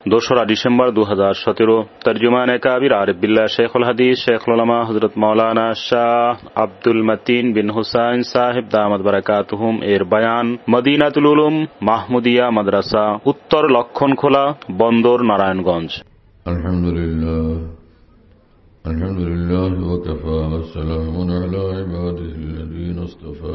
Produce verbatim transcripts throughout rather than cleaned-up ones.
দোসরা ডিসেম্বর দু হাজার সতেরো। তর্জমানে কাবির আরিফ বিল্লাহ শেখুল হাদিস শেখুল উলামা হযরত মাওলানা শাহ আব্দুল মতিন বিন হুসাইন সাহেব দামাত বারাকাতুহুম এর বয়ান মদিনাতুল উলুম মাহমুদিয়া মাদ্রাসা, উত্তর লক্ষণখোলা, বন্দর, নারায়ণগঞ্জ। আলহামদুলিল্লাহ আলহামদুলিল্লাহ ওয়া কাফা ওয়া সালামুন আলা ইবাদিহিল্লাযীনা ইসতাফা।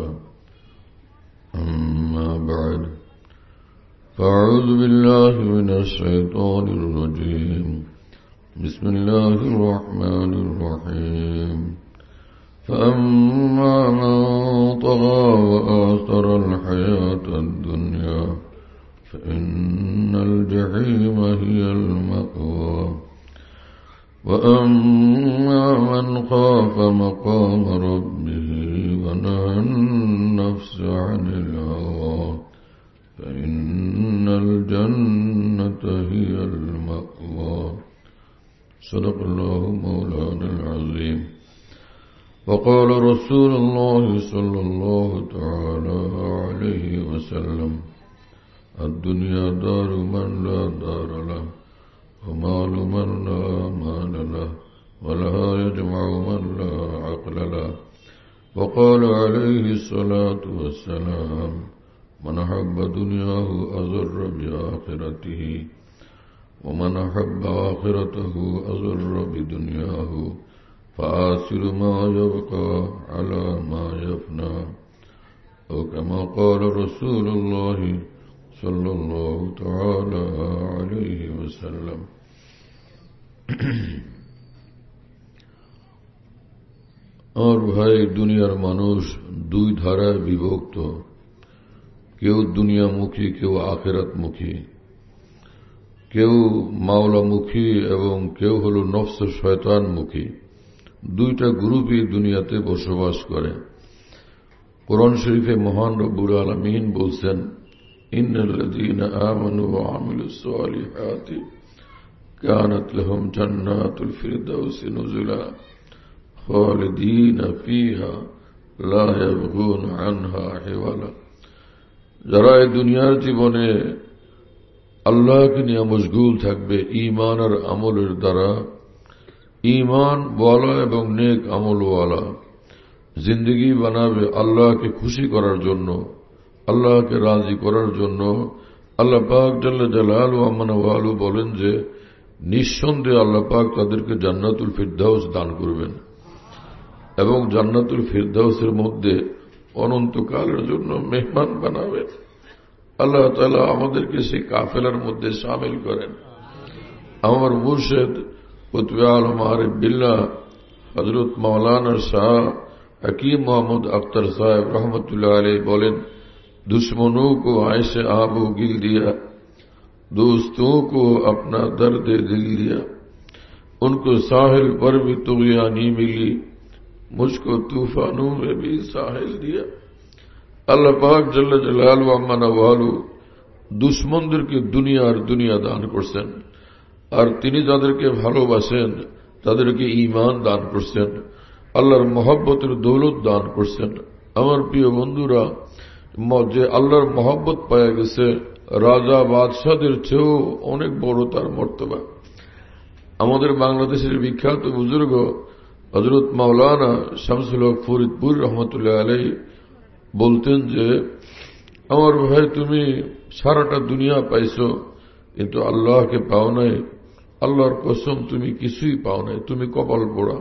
আম্মা বা'দ। فأعوذ بالله من الشيطان الرجيم. بسم الله الرحمن الرحيم. فأما من طغى وآثر الحياة الدنيا فإن الجحيم هي المأوى. وأما من خاف مقام ربه ونهى النفس عن الهوى فإن الجنة هي المأوى. صدق الله مولانا العظيم. وقال رسول الله صلى الله تعالى عليه وسلم: الدنيا دار من لا دار له ومال من لا مال له ولها يجمع من لا عقل له. وقال عليه الصلاة والسلام: من أحب دنياه أضر بآخرته ومن أحب آخرته أضر بدنياه فآثر ما يبقى على ما يفنى. أو كما قال رسول الله صلى الله تعالى عليه وسلم. और भाई, दुनियार मानुष दुई धाराय विभक्त। কেউ দুনিয়ামুখী, কেউ আখিরাতমুখী, কেউ মাওলামুখী এবং কেউ হল নফস শয়তানমুখী। দুইটা গ্রুপই দুনিয়াতে বসবাস করে। কোরআন শরীফে মহান রব্বুল আলামিন বলছেন: ইন্নাল্লাযীনা আমানু ওয়া আমিলুস সালিহাতি কানাত লাহুম জান্নাতুল ফিরদাউসি নুজুলা খালিদিনা ফিহা লা ইয়াবগুনা আনহা হিওয়ালা। যারা এই দুনিয়ার জীবনে আল্লাহকে নিয়ে মশগুল থাকবে ঈমান আর আমলের দ্বারা, ঈমান ওয়ালা এবং নেক আমল ওয়ালা জিন্দগি বানাবে আল্লাহকে খুশি করার জন্য, আল্লাহকে রাজি করার জন্য, আল্লাহ পাক জাল্লা জালালু আম্মানা ওয়ালু বলেন যে নিঃসন্দেহে আল্লাহ পাক তাদেরকে জান্নাতুল ফিরদাউস দান করবেন এবং জান্নাতুল ফিরদাউসের মধ্যে অনন্তকালের জন্য মেহমান বানাবেন। আল্লাহ তাআলা আমাদেরকে সেই কাফেলার মধ্যে শামিল করেন। আমার মুর্শিদ কুতুবে আলম আরিফ বিল্লাহ হযরত মাওলানা শাহ हकीम मोहम्मद अख्तर साहब रहमतुल्लाह अलैह बोलें: दुश्मनों को ऐसे आबू गिल दिया, दोस्तों को अपना दर्द दिल दिया, उनको साहिल पर भी तुग़यानी मिली, मुझको तूफानों में भी साहिल दिया। আল্লাহ পাক জাল্লা জালালু আম্মা নওয়ালু দুশমনদেরকে দুনিয়া আর দুনিয়া দান করছেন, আর তিনি যাদেরকে ভালোবাসেন তাদেরকে ঈমান দান করছেন, আল্লাহর মহব্বতের দৌলত দান করছেন। আমার প্রিয় বন্ধুরা, যে আল্লাহর মহব্বত পাওয়া গেছে রাজা বাদশাদের চেয়েও অনেক বড় তার মর্তবা। আমাদের বাংলাদেশের বিখ্যাত বুজুর্গ হযরত মাওলানা শামসুল হক ফরিদপুর রহমতুল্লাহ আলাইহি বলতেন যে, আমার ভাই, তুমি সারাটা দুনিয়া পাইছো কিন্তু আল্লাহকে পাও নাই। আল্লাহর কসম, তুমি কিছুই পাও নাই, তুমি কপাল পোড়া।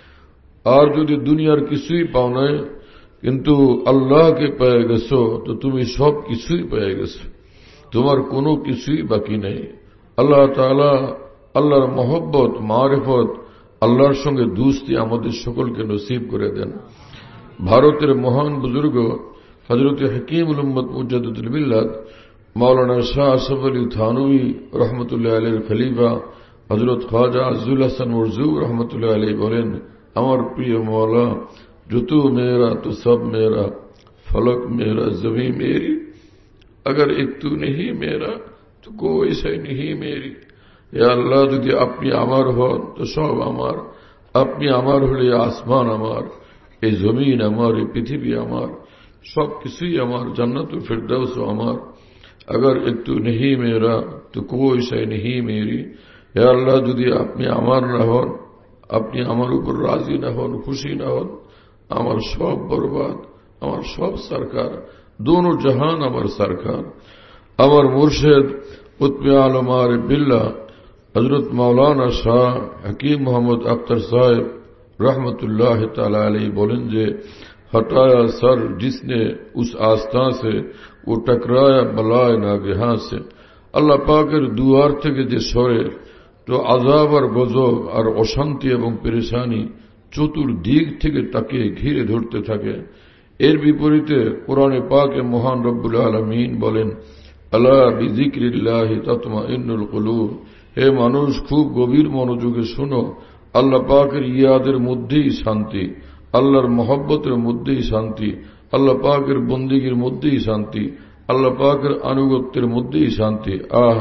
আর যদি দুনিয়ার কিছুই পাও নাই কিন্তু আল্লাহকে পেয়ে গেছো তো তুমি সব কিছুই পেয়ে গেছো, তোমার কোনো কিছুই বাকি নেই। আল্লাহ তাআলা আল্লাহর মহব্বত, মারিফত, আল্লাহর সঙ্গে দুস্তি আমাদের সকলকে নসিব করে দেন। ভারতের মহান বুজুর্গ হযরত হকীমুল উম্মত মুজাদ্দিদুল মিল্লাত মাওলানা শাহ আশরাফ আলী থানভী রহমতুল্লাহ আলাইহির খলিফা হযরত খ্বাজা আজজুল হাসান মরজু রহমতুল্লাহ আলাইহি বলেন: আমার প্রিয় মওলা, जो तू मेरा तो सब मेरा, फलक मेरा जमीन मेरी, अगर एक तू नहीं मेरा तो कोई से नहीं मेरी। या अल्लाह, যদি আপনি আমার হন তো সব আমার, আপনি আমার হলে আসমান আমার, এই জমিন আমার, এই পৃথিবী আমার, সব কিছুই আমার, জান্নাতুল ফিরদাউসও আমার। अगर एक तू नहीं मेरा तो कोई शय नहीं मेरी। হে আল্লাহ, যদি আপনি আমার না হন, আপনি আমার উপর রাজি না হন, খুশি না হন, আমার সব বরবাদ, আমার সব সরকার, দোনো জাহান আমার সরকার। আমার মুর্শিদ কুতবে আলম আরিফ বিল্লাহ हजरत मौलाना शाह हकीम मोहम्मद अख्तर साहब रहमतुल्लाह ताला अलैहि बोलें जे हटाया सर जिसने उस आस्था से वो टकराया बलाए नागेहां से। अल्लाह पाकेर दुआर থেকে যে সরে তো আযাব আর গজব আর অশান্তি এবং পেরেশানি চতুর্দিক থেকে তাকে ঘিরে ধরতে থাকে। এর বিপরীতে কোরআনে পাকে মহান রব্বুল আলামিন বলেন, আলা বিযিকরিল্লাহি তাতমাইন্নুল কুলুব। হে মানুষ, খুব গভীর মনোযোগে শোনো, আল্লাহ পাকের ইয়াদের মধ্যেই শান্তি, আল্লাহর মহব্বতের মধ্যেই শান্তি, আল্লাহ পাকের বন্দিগির মধ্যেই শান্তি, আল্লাহ পাকের আনুগত্যের মধ্যেই শান্তি। আহ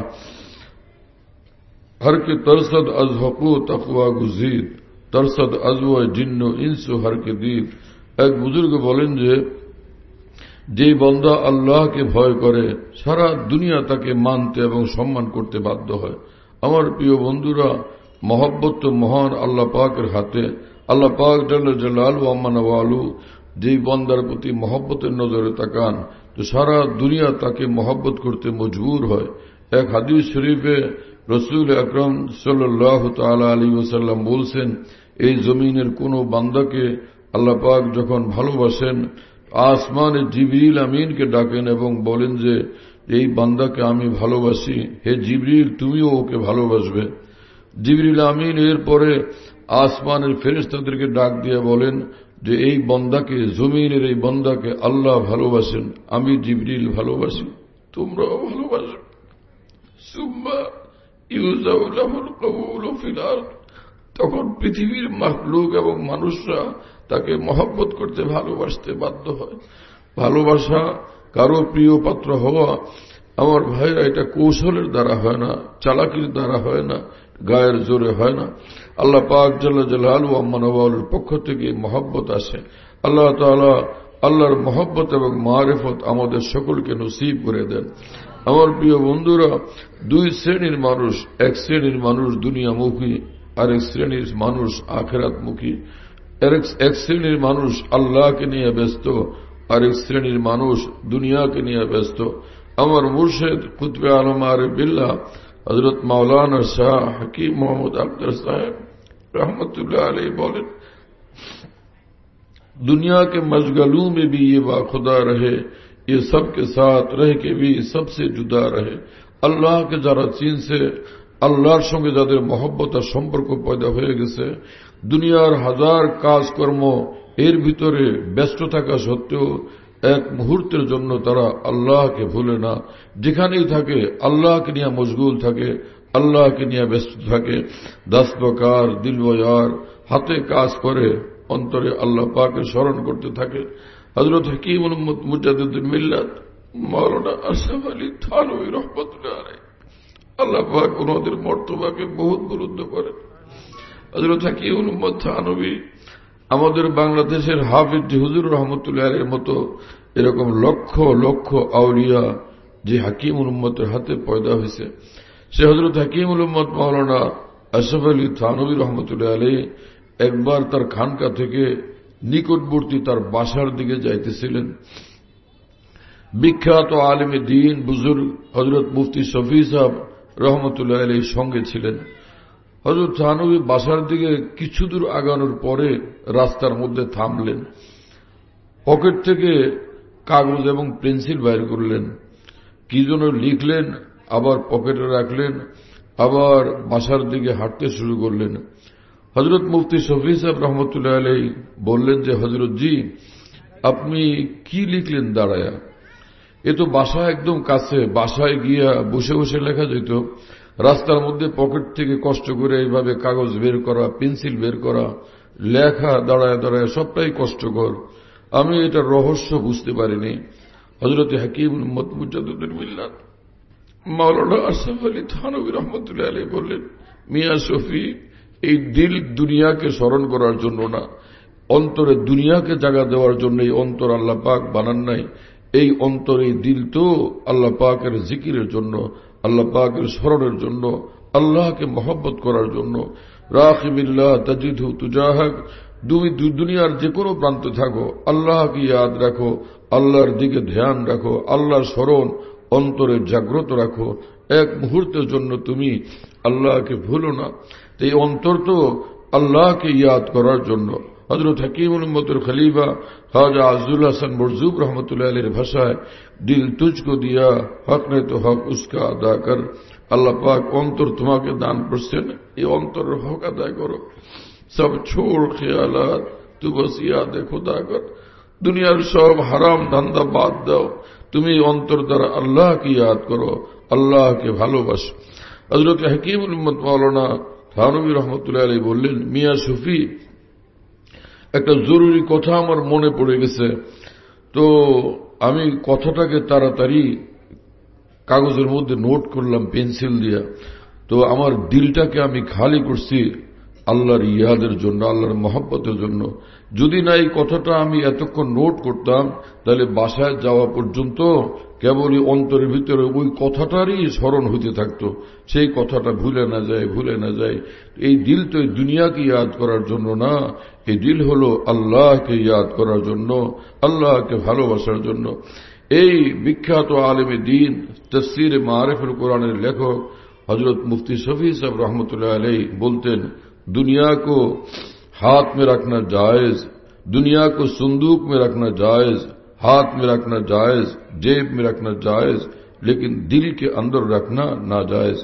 हर के तरसद अज हकू तकवा गुजीद तरसद अजवा जिन्नो इंसु हर के दीद। एक बुजुर्ग बोलें जे যে বান্দা আল্লাহকে ভয় করে সারা দুনিয়া তাকে মানতে এবং সম্মান করতে বাধ্য হয়। আমার প্রিয় বন্ধুরা, মহব্বত তো মহান আল্লাহ পাকের হাতে। আল্লাহ পাক জাল্লা জালালু আম্মা নওয়ালু যেই বান্দার প্রতি মহব্বতের নজরে তাকান তো সারা দুনিয়া তাকে মহব্বত করতে মজবুর হয়। এক হাদিস শরীফে রসুল আকরাম সাল্লাল্লাহু তাআলা আলাইহি ওয়াসাল্লাম বলছেন, এই জমিনের কোন বান্দাকে আল্লাহ পাক যখন ভালোবাসেন আসমানে জিবরিল আমিনকে ডাকেন এবং বলেন যে এই বান্দাকে আমি ভালোবাসি, হে জিবরিল তুমিও ওকে ভালোবাসবে। জিবরিল আমিন এরপরে আসমানের ফেরেশতাদেরকে ডাক দিয়ে বলেন যে এই বান্দাকে, জমিনের এই বান্দাকে আল্লাহ ভালোবাসেন, আমি জিবরিল ভালোবাসি, তোমরাও ভালোবাসো। সুম্মা ইউজাউ লাহুল কবুলু ফিল আরদ। তখন পৃথিবীর মাখলুক এবং মানুষরা তাকে মহব্বত করতে ভালোবাসতে বাধ্য হয়। ভালোবাসা, কারো প্রিয় পাত্র হওয়া আমার ভাইরা, এটা কৌশলের দ্বারা হয় না, চালাকির দ্বারা হয় না, গায়ের জোরে হয় না। আল্লাহ পাক জাল্লা জালালু আম্মা নওয়ালুর পক্ষ থেকে মহব্বত আসে। আল্লাহ তাআলা আল্লাহর মহব্বত এবং মারিফত আমাদের সকলকে নসিব করে দেন। আমার প্রিয় বন্ধুরা, দুই শ্রেণীর মানুষ, এক শ্রেণীর মানুষ দুনিয়ামুখী, আরেক শ্রেণীর মানুষ আখিরাতমুখী। এক শ্রেণীর মানুষ আল্লাহকে নিয়ে ব্যস্ত, আরেক শ্রেণীর মানুষ দুনিয়াকে নিয়ে ব্যস্ত। আমার মুর্শিদ কুতবে আলম আরিফ বিল্লাহ হযরত মাওলানা শাহ হकीम मोहम्मद अख्तर साहब रहमतुल्लाह अलैहि बोलें, दुनिया के मशगलों में भी ये बाखुदा रहे, ये सबके साथ रह के भी सबसे जुदा रहे। আল্লাহ কে যারা চিনছে, আল্লাহর সঙ্গে যাদের মহব্বত আর সম্পর্ক পয়দা হয়ে গেছে, দুনিয়ার হাজার কাজকর্ম এর ভিতরে ব্যস্ত থাকা সত্ত্বেও এক মুহূর্তের জন্য তারা আল্লাহকে ভুলে না। যেখানেই থাকে আল্লাহকে নিয়ে মশগুল থাকে, আল্লাহকে নিয়ে ব্যস্ত থাকে। দাসবকার দিলবয়ার হাতে কাজ করে, অন্তরে আল্লাহ পাকে স্মরণ করতে থাকে। হযরত হকীমুল উম্মত মুজাদ্দিদুল মিল্লাত মাওলানা আশরাফ আলী থানভী রাহমাতুল্লাহ আলাইহি আল্লাহ পাক ওনাদের মর্তবাকে বহুত বুলন্দ করেন। হযরত হকীমুল উম্মত থানভী আমাদের বাংলাদেশের হাফিজ হুজুর রহমতুল্লাহ আলাইহির মতো এরকম লক্ষ লক্ষ আউলিয়া যে হকীমুল উম্মতের হাতে পয়দা হয়েছে, সে হযরত হকীমুল উম্মত মাওলানা আশরাফ আলী থানভী রহমতুল্লাহ আলাইহি একবার তার খানকা থেকে নিকটবর্তী তার বাসার দিকে যাইতেছিলেন। বিখ্যাত আলেমে দ্বীন বুজুর্গ হযরত মুফতি শফি সাহেব রহমতুল্লাহ আলাইহির সঙ্গে ছিলেন। হযরত থানভী বাসার দিকে কিছু দূর আগানোর পরে রাস্তার মধ্যে থামলেন, পকেট থেকে কাগজ এবং পেন্সিল বাইর করলেন, কি যেন লিখলেন, আবার পকেটে রাখলেন, আবার বাসার দিকে হাঁটতে শুরু করলেন। হযরত মুফতি শফি সাহেব রহমতুল্লাহ আলাইহি বললেন যে হযরত জি, আপনি কি লিখলেন দাঁড়ায়া? এ তো বাসা একদম কাছে, বাসায় গিয়া বসে বসে লেখা যেত, রাস্তার মধ্যে পকেট থেকে কষ্ট করে এইভাবে কাগজ বের করা, পেন্সিল বের করা, লেখা দাঁড়ায় দাঁড়ায় সবটাই কষ্টকর। আমি এটার রহস্য বুঝতে পারিনি। হযরত হকীমুল উম্মত মুজাদ্দিদুল মিল্লাত মাওলানা আশরাফ আলী থানভী রহমতুল্লাহ আলাইহি বললেন, মিয়া শফি, এই দিল দুনিয়াকে স্মরণ করার জন্য না, অন্তরে দুনিয়াকে জায়গা দেওয়ার জন্য এই অন্তর আল্লাহ পাক বানান নাই। এই অন্তর, এই দিল তো আল্লাহ পাকের জিকিরের জন্য, আল্লাহ পাকের স্মরণের জন্য, আল্লাহকে মহব্বত করার জন্য। রাকিবিল্লাহ তাজিদহু তুজাহাক, তুমি দুনিয়ার যে কোনো প্রান্তে থাকো, আল্লাহকে ইয়াদ রাখো, আল্লাহর দিকে ধ্যান রাখো, আল্লাহর স্মরণ অন্তরে জাগ্রত রাখো। এক মুহূর্তের জন্য তুমি আল্লাহকে ভুলো না। এই অন্তর তো আল্লাহকে ইয়াদ করার জন্য। হযরত হাকিমুল উম্মতের খলিফা খাজা আজদুল হাসান মরজুব রহমতুল্লাহ আলাইহির ভাষায়, দিল তুজকো দিয়া হক নে তো হক উসকা আদা কর। আল্লাহ পাক অন্তর তোমাকে দান করছেন, এই অন্তরের হক আদায় করো। সব ছোড় খেয়ালাত তু বস ইয়াদে খোদা কর। দুনিয়ার সব হারাম ধান্দা বাদ দাও, তুমি অন্তর দ্বারা আল্লাহকে ইয়াদ করো, আল্লাহকে ভালোবাসো। হযরত হাকিমুল উম্মত মাওলানা থানভী রহমতুল্লাহ আলাইহি বললেন, মিয়া সুফি, একটা জরুরি কথা আমার মনে পড়ে গেছে, তো আমি কথাটাকে তাড়াতাড়ি কাগজের মধ্যে নোট করলাম পেন্সিল দিয়া। তো আমার দিলটাকে আমি খালি করছি আল্লাহর ইয়াদের জন্য, আল্লাহর মহব্বতের জন্য। যদি না এই কথাটা আমি এতক্ষণ নোট করতাম, তাহলে বাসায় যাওয়া পর্যন্ত কেবলই অন্তরের ভিতরে ওই কথাটারই স্মরণ হইতে থাকত, সেই কথাটা ভুলে না যায়, ভুলে না যায়। এই দিল তো এই দুনিয়াকে ইয়াদ করার জন্য না, এই দিল হলো আল্লাহকে ইয়াদ করার জন্য, আল্লাহকে ভালোবাসার জন্য। এই বিখ্যাত আলেমে দ্বীন তাফসীরে মারিফুল কোরআনের লেখক হযরত মুফতি শফি সাহেব रहमतुल्लाह अलैह बोलतें, दुनिया को हाथ में रखना जायज, दुनिया को संदूक में रखना जायज, हाथ में रखना जायज, जेब में रखना जायज, लेकिन दिल के अंदर रखना नाजायज।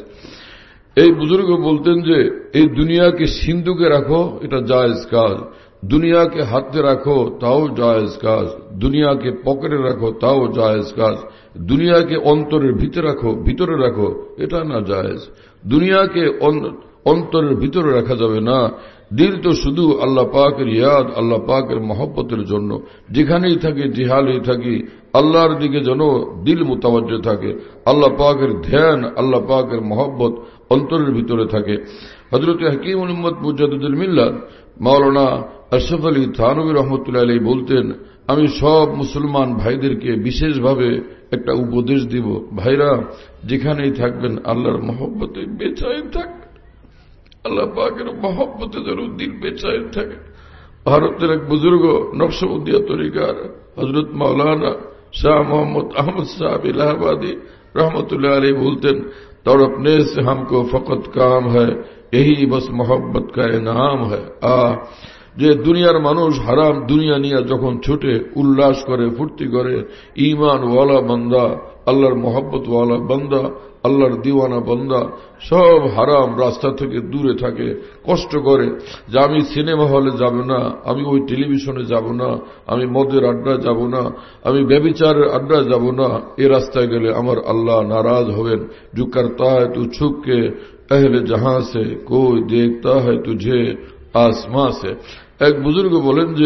এই বুজুর্গ বলতেন যে এই দুনিয়াকে সিন্ধুকে রাখো, এটা জায়েজ কাজ। দুনিয়াকে হাতে রাখো, তাও জায়েজ কাজ। দুনিয়াকে পকেটে রাখো, তাও জায়েজ কাজ। দুনিয়াকে অন্তরের ভিতরে রাখো, ভিতরে রাখো, এটা না জায়েজ। দুনিয়াকে অন্তরের ভিতরে রাখা যাবে না। দিল তো শুধু আল্লাহ পাকের ইয়াদ, আল্লাহ পাকের মহব্বতের জন্য। যেখানেই থাকি, জিহালেই থাকি, আল্লাহর দিকে যেন দিল মুতাওয়াজ্জহ থাকে, আল্লাহ পাকের ধ্যান, আল্লাহ পাকের মহব্বত অন্তরের ভিতরে থাকে। হযরত হাকিমুল উম্মত মুজাদ্দিদুল মিল্লাত মাওলানা আশরাফ আলী থানভী রহমতুল্লাহ আলাইহি বলতেন, আমি সব মুসলমান ভাইদেরকে বিশেষভাবে একটা উপদেশ দিব, ভাইরা যেখানেই থাকবেন আল্লাহর মহব্বতে বেচাইন থাকবেন, আল্লাহ পাকের মহব্বতে যেন দিল বেচাইন থাকে। ভারতের এক বুজুর্গ নকশবন্দিয়া তরিকার হযরত মাওলানা শাহ মোহাম্মদ আহমদ সাহেব इलाहाबादी रहमतुल्लाह अलैह बोलतें, तड़पने से हमको फकत काम है, यही बस मोहब्बत का इनाम है। आ যে দুনিয়ার মানুষ হারাম দুনিয়া নিয়ে যখন ছুটে উল্লাস করে, ফুর্তি করে, ঈমান ওয়ালা বান্দা, আল্লাহর মহব্বত ওয়ালা বান্দা, আল্লাহর দিওয়ানা বান্দা সব হারাম রাস্তা থেকে দূরে থাকে, কষ্ট করে যে আমি সিনেমা হলে যাব না, আমি ওই টেলিভিশনে যাব না, আমি মদের আড্ডা যাব না, আমি ব্যভিচারের আড্ডা যাব না। এ রাস্তায় গেলে আমার আল্লাহ নারাজ হবেন। जो करता है तू छुप के अहले जहां से, कोई देखता है तुझे आसमां से। এক বুজুর্গ বলেন যে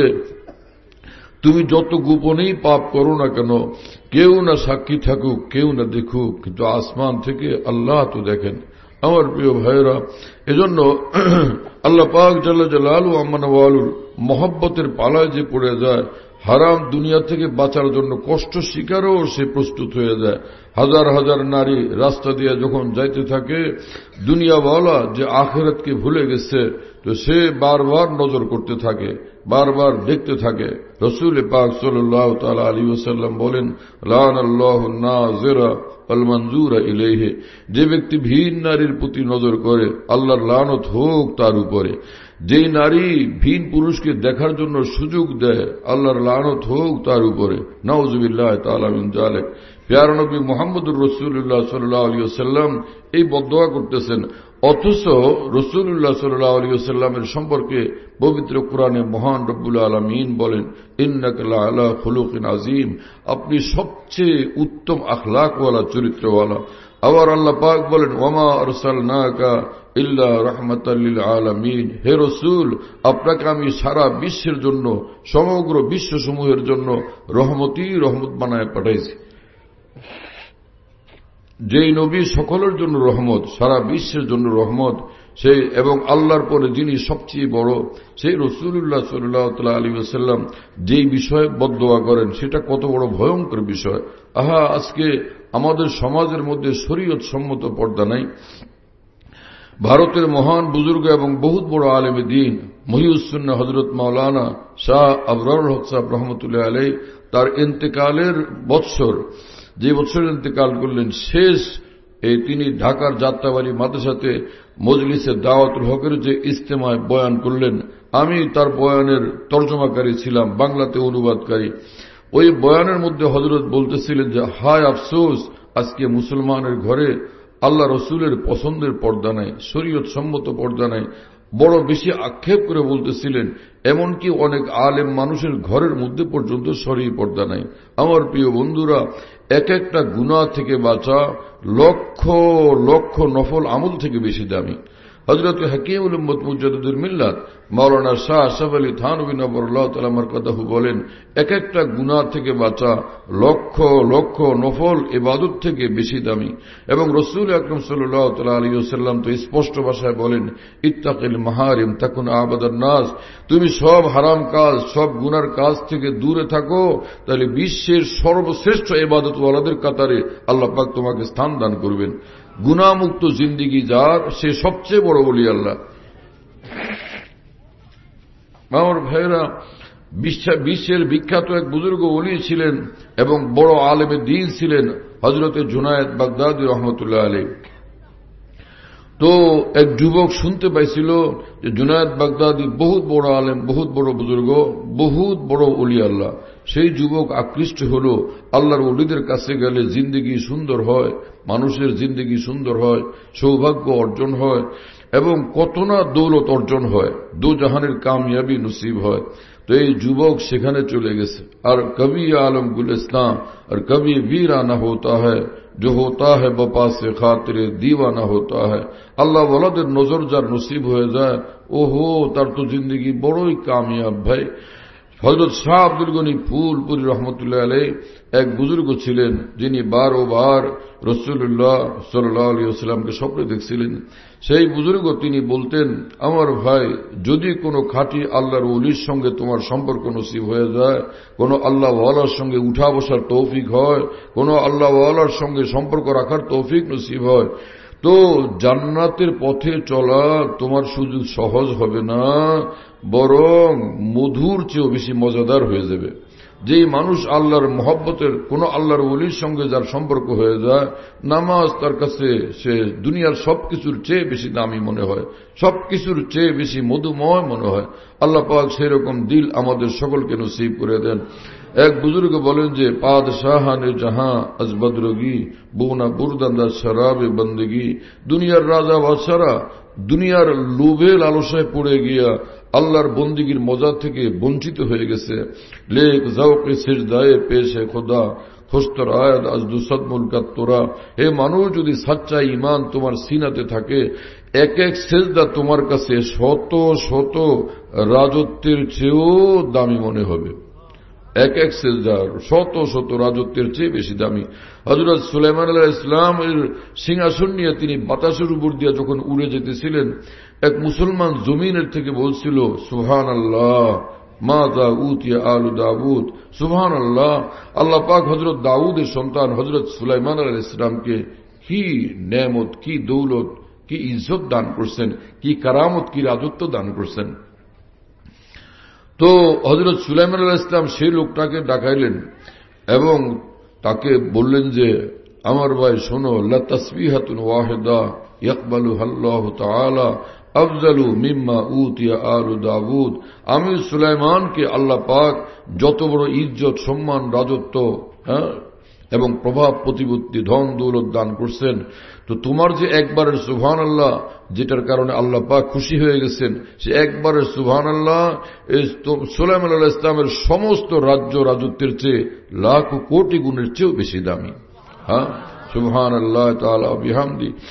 তুমি যত গোপনেই পাপ করো না কেন, কেউ না সাক্ষী থাকুক, কেউ না দেখুক, কিন্তু আসমান থেকে আল্লাহ তো দেখেন। আমার প্রিয় ভাইরা, এজন্য আল্লাহ পাক জাল্লা জালালু আম্মা নওয়ালুর মহব্বতের পালায় যে পড়ে যায়, হারাম দুনিয়া থেকে বাঁচার জন্য কষ্ট স্বীকারও সে প্রস্তুত হয়ে যায়। হাজার হাজার নারী রাস্তা দিয়ে যখন যাইতে থাকে, দুনিয়াওয়ালা যে আখিরাতকে ভুলে গেছে, তো সে বারবার নজর করতে থাকে, বারবার দেখতে থাকে। রাসূল পাক সাল্লাল্লাহু তাআলা আলাইহি ওয়াসাল্লাম বলেন, লানাল্লাহু নাযিরা ওয়াল মানজুরা ইলাইহি, যে ব্যক্তি ভিন নারীর প্রতি নজর করে, আল্লাহর লানত হোক তার উপরে। যেই নারী ভিন পুরুষকে দেখার জন্য সুযোগ দেয়, আল্লাহর লানত হোক তার উপরে। নাউযুবিল্লাহ তাআলা মিন যালিক। প্যারা নবী মুহাম্মদুর রাসূলুল্লাহ সাল্লাল্লাহু আলাইহি ওয়াসাল্লাম এই বদদোয়া করতেছেন, অথচ রাসূলুল্লাহ সাল্লাল্লাহু আলাইহি ওয়াসাল্লামের সম্পর্কে পবিত্র কোরআনে মহান রব্বুল আলামিন বলেন, ইন্নাকা লাআলা খুলুকিন আযীম, আপনি সবচেয়ে উত্তম আখলাকওয়ালা, চরিত্রওয়ালা। আবার আল্লাহ পাক বলেন, ওয়ামা আরসালনাকা ইল্লা রাহমাতাল লিল আলামিন, হে রাসূল আপনাকে আমি সারা বিশ্বের জন্য, সমগ্র বিশ্বসমূহের জন্য রহমতই রহমত বানায় পাঠাইছি। যেই নবী সকলের জন্য রহমত, সারা বিশ্বের জন্য রহমত, সেই এবং আল্লাহর পরে যিনি সবচেয়ে বড় সেই রাসূলুল্লাহ সাল্লাল্লাহু আলাইহি ওয়াসাল্লাম যেই বিষয়ে বদদোয়া করেন সেটা কত বড় ভয়ঙ্কর বিষয়। আহা, আজকে আমাদের সমাজের মধ্যে শরীয়ত সম্মত পর্দা নাই। ভারতের মহান বুজুর্গ এবং বহুত বড় আলেম দ্বীন মহিউস-সুন্নাহ হযরত মাওলানা শাহ আবরারুল হক সাহেব রহমতুল্লাহ আলাইহি তার ইন্তেকালের বৎসর, যে বছর ইন্তেকাল করলেন, শেষ এই তিনি ঢাকার যাত্রাবাড়ি মাদ্রাসাতে মজলিসে দাওয়াতুল হকের যে ইজতেমায় বয়ান করলেন, আমি তার বয়ানের তর্জমাকারী ছিলাম, বাংলাতে অনুবাদকারী। ওই বয়ানের মধ্যে হযরত বলতেছিলেন যে হায় আফসোস, আজকে মুসলমানের ঘরে আল্লাহ রসুলের পছন্দের পর্দা নাই, শরীয়ত সম্মত পর্দা নাই। বড় বেশি আক্ষেপ করে বলতেছিলেন এমনকি অনেক আলেম মানুষের ঘরের মধ্যে পর্যন্ত শরীর পর্দা নাই। আমার প্রিয় বন্ধুরা, এক একটা গুনাহ থেকে বাঁচা লক্ষ লক্ষ নফল আমল থেকে বেশি দামি। হযরত হাকিমুল উম্মত মুজাদ্দিদুল মিল্লাত মাওলানা শাহ আশরাফ আলী থানভী নবরুল্লাহ তাআলা মারকাদাহু বলেন, এক একটা গুনাহ থেকে বাঁচা লক্ষ লক্ষ নফল ইবাদত থেকে বেশি দামি। এবং রাসূল আকরাম সাল্লাল্লাহু আলাইহি ওয়াসাল্লাম তো স্পষ্ট ভাষায় বলেন, ইত্তাকিল মাহারিম তাকুন আবাদান নাস, তুমি সব হারাম কাজ, সব গুনার কাজ থেকে দূরে থাকো, তাহলে বিশ্বের সর্বশ্রেষ্ঠ ইবাদতওয়ালাদের কাতারে আল্লাহ পাক তোমাকে স্থান দান করবেন। গুনাহমুক্ত জিন্দেগি যার, সে সবচেয়ে বড় ওলি আল্লাহ। আমার ভাইরা, বিশ্বের বিখ্যাত এক বুজুর্গ ওলি ছিলেন এবং বড় আলেমে দ্বীন ছিলেন হযরতে জুনায়েদ বাগদাদী রহমতুল্লাহ আলাইহি। তো এক যুবক শুনতে পাইছিল যে জুনায়েদ বাগদাদী বহুত বড় আলেম, বহুত বড় বুজুর্গ, বহুত বড় ওলি আল্লাহ। সেই যুবক আকৃষ্ট হল, আল্লাহর ওলিদের কাছে গেলে জিন্দেগি সুন্দর হয়, মানুষের জিন্দেগি সুন্দর হয়, সৌভাগ্য অর্জন হয় এবং কত না দৌলত অর্জন হয়, দু জাহানের কামিয়াবি নসিব হয়। তো এই যুবক সেখানে চলে গেছে। আর কবি আলম গুলিস্তান আর কবি वीराना होता है जो होता है बपा से खातिर दीवाना होता है। আল্লাহ ওয়ালাদের নজর যার নসিব হয়ে যায়, ওহো, তার তো জিন্দগি বড়ই কামিয়াব ভাই। হযরত শাহ আব্দুল গনি ফুলপুরি রহমতুল্লাহ আলাইহি এক বুজুর্গ ছিলেন, যিনি বারো বার রাসূলুল্লাহ সাল্লাল্লাহু আলাইহি ওয়াসাল্লামকে স্বপ্নে দেখছিলেন। সেই বুজুর্গ তিনি বলতেন, আমার ভাই, যদি কোনো খাঁটি আল্লাহর ওলির সঙ্গে তোমার সম্পর্ক নসিব হয়ে যায়, কোনো আল্লাহ ওয়ালার সঙ্গে উঠা বসার তৌফিক হয়, কোনো আল্লাহ ওয়ালার সঙ্গে সম্পর্ক রাখার তৌফিক নসিব হয়, তো জান্নাতের পথে চলা তোমার শুধু সহজ হবে না, বরং মধুর চেয়েও বেশি মজাদার হয়ে যাবে। যেই মানুষ আল্লাহর মহব্বতের কোন আল্লাহর ওলির সঙ্গে যার সম্পর্ক হয়ে যায়, নামাজ তার কাছে সে দুনিয়ার সবকিছুর চেয়ে বেশি দামি মনে হয়, সবকিছুর চেয়ে বেশি মধুময় মনে হয়। আল্লাহ পাক সেই রকম দিল আমাদের সকলকে নসিব করে দেন। এক বুজুর্গ বলেন যে পাদশাহানে জাহাঁ আজ বদরগি বোনা বুরদান্দা শরাবে বন্দগি, দুনিয়ার রাজা বাদশারা দুনিয়ার লোভে লালসায় পড়ে গিয়া আল্লাহর বন্দিগির মজা থেকে বঞ্চিত হয়ে গেছে। লেক জাওকে সিজদায়ে পেশে খোদা খুস্তর আয়াত আজ দুসদ মুলকাত তোরা, হে মানুষ, যদি সাচ্চা ইমান তোমার সিনাতে থাকে, এক এক সেজদা তোমার কাছে শত শত রাজত্বের চেয়েও দামি মনে হবে। এক এক সেজদা শত শত রাজত্বের চেয়ে বেশি দামি। হযরত সুলাইমান আলাইহিস সালামের সিংহাসন নিয়ে তিনি বাতাসের উপর দিয়ে যখন উড়ে যেতেছিলেন, এক মুসলমান জমিনের থেকে বলছিল, সুবহানাল্লাহ মাযা উতিয়া আলু দাউদ, সুবহানাল্লাহ, আল্লাহ পাক হযরত দাউদের সন্তান হযরত সুলাইমান আলাইহিস সালামকে কি নেয়ামত, কি দৌলত, কি ইজ্জত দান করছেন, কি কারামত, কি রাজত্ব দান করছেন। তো হযরত সুলাইমান আলাইহিস সালাম সেই লোকটাকে ডাকাইলেন এবং তাকে বললেন যে, আমার ভাই শোনো, লা তাসবিহাতুন ওয়াহিদা ইয়াকবালুহা আল্লাহু তাআলা আফজালু মিম্মা উতিয়া আলু দাউদ। আমি সুলাইমানকে আল্লাহ পাক যত বড় ইজ্জত, সম্মান, রাজত্ব হ্যাঁ এবং প্রভাব প্রতিপত্তি, ধন দৌলত দান করছেন, তো তোমার যে একবারের সুবহানাল্লাহ, যেটার কারণে আল্লাহ পাক খুশি হয়ে গেছেন, সে একবারের সুবহানাল্লাহ সুলাইমান আলাইহিস সালামের সমস্ত রাজ্য রাজত্বের চেয়ে লাখ কোটি গুণের চেয়েও বেশি দামি। হ্যাঁ, সুবহানাল্লাহ তাআলা বিহামদি।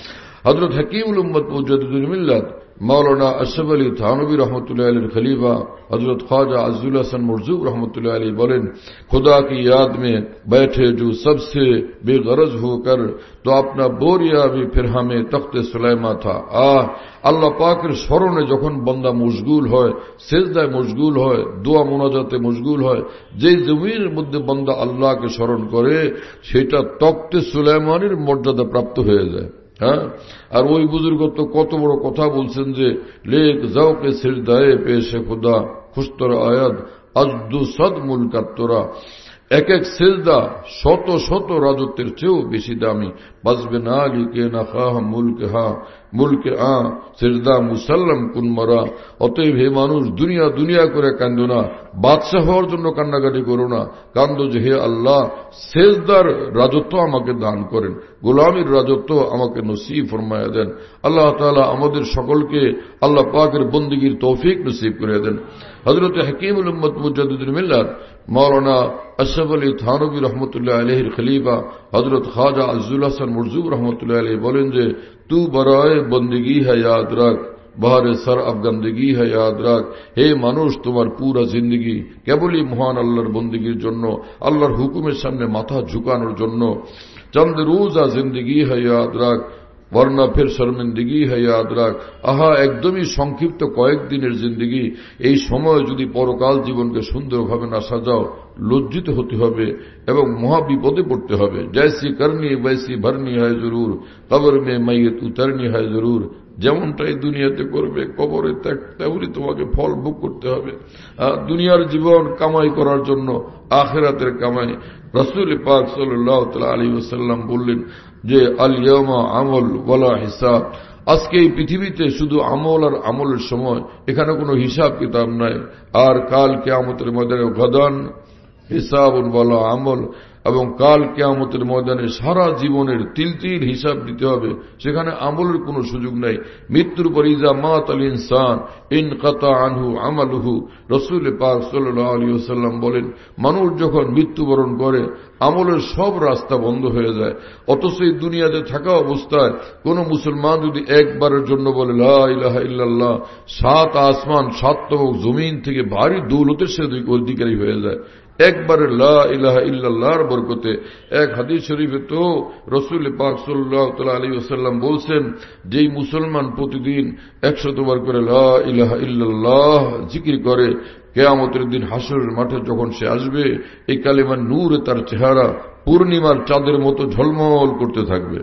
হযরত হাকিমুল উম্মত মুজাদ্দিদুল মিল্লাত मौलाना अशरफ अली थानवी रहमतुल्लाह अलैह खलीफा हजरत ख्वाजा अज़्ज़ुल हसन मुर्ज़ूक रहमतुल्लाह अलैह बोलें, खुदा की याद में बैठे जो सबसे बेगरज होकर तो अपना बोरिया भी फिर हमें तख्ते सुलाइमा था। आह, আল্লাহ পাকের স্মরণে যখন বান্দা মশগুল হয়, সেজদায় মশগুল হয়, দোয়া মুনাজাতে মশগুল হয়, যে জমিনের মধ্যে বান্দা আল্লাহকে স্মরণ করে সেটা তখ্তে সুলাইমানের মর্যাদা প্রাপ্ত হয়ে যায়। হ্যাঁ, আর ওই বুজুর্গ তো কত বড় কথা বলছেন যে লেক যাওকে সিজদায়ে পেশে খুদা খুশতর আয়াত আজদু সদ মুলকাত তোরা, এক এক সিজদা শত শত রাজত্বের চেয়েও বেশি দামি। বাজবে না লিকে না খাহ মুলকে হা মুলকে আ সিজদা মুসাল্লাম কুন মরা। অতএব হে মানুষ, দুনিয়া দুনিয়া করে কান্দো না, বাদশাহ হওয়ার জন্য কান্নাকাটি করো না, কান্দো যে হে আল্লাহ সিজদার রাজত্ব আমাকে দান করেন, গোলামীর রাজত্ব আমাকে নসিব ফরমায়া দেন। আল্লাহ তাআলা আমাদের সকলকে আল্লাহ পাকের বন্দেগীর তৌফিক নসিব করে দেন। হযরত হাকিমুল উম্মত মুজাদ্দিদুল মিল্লাত मौलाना अशरफ अली थानवी रहमतुल्लाह अलैहिर खलीफा हजरत ख्वाजा अज़्ज़ुल हसन मुर्ज़ूक रहमतुल्लाह अलैह बोलें जे तू बराए बंदगी है याद रख, बाहर सर अफगंदगी है याद रख। हे মানুষ, তোমার পুরা জিন্দগি কেবলই মহান আল্লাহর বন্দেগীর জন্য, আল্লাহর হুকুমের সামনে মাথা ঝুঁকানোর জন্য। চন্দ রোজা জিন্দগি है याद रख, वरना फिर शर्मिंदगी है याद रख। আহা, একদমই সংক্ষিপ্ত কয়েকদিনের জিন্দগি, এই সময় যদি পরকাল জীবনকে সুন্দরভাবে না সাজাও লজ্জিত হতে হবে এবং মহা বিপদে পড়তে হবে। জৈসি করনি বৈসি ভরনি হয় জরুর, কবর মে মাইয়ত উতরনি হয় জরুর। যেমনটাই দুনিয়াতে করবে কবরে তেমনি তোমাকে ফল ভোগ করতে হবে। দুনিয়ার জীবন কামাই করার জন্য, আখিরাতের কামাই। রাসূল পাক সাল্লাল্লাহু তাআলা আলাইহি ওয়াসাল্লাম বললেন যে আল ইয়াউমা আমল ওয়ালা হিসাব, আজকে এই পৃথিবীতে শুধু আমল আর আমলের সময়, এখানে কোনো হিসাব কিতাব নাই। আর কাল কিয়ামতের ময়দানে গাদান হিসাবুন ওয়ালা আমল, এবং কাল কিয়ামতের ময়দানে সারা জীবনের তিল তিল হিসাব দিতে হবে, সেখানে আমলের কোনো সুযোগ নাই। মৃত্যুর পর ইজা মাতাল ইনসান ইনকাতা আনহু আমালুহু, রাসূল পাক সাল্লাল্লাহু আলাইহি ওয়াসাল্লাম বলেন, মানুষ যখন মৃত্যুবরণ করে আমলের সব রাস্তা বন্ধ হয়ে যায়। অথচ এই দুনিয়াতে থাকা অবস্থায় কোন মুসলমান যদি একবারের জন্য বলে লা ইলাহা ইল্লাল্লাহ, সাত আসমান সাত তবক জমিন থেকে ভারী দৌলতের সে অধিকারী হয়ে যায়। একবারে লা ইলাহা ইল্লাল্লাহর বরকতে। এক হাদিস শরীফে তো রাসূল পাক সাল্লাল্লাহু তাআলা আলাইহি ওয়াসাল্লাম বলছেন, যেই মুসলমান প্রতিদিন একশত বার করে লা ইলাহা ইল্লাল্লাহ জিকির করে, কিয়ামতের দিন হাসরের মাঠে যখন সে আসবে, এই কালিমার নূরে তার চেহারা পূর্ণিমার চাঁদের মতো ঝলমল করতে থাকবে।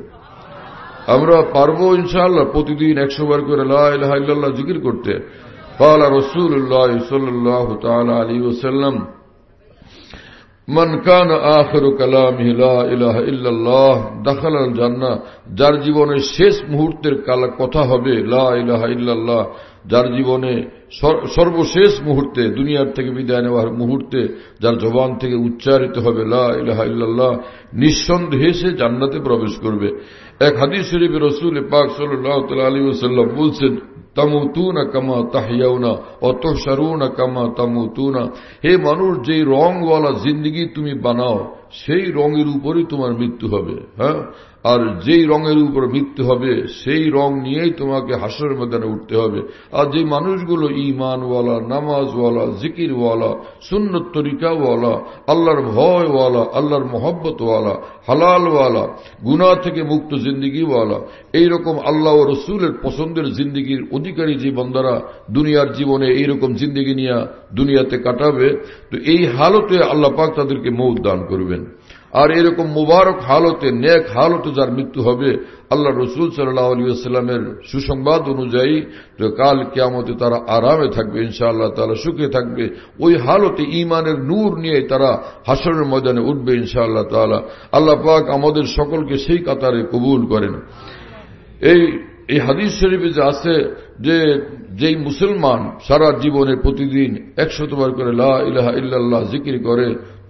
আমরা পারবো ইনশাআল্লাহ প্রতিদিন একশো বার করে লা ইলাহা ইল্লাল্লাহ জিকির করতে? قال رسول الله صلى الله تعالى عليه وسلم মান কান আখিরু কালামিহি লা ইলাহা ইল্লাল্লাহ দাখালাল জান্নাহ, যার জীবনের শেষ মুহূর্তের কথা হবে লা ইলাহা ইল্লাল্লাহ, যার জীবনে সর্বশেষ মুহূর্তে দুনিয়ার থেকে বিদায় নেওয়ার মুহূর্তে যার জবান থেকে উচ্চারিত হবে লা ইলাহা ইল্লাল্লাহ, নিঃসন্দেহে সে জান্নাতে প্রবেশ করবে। এক হাদিস শরীফে রাসূল পাক সাল্লাল্লাহু তাআলা আলাইহি ওয়াসাল্লাম বলছেন, তামুতুনা কামা তাহইয়াউনা ও তুহশারুনা কামা তামুতুনা। হে মানুষ, যেই রংওয়ালা জিন্দেগি তুমি বানাও সেই রঙের উপরই তোমার মৃত্যু হবে। হ্যাঁ, আর যেই রঙের উপর মৃত্যু হবে সেই রং নিয়েই তোমাকে হাসরের ময়দানে উঠতে হবে। আর যে মানুষগুলো ঈমানওয়ালা, নামাজওয়ালা, জিকিরওয়ালা, সুন্নত তরিকাওয়ালা, আল্লাহর ভয়ওয়ালা, আল্লাহর মহব্বতওয়ালা, হালালওয়ালা, গুনাহ থেকে মুক্ত জিন্দেগিওয়ালা, এইরকম আল্লাহ ও রসুলের পছন্দের জিন্দেগির অধিকারী যে বান্দারা দুনিয়ার জীবনে এইরকম জিন্দেগি নিয়ে দুনিয়াতে কাটাবে, তো এই হালতে আল্লাহ পাক তাদেরকে মৌত দান করবেন। আর এরকম মুবারক হালতে, নেক হালতে যার মৃত্যু হবে, আল্লাহ রসুল সাল্লাল্লাহু আলাইহি ওয়াসাল্লামের সুসংবাদ অনুযায়ী তো কাল কিয়ামতে তারা আরামে থাকবে, ইনশাআল্লাহ তাআলা সুখে থাকবে। ওই হালতে ঈমানের নূর নিয়ে তারা হাসরের ময়দানে উঠবে ইনশাআল্লাহ তাআলা। আল্লাহ পাক আমাদের সকলকে সেই কাতারে কবুল করেন। এই এই হাদিস শরীফে যে আছে যে যেই মুসলমান সারা জীবনে প্রতিদিন একশতবার করে লা ইলাহা ইল্লাল্লাহ জিকির করে,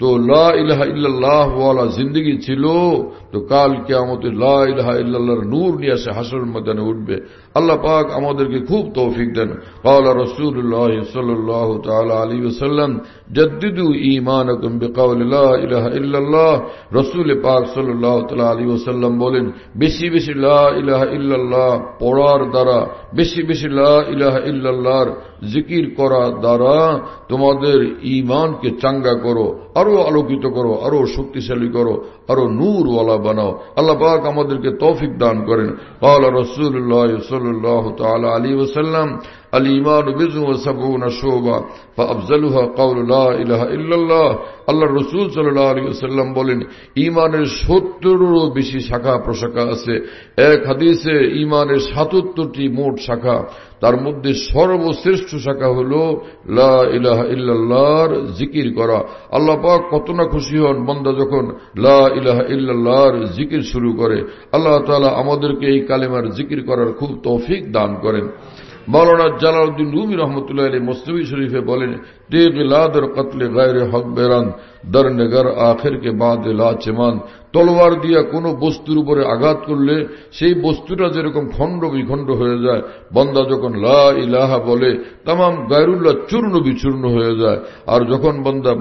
তো লা ইলাহা ইল্লাল্লাহ ওয়ালা জিন্দেগি ছিল, তো কাল কিয়ামতে লা ইলাহা ইল্লাল্লাহর নূর নিয়ে আসে হাসরের ময়দানে উঠবে। আল্লাহ পাক আমাদেরকে খুব তৌফিক দেন। ক্বালা রাসূলুল্লাহ সাল্লাল্লাহু তাআলা আলাইহি ওয়াসাল্লাম জাদ্দিদু ঈমানাকুম বিকাউলি লা ইলাহা ইল্লাল্লাহ। রাসূল পাক সাল্লাল্লাহু তাআলা আলাইহি ওয়াসাল্লাম বলেন, বেশি বেশি লা ইলাহা ইল্লাল্লাহ পড়ার দ্বারা, বেশি বেশি লা ইলাহা ইল্লাল্লাহর জিকির করার দ্বারা তোমাদের ঈমানকে চাঙ্গা করো, আরো আলোকিত করো, আরো শক্তিশালী করো, আরো নূরওয়ালা বানাও। আল্লাহ পাক আমাদেরকে তৌফিক দান করেন। ক্বালা রাসূলুল্লাহ সাল্লাল্লাহু তাআলা আলাইহি ওয়াসাল্লাম আল ঈমানু বিজুন ওয়া সাবউনা শুবা ফাআফজালুহা কাউলু লা ইলাহা ইল্লাল্লাহ। আল্লাহর রাসূল সাল্লাল্লাহু আলাইহি ওয়াসাল্লাম বলেন, ঈমানের সত্তরেরও বেশি শাখা প্রশাখা আছে। এক হাদিসে ঈমানের সাতাত্তরটি মোট শাখা, তার মধ্যে সর্বশ্রেষ্ঠ শাখা হল লা ইলাহা ইল্লাল্লাহর জিকির করা। আল্লাহ পাক কত না খুশি হন বান্দা যখন লা ইলাহা ইল্লাল্লাহর জিকির শুরু করে। আল্লাহ তাআলা আমাদেরকে এই কালেমার জিকির করার খুব তৌফিক দান করেন। মাওলানা জালালউদ্দিন রুমি রহমতুল্লাহ আলাইহি মুসনবী শরীফে বলেন, তেগ লাদর কতলে গায়রে হক বেরান দর নগর আখির কে বাদ লাচমান। তলোয়ার দিয়া কোনো বস্তুর উপরে আঘাত করলে সেই বস্তুটা যেরকম খণ্ড বিখণ্ড হয়ে যায়, বান্দা যখন লা ইলাহা বলে তামাম গায়রুল্লাহ চূর্ণ বিচূর্ণ হয়ে যায়। আর যখন বান্দা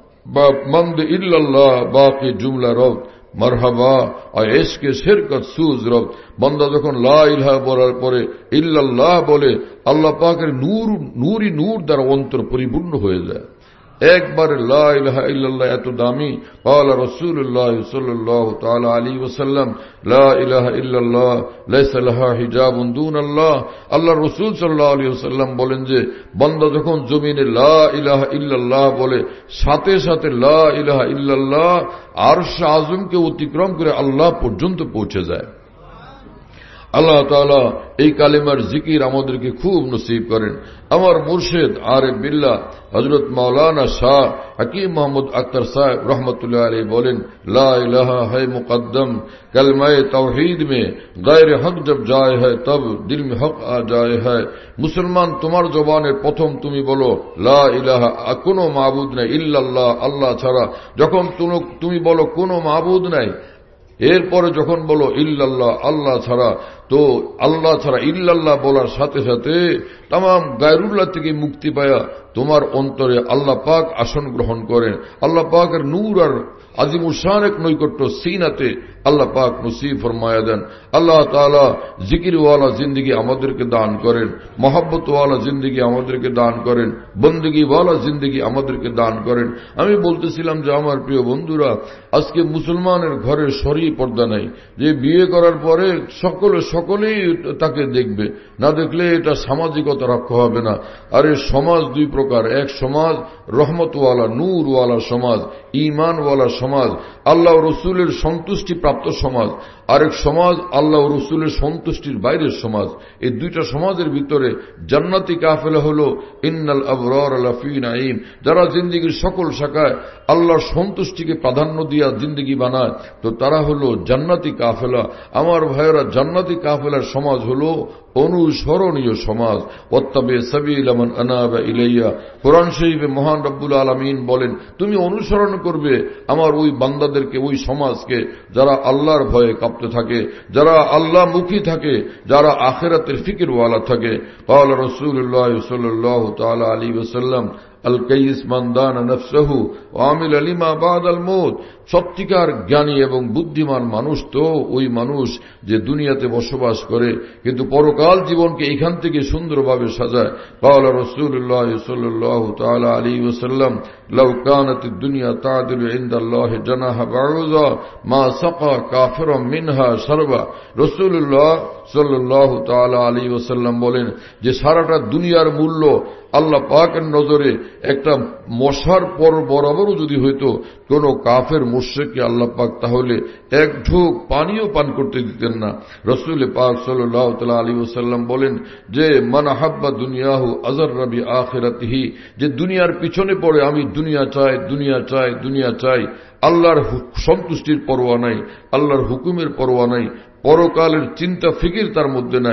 মন্দ ইল্লাল্লাহ বাকি জুমলা রব মারহাবা আর এশকে শিরকত সুজ রব, বান্দা যখন লা ইলাহা বলার পরে ইল্লাল্লাহ বলে, আল্লাহ পাকের নূর নূরই নূর দ্বারা অন্তর পরিপূর্ণ হয়ে যায়। একবার লা ইলাহা ইল্লাল্লাহ এত দামি। ক্বালা রাসূলুল্লাহ সাল্লাল্লাহু তাআলা আলাইহি ওয়াসাল্লাম লা ইলাহা ইল্লাল্লাহ লাইসা লাহা হিজাবুন দুনাল্লাহ। আল্লাহর রাসূল সাল্লাল্লাহু আলাইহি ওয়াসাল্লাম বলেন যে বান্দা যখন জমিনে লা ইলাহা ইল্লাল্লাহ বলে, সাথে সাথে লা ইলাহা ইল্লাল্লাহ আরশ আযমকে অতিক্রম করে আল্লাহ পর্যন্ত পৌঁছে যায়। আল্লাহ তাআলা এই কালেমার জিকির আমাদেরকে খুব নসিব করেন। আমার মুর্শিদ আরিফ বিল্লাহ হযরত মাওলানা শাহ হাকিম মোহাম্মদ আখতার সাহেব रहमतुल्लाह अलैह बोलें, ला इलाहा है मुकद्दम कलमाए तौहीद में गैर हक जब जाए है तब दिल में हक आ जाए है। मुसलमान তোমার জবানের প্রথম তুমি বলো লা ইলাহা, কোনো মাবুদ নাই ইল্লাল্লাহ, আল্লাহ ছাড়া। যখন তুমি বলো কোনো মাবুদ নাই, এরপরে যখন বলো ইল্লাল্লাহ, আল্লাহ ছাড়া, তো আল্লাহ ছাড়া ইল্লাল্লাহ বলার সাথে সাথে তামাম গায়রুল্লাহ থেকে মুক্তি পায়া তোমার অন্তরে আল্লাহ পাক আসন গ্রহণ করেন। আল্লাহ পাকের নূর আর আজিমুশান এক নৈকট্য সিনাতে আল্লাহ পাক নসিব ফরমায়া দেন। আল্লাহ তাআলা জিকিরওয়ালা জিন্দগি আমাদেরকে দান করেন, মহব্বতওয়ালা জিন্দগি আমাদেরকে দান করেন, বন্দেগীওয়ালা জিন্দগি আমাদেরকে দান করেন। আমি বলতেছিলাম যে আমার প্রিয় বন্ধুরা, আজকে মুসলমানের ঘরে শরী পর্দা নাই, যে বিয়ে করার পরে সকলে সকলেই তাকে দেখবে, না দেখলে এটা সামাজিকতা রক্ষা হবে না। আর এই সমাজ দুই প্রকার, এক সমাজ রহমতওয়ালা নূরওয়ালা সমাজ, ঈমানওয়ালা সমাজ, আল্লাহ ও রসুলের সন্তুষ্টি প্রাপ্ত সমাজ, আরেক সমাজ আল্লাহ ও রসুলের সন্তুষ্টির বাইরের সমাজ। এই দুইটা সমাজের ভিতরে জান্নাতি কাফেলা হল ইন্নাল আবরার লাফি নাঈম, যারা জিন্দেগীর সকল শাখায় আল্লাহর সন্তুষ্টিকে প্রাধান্য দিয়া জিন্দেগি বানায়, তো তারা হল জান্নাতি কাফেলা। আমার ভাইয়েরা, জান্নাতি কাফেলার সমাজ হল অনুসরণীয় সমাজ। ওয়াত্তাবি সাবিলা মান আনাবা ইলাইয়া, কোরআন শরীফে মহান রব্বুল আলামিন বলেন, তুমি অনুসরণ করবে আমার ওই বান্দাদেরকে, ওই সমাজকে যারা আল্লাহর ভয়ে কাঁপতে থাকে, যারা আল্লাহ মুখী থাকে, যারা আখিরাতের ফিকিরওয়ালা থাকে। ক্বালা রাসূলুল্লাহ সাল্লাল্লাহু তাআলা আলাইহি ওয়াসাল্লাম আল কাইস মান দানা নফসহু ওয়া আমিলা লিমা বাদাল মউত। সত্যিকার জ্ঞানী এবং বুদ্ধিমান মানুষ তো ওই মানুষ যে দুনিয়াতে বসবাস করে কিন্তু পরকাল জীবনকে এখান থেকে সুন্দরভাবে সাজায়। ক্বালা রাসূলুল্লাহ সাল্লাল্লাহু তাআলা আলাইহি ওয়াসাল্লাম লাউ কানাতিদ দুনিয়া তা'দিলু ইনদাল্লাহি জানাহা বাউযা মা সাকা কাফিরুম মিনহা শারবা। রাসূলুল্লাহ সাল্লাল্লাহু তাআলা আলাইহি ওয়াসাল্লাম বলেন যে সারাটা দুনিয়ার মূল্য আল্লাহ পাকের নজরে একটা মশার পর বরাবরও যদি হইতো কোন কাফের মুশরিককে আল্লাহ পাক তাহলে এক ঢোক পানিও পান করতে দিতেন না। রাসূল পাক সাল্লাল্লাহু তাআলা আলাইহি ওয়াসাল্লাম বলেন যে মান আহাব্বা দুনিয়াহু আযাররা বি আখিরাতিহি, যে দুনিয়ার পিছনে পড়ে আমি দুনিয়া চাই দুনিয়া চাই দুনিয়া চাই, আল্লাহর সন্তুষ্টির পরোয়া নাই, আল্লাহর হুকুমের পরোয়া নাই, পরকালের চিন্তা ফিকির তার মধ্যে নাই,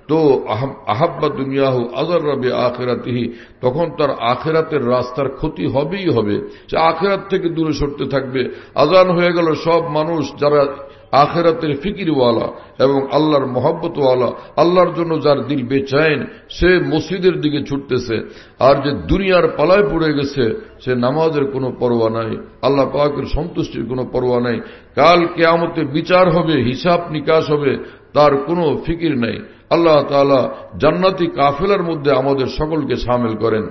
তো আহাব্বা দুনিয়াহু আযাররা বিআখিরাতিহি, তখন তার আখিরাতের রাস্তার ক্ষতি হবেই হবে। সে আখিরাত থেকে দূরে সরতে থাকবে। আজান হয়ে গেল, সব মানুষ যারা আখিরাতের ফিকিরওয়ালা এবং আল্লাহর মহব্বতওয়ালা, আল্লাহর জন্য যার দিল বেচাইন, সে মসজিদের দিকে ছুটতেছে। আর যে দুনিয়ার পালায় পড়ে গেছে, সে নামাজের কোনো পরোয়া নাই, আল্লাহ পাকের সন্তুষ্টির কোনো পরোয়া নাই। কাল কিয়ামতে বিচার হবে, হিসাব নিকাশ হবে, তার কোনো ফিকির নাই। আল্লাহ তাআলা জান্নাতি কাফেলার মধ্যে আমাদের সকলকে শামিল করেন।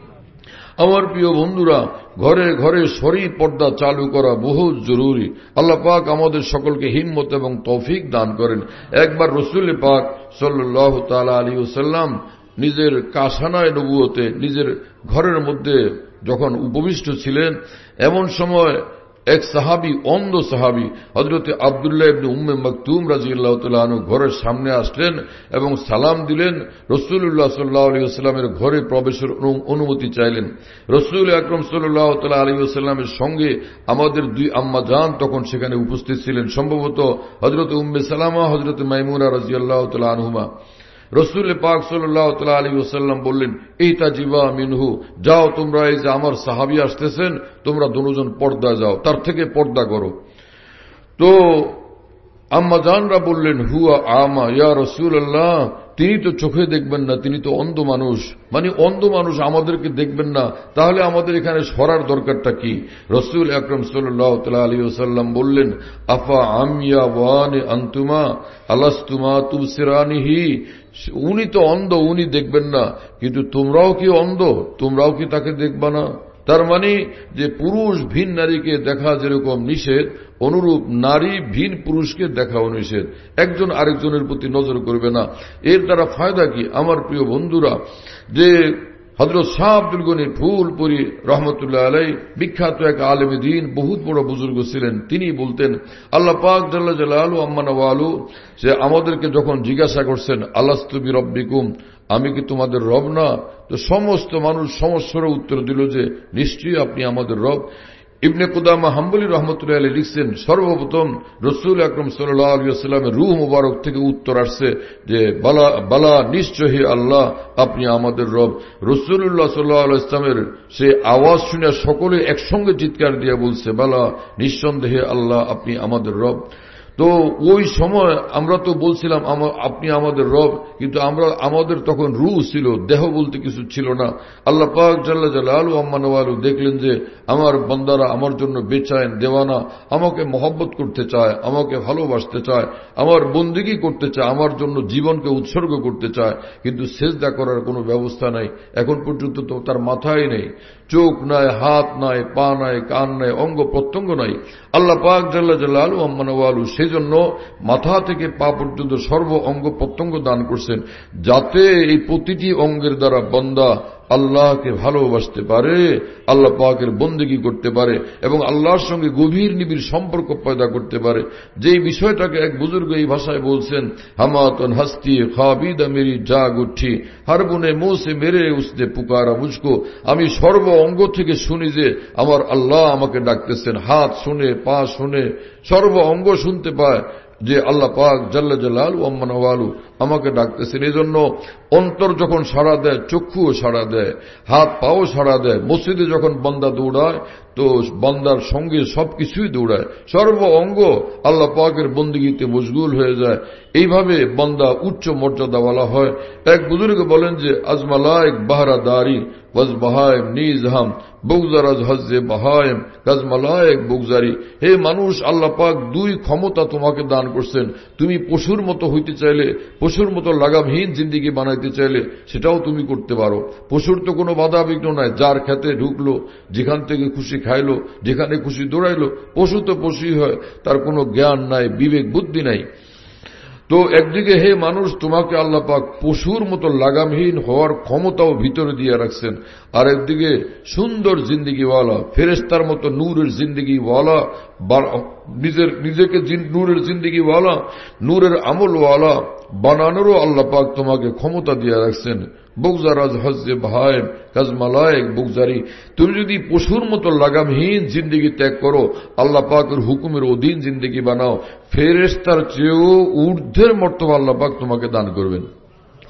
আমার প্রিয় বন্ধুরা, ঘরে ঘরে শরী পর্দা চালু করা বহুত জরুরি। আল্লাহ পাক আমাদের সকলকে হিম্মত এবং তৌফিক দান করেন। একবার রাসূল পাক সাল্লাল্লাহু তাআলা আলাইহি ওয়াসাল্লাম নিজের কাশানায় নবুয়তে নিজের ঘরের মধ্যে যখন উপবিষ্ট ছিলেন, এমন সময় এক সাহাবী, অন্ধ সাহাবী হযরত আব্দুল্লাহ ইবনে উম্মে মাকতুম রাদিয়াল্লাহু তাআলা আনহু ঘরের সামনে আসলেন এবং সালাম দিলেন। রাসূলুল্লাহ সাল্লাল্লাহু আলাইহি ওয়াসাল্লামের ঘরে প্রবেশের অনুমতি চাইলেন। রাসূল আকরাম সাল্লাল্লাহু তাআলা আলাইহি ওয়াসাল্লামের সঙ্গে আমাদের দুই আম্মা জান তখন সেখানে উপস্থিত ছিলেন, সম্ভবত হযরত উম্মে সালামা, হযরত মাইমুনা রাদিয়াল্লাহু তাআলা আনহুমা। রাসূল পাক সাল্লাল্লাহু তাআলা আলাইহি ওয়াসাল্লাম বললেন, ইহতাজিবা মিনহু, যাও তোমরা, এই যে আমার সাহাবী আসতেছেন, তোমরা দুজন পর্দা যাও, তার থেকে পর্দা করো। তো আম্মা জানরা বললেন, হুয়া আমা ইয়া রাসূলুল্লাহ, তিনি তো চোখে দেখবেন না, তিনি তো অন্ধ মানুষ। মানে অন্ধ মানুষ আমাদেরকে দেখবেন না, তাহলে আমাদের এখানে সরার দরকারটা কি? রাসূল আকরাম সাল্লাল্লাহু তাআলা আলাইহি ওয়াসাল্লাম বললেন, আফা আমিয়া ওয়ানি আনতুমা আলাস্তুমা তুবসিরানিহি, উনি তো অন্ধ, উনি দেখবেন না, কিন্তু তোমরাও কি অন্ধ? তোমরাও কি তাকে দেখবা না? তার মানে যে পুরুষ ভিন নারীকে দেখা যেরকম নিষেধ, অনুরূপ নারী ভিন পুরুষকে দেখাও নিষেধ। একজন আরেকজনের প্রতি নজর করবে না। এর দ্বারা ফায়দা কি? আমার প্রিয় বন্ধুরা, যে হযরত শাহ আব্দুল গনি ফুলপুরি রহমতুল্লাহ আলাইহি, বিখ্যাত এক আলেমে দ্বীন, বহুত বড় বুজুর্গ ছিলেন, তিনি বলতেন, আল্লাহ পাক জাল্লা জালালু আম্মা নওয়ালু যে আমাদেরকে যখন জিজ্ঞাসা করছেন, আলাস্তু বিরব্বিকুম, আমি কি তোমাদের রব না? তো সমস্ত মানুষ সমস্যার উত্তর দিল যে নিশ্চয়ই আপনি আমাদের রব। ইবনে কুদামা হাম্বলি রহমতুল্লাহ আলাইহি লিখছেন, সর্বপ্রথম রাসূল আকরাম সাল্লাল্লাহু আলাইহি ওয়াসাল্লামের রূহ মুবারক থেকে উত্তর আসছে যে বালা বালা, নিশ্চয়ই আল্লাহ আপনি আমাদের রব। রাসূলুল্লাহ সাল্লাল্লাহু আলাইহি ওয়াসাল্লামের সেই আওয়াজ শুনে সকলে একসঙ্গে চিৎকার দিয়ে বলছে, বালা, নিঃসন্দেহে আল্লাহ আপনি আমাদের রব। তো ওই সময় আমরা তো বলছিলাম আপনি আমাদের রব, কিন্তু আমরা আমাদের তখন রূহ ছিল, দেহ বলতে কিছু ছিল না। আল্লাহ পাক জাল্লা জালালু আম্মা নওয়ালু দেখলেন যে আমার বান্দারা আমার জন্য বেচায়েন, দেওয়ানা, আমাকে মহব্বত করতে চায়, আমাকে ভালোবাসতে চায়, আমার বন্দেগী করতে চায়, আমার জন্য জীবনকে উৎসর্গ করতে চায়, কিন্তু সেজদা করার কোনো ব্যবস্থা নাই। এখন পর্যন্ত তো তার মাথায় নেই, চোখ নাই, হাত নাই, পা নাই, কান নাই, অঙ্গ প্রত্যঙ্গ নাই। আল্লাহ পাক জাল্লা জালালু আম্মা নওয়ালু সেজন্য মাথা থেকে পা পর্যন্ত সর্ব অঙ্গ প্রত্যঙ্গ দান করছেন, যাতে এই প্রতিটি অঙ্গের দ্বারা বান্দা আল্লাহকে ভালোবাসতে পারে, আল্লাহ পাকের বন্দেগী করতে পারে এবং আল্লাহর সঙ্গে গভীর নিবিড় সম্পর্ক পয়দা করতে পারে। যেই বিষয়টাকে এক বুজুর্গ এই ভাষায় বলছেন, হামাতন হস্তি খাবিদা মেরি জাগ উঠি, হর বুনে মুঁহ সে মেরে উসনে পুকারা মুঝকো, আমি সর্ব অঙ্গ থেকে শুনি যে আমার আল্লাহ আমাকে ডাকতেছেন। হাত শুনে, পা শুনে, সর্ব অঙ্গ শুনতে পায় যে আল্লাহ পাক জাল্লা জালালু আম্মা নওয়ালু আমাকে ডাকতেছেন। এই জন্য অন্তর যখন সাড়া দেয়, চক্ষুও সাড়া দেয়, হাত পাও সাড়া দেয়। মসজিদে যখন বান্দা দৌড়ায়, তো বান্দার সঙ্গে সবকিছুই দৌড়ায়, সর্ব অঙ্গ আল্লাহ পাকের বন্দেগীতে মশগুল হয়ে যায়। এইভাবে বান্দা উচ্চ মর্যাদাওয়ালা হয়। এক বুজুর্গ বলেন যে আজমালায়েক বাহরাদারি ওয়াজ বাহায়েম নিজ হাম বুগজার আজ হজ্জে বাহায়েম কাজমালায়েক বুগজারি। হে মানুষ, আল্লাহ পাক দুই ক্ষমতা তোমাকে দান করছেন। তুমি পশুর মতো হইতে চাইলে, পশুর মতো লাগামহীন জিন্দিগি বানাইতে চাইলে সেটাও তুমি করতে পারো। পশুর তো কোনো বাধা বিঘ্ন নাই, যার খেতে ঢুকলো, যেখান থেকে খুশি খাইলো, যেখানে খুশি দৌড়াইলো। পশু তো পশুই হয়, তার কোনো জ্ঞান নাই, বিবেক বুদ্ধি নাই। তো একদিকে হে মানুষ, তোমাকে আল্লাহ পাক পশুর মতো লাগামহীন হওয়ার ক্ষমতাও ভিতরে দিয়ে রাখছেন, আর একদিকে সুন্দর জিন্দিগিওয়ালা, ফেরেশতার মতো নূরের জিন্দিগিওয়ালা, নিজের নিজেকে নূরের জিন্দিগিওয়ালা, নূরের আমলওয়ালা বানানোরও আল্লাহ পাক তোমাকে ক্ষমতা দিয়ে রাখছেন। বুগজারাজ হজ্জে ভাইম কাজমালায়েক বুগজারি। তুমি যদি পশুর মতো লাগামহীন জিন্দিগি ত্যাগ করো, আল্লাহ পাকের হুকুমের অধীন জিন্দিগি বানাও, ফেরেশতার চেয়েও ঊর্ধ্বের মর্তবা আল্লাহ পাক তোমাকে দান করবেন।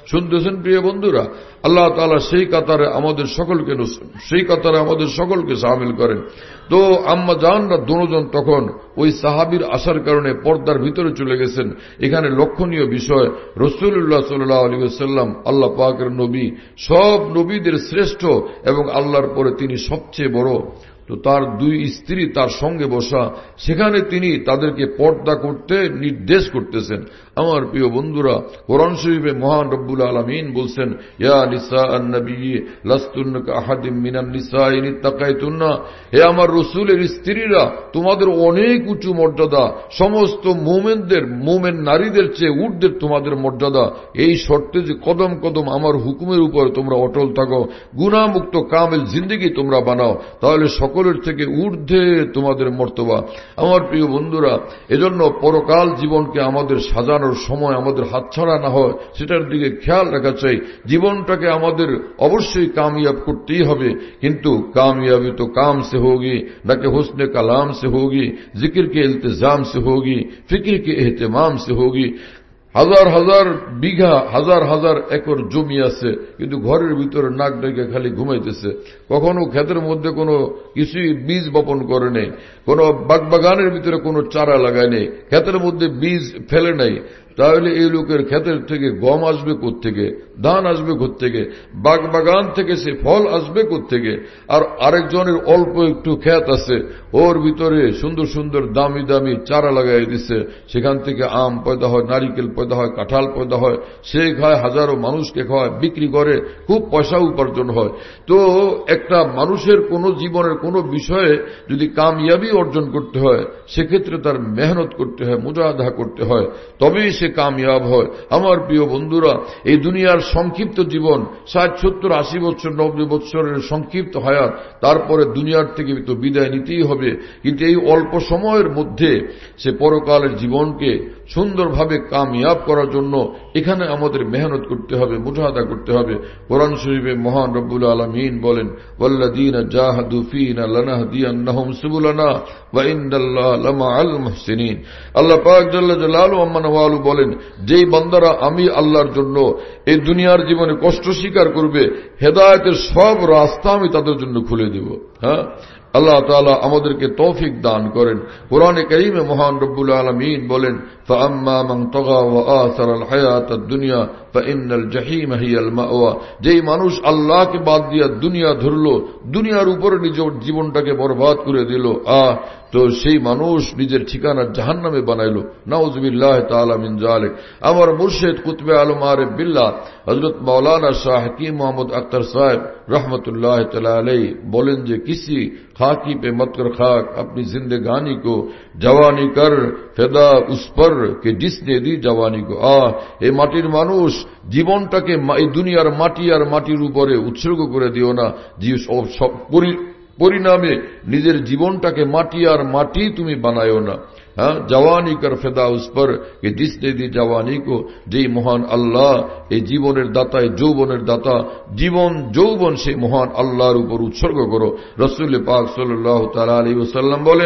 শুনতেছেন প্রিয় বন্ধুরা? আল্লাহ তাআলা সেই কাতারে আমাদের সকলকে সেই কাতারে আমাদের সকলকে শামিল করেন। তো আম্মা জানরা দুজন তখন ওই সাহাবীর আসার কারণে পর্দার ভিতরে চলে গেছেন। এখানে লক্ষণীয় বিষয়, রাসূলুল্লাহ সাল্লাল্লাহু আলাইহি ওয়াসাল্লাম আল্লাহ পাকের নবী, সব নবীদের শ্রেষ্ঠ এবং আল্লাহর পরে তিনি সবচেয়ে বড়। তো তার দুই স্ত্রী তার সঙ্গে বসা, সেখানে তিনি তাদেরকে পর্দা করতে নির্দেশ করতেছেন। আমার প্রিয় বন্ধুরা, কোরআন শরীফে মহান রব্বুল আলামিন বলছেন, ইয়া নিসা আন-নবী লাস্তুন্না কাআহাদিম মিনান নিসা ইন ইত্তাকাইতুন্না, হে আমার রাসূলের স্ত্রীরা, তোমাদের অনেক উঁচু মর্যাদা, সমস্ত মুমিনদের মুমিন নারীদের চেয়ে ঊর্ধ্বে তোমাদের মর্যাদা, এই শর্তে যে কদম কদম আমার হুকুমের উপর তোমরা অটল থাকো, গুনাহমুক্ত কামিল জিন্দেগি তোমরা বানাও, তাহলে সকলের থেকে ঊর্ধ্বে তোমাদের মর্তবা। আমার প্রিয় বন্ধুরা, এজন্য পরকাল জীবনকে আমাদের সাজানোর সময় আমাদের হাতছাড়া না হয় সেটার দিকে খেয়াল রাখা চাই। জীবনটাকে আমাদের অবশ্যই কামিয়াব করতেই হবে, কিন্তু কামিয়াবি তো কাম সে হোগি নাকি হুসনে কালাম সে হোগি, জিকির কে ইলতিজাম সে হোগি, ফিকির কে এহতেমাম সে হোগি। হাজার হাজার বিঘা হাজার হাজার একর জমি আছে, কিন্তু ঘরের ভিতরে নাক ডেকে খালি ঘুমাইতেছে, কখনো ক্ষেতের মধ্যে কোনো কিছুই বীজ বপন করে নেই, কোনো বাগবাগানের ভিতরে কোনো চারা লাগায় নেই, ক্ষেতের মধ্যে বীজ ফেলে নেই। তাহলে এই লোকের ক্ষেতের থেকে গম আসবে কোত্থেকে, ধান আসবে কোত্থেকে, বাগবাগান থেকে সে ফল আসবে কোত্থেকে? আর আরেকজনের অল্প একটু ক্ষেত আছে, ওর ভিতরে সুন্দর সুন্দর দামি দামি চারা লাগাই দিচ্ছে, সেখান থেকে আম পয়দা হয়, নারিকেল পয়দা হয়, কাঁঠাল পয়দা হয়, সে খায়, হাজারো মানুষকে খাওয়ায়, বিক্রি করে, খুব পয়সা উপার্জন হয়। তো একটা মানুষের কোন জীবনের কোন বিষয়ে যদি কামিয়াবি অর্জন করতে হয়, সেক্ষেত্রে তার মেহনত করতে হয়, মুজাহাদা করতে হয়, তবেই সে কামিয়াব হয়। আমার প্রিয় বন্ধুরা, এই দুনিয়ার সংক্ষিপ্ত জীবন, ষাট সত্তর আশি বছর নব্বই বছরের সংক্ষিপ্ত হায়াত, তারপরে দুনিয়ার থেকে তো বিদায় নিতেই হবে। কিন্তু এই অল্প সময়ের মধ্যে সে পরকালের জীবনকে সুন্দরভাবে কামিয়াব করার জন্য এখানে আমাদের মেহনত করতে হবে, মুজাহাদা করতে হবে। কোরআন শরীফে মহান রব্বুল আলামিন বলেন, ওয়াল্লাযীনা জাহাদু ফীনা লানাহদিয়ান্নাহুম সুবুলানা ওয়া ইন্নাল্লাহা লামাআল মুহসিনিন। আল্লাহ পাক জাল্লা জালালুহু আম্মা নওয়ালু বলেন, যেই বান্দারা আমি আল্লাহর জন্য এই দুনিয়ার জীবনে কষ্ট স্বীকার করবে, হেদায়েতের সব রাস্তা আমি তাদের জন্য খুলে দেব। হ্যাঁ, আল্লাহ তাআলা আমাদেরকে তৌফিক দান করেন। কোরআনে কারীমে মহান রব্বুল আলামিন বলেন, ফাআম্মা মান তাগা ওয়া আসারাল হায়াতাদ দুনিয়া ফাইন্নাল জাহিমা হিয়াল মাওয়া। যেই মানুষ আল্লাহকে বাদ দিয়া দুনিয়া ধরলো, দুনিয়ার উপরে নিজের জীবনটাকে বরবাদ করে দিল, আহ তো সেই মানুষ নিজের ঠিকানা জাহান্নামে বানাইল। নাউযুবিল্লাহি তাআলা মিন যালিক। আমার মুর্শিদ কুতবে আলম আরিফ বিল্লাহ হযরত মাওলানা শাহ হাকিম মোহাম্মদ আখতার সাহেব रहमतुल्लाह तआला अलैहि बोलें जे किसी खाकी पे मत कर खाक अपनी जिंदगानी को जवानी कर फेदा उस पर कि जिसने दी जवानी को। आ ए माटिर मानुष जीवनटाके এই দুনিয়ার মাটি আর মাটির উপরে উৎসর্গ করে দিও না, সব পরিণামে নিজের জীবনটাকে মাটি আর মাটি তুমি বানায়ো না। হ্যাঁ, জওয়ানি কর ফেদা উস পর कि जिसने दी जवानी को। যেই মহান আল্লাহ এই জীবনের দাতা, এই যৌবনের দাতা, জীবন যৌবন সেই মহান আল্লাহর উপর উৎসর্গ করো। রাসূল পাক সাল্লাল্লাহু তাআলা আলাইহি ওয়াসাল্লাম বলেন,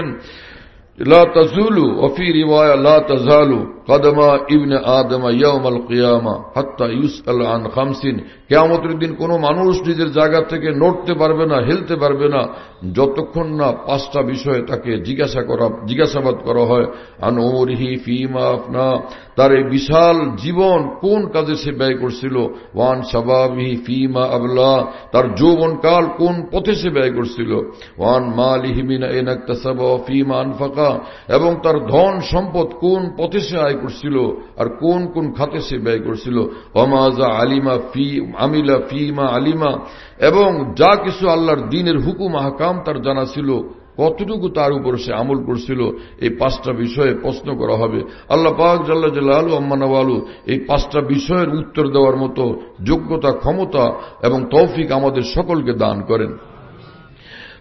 লা তাজুলু ওয়া ফি রিওয়ায়া লা তাজালু কদমা ইবনে আদম ইয়াউমাল কিয়ামা হাত্তা ইউসআল আন খামসিন। কিয়ামতের দিন কোন মানুষ নিজের জায়গা থেকে নড়তে পারবে না, হিলতে পারবে না, যতক্ষণ না পাঁচটা বিষয়ে তাকে জিজ্ঞাসা করা জিজ্ঞাসাবাদ করা হয়। আন উমরিহি ফীমা আফনা, তার এই বিশাল জীবন কোন কাজে সে ব্যয় করছিল। ওয়ান শাবাবিহি ফীমা আবলা, তার যৌবনকাল কোন পথে সে ব্যয় করছিল। ওয়ান মালিহি মিন আইনা ইকতাসাবা ফীমা আনফাকা, এবং তার ধন সম্পদ কোন পথে সে আয় করছিল আর কোন কোন খাতে সে ব্যয় করছিল। ওয়ামাযা আলিমা ফি আমিলা ফীমা আলিমা, এবং যা কিছু আল্লাহর দ্বীনের হুকুম আহকাম তার জানা ছিল, কতটুকু তার উপর সে আমল করছিল। এই পাঁচটা বিষয়ে প্রশ্ন করা হবে। আল্লাহ পাক জাল্লা জালালু আম্মা নওয়ালু এই পাঁচটা বিষয়ের উত্তর দেওয়ার মতো যোগ্যতা, ক্ষমতা এবং তৌফিক আমাদের সকলকে দান করেন।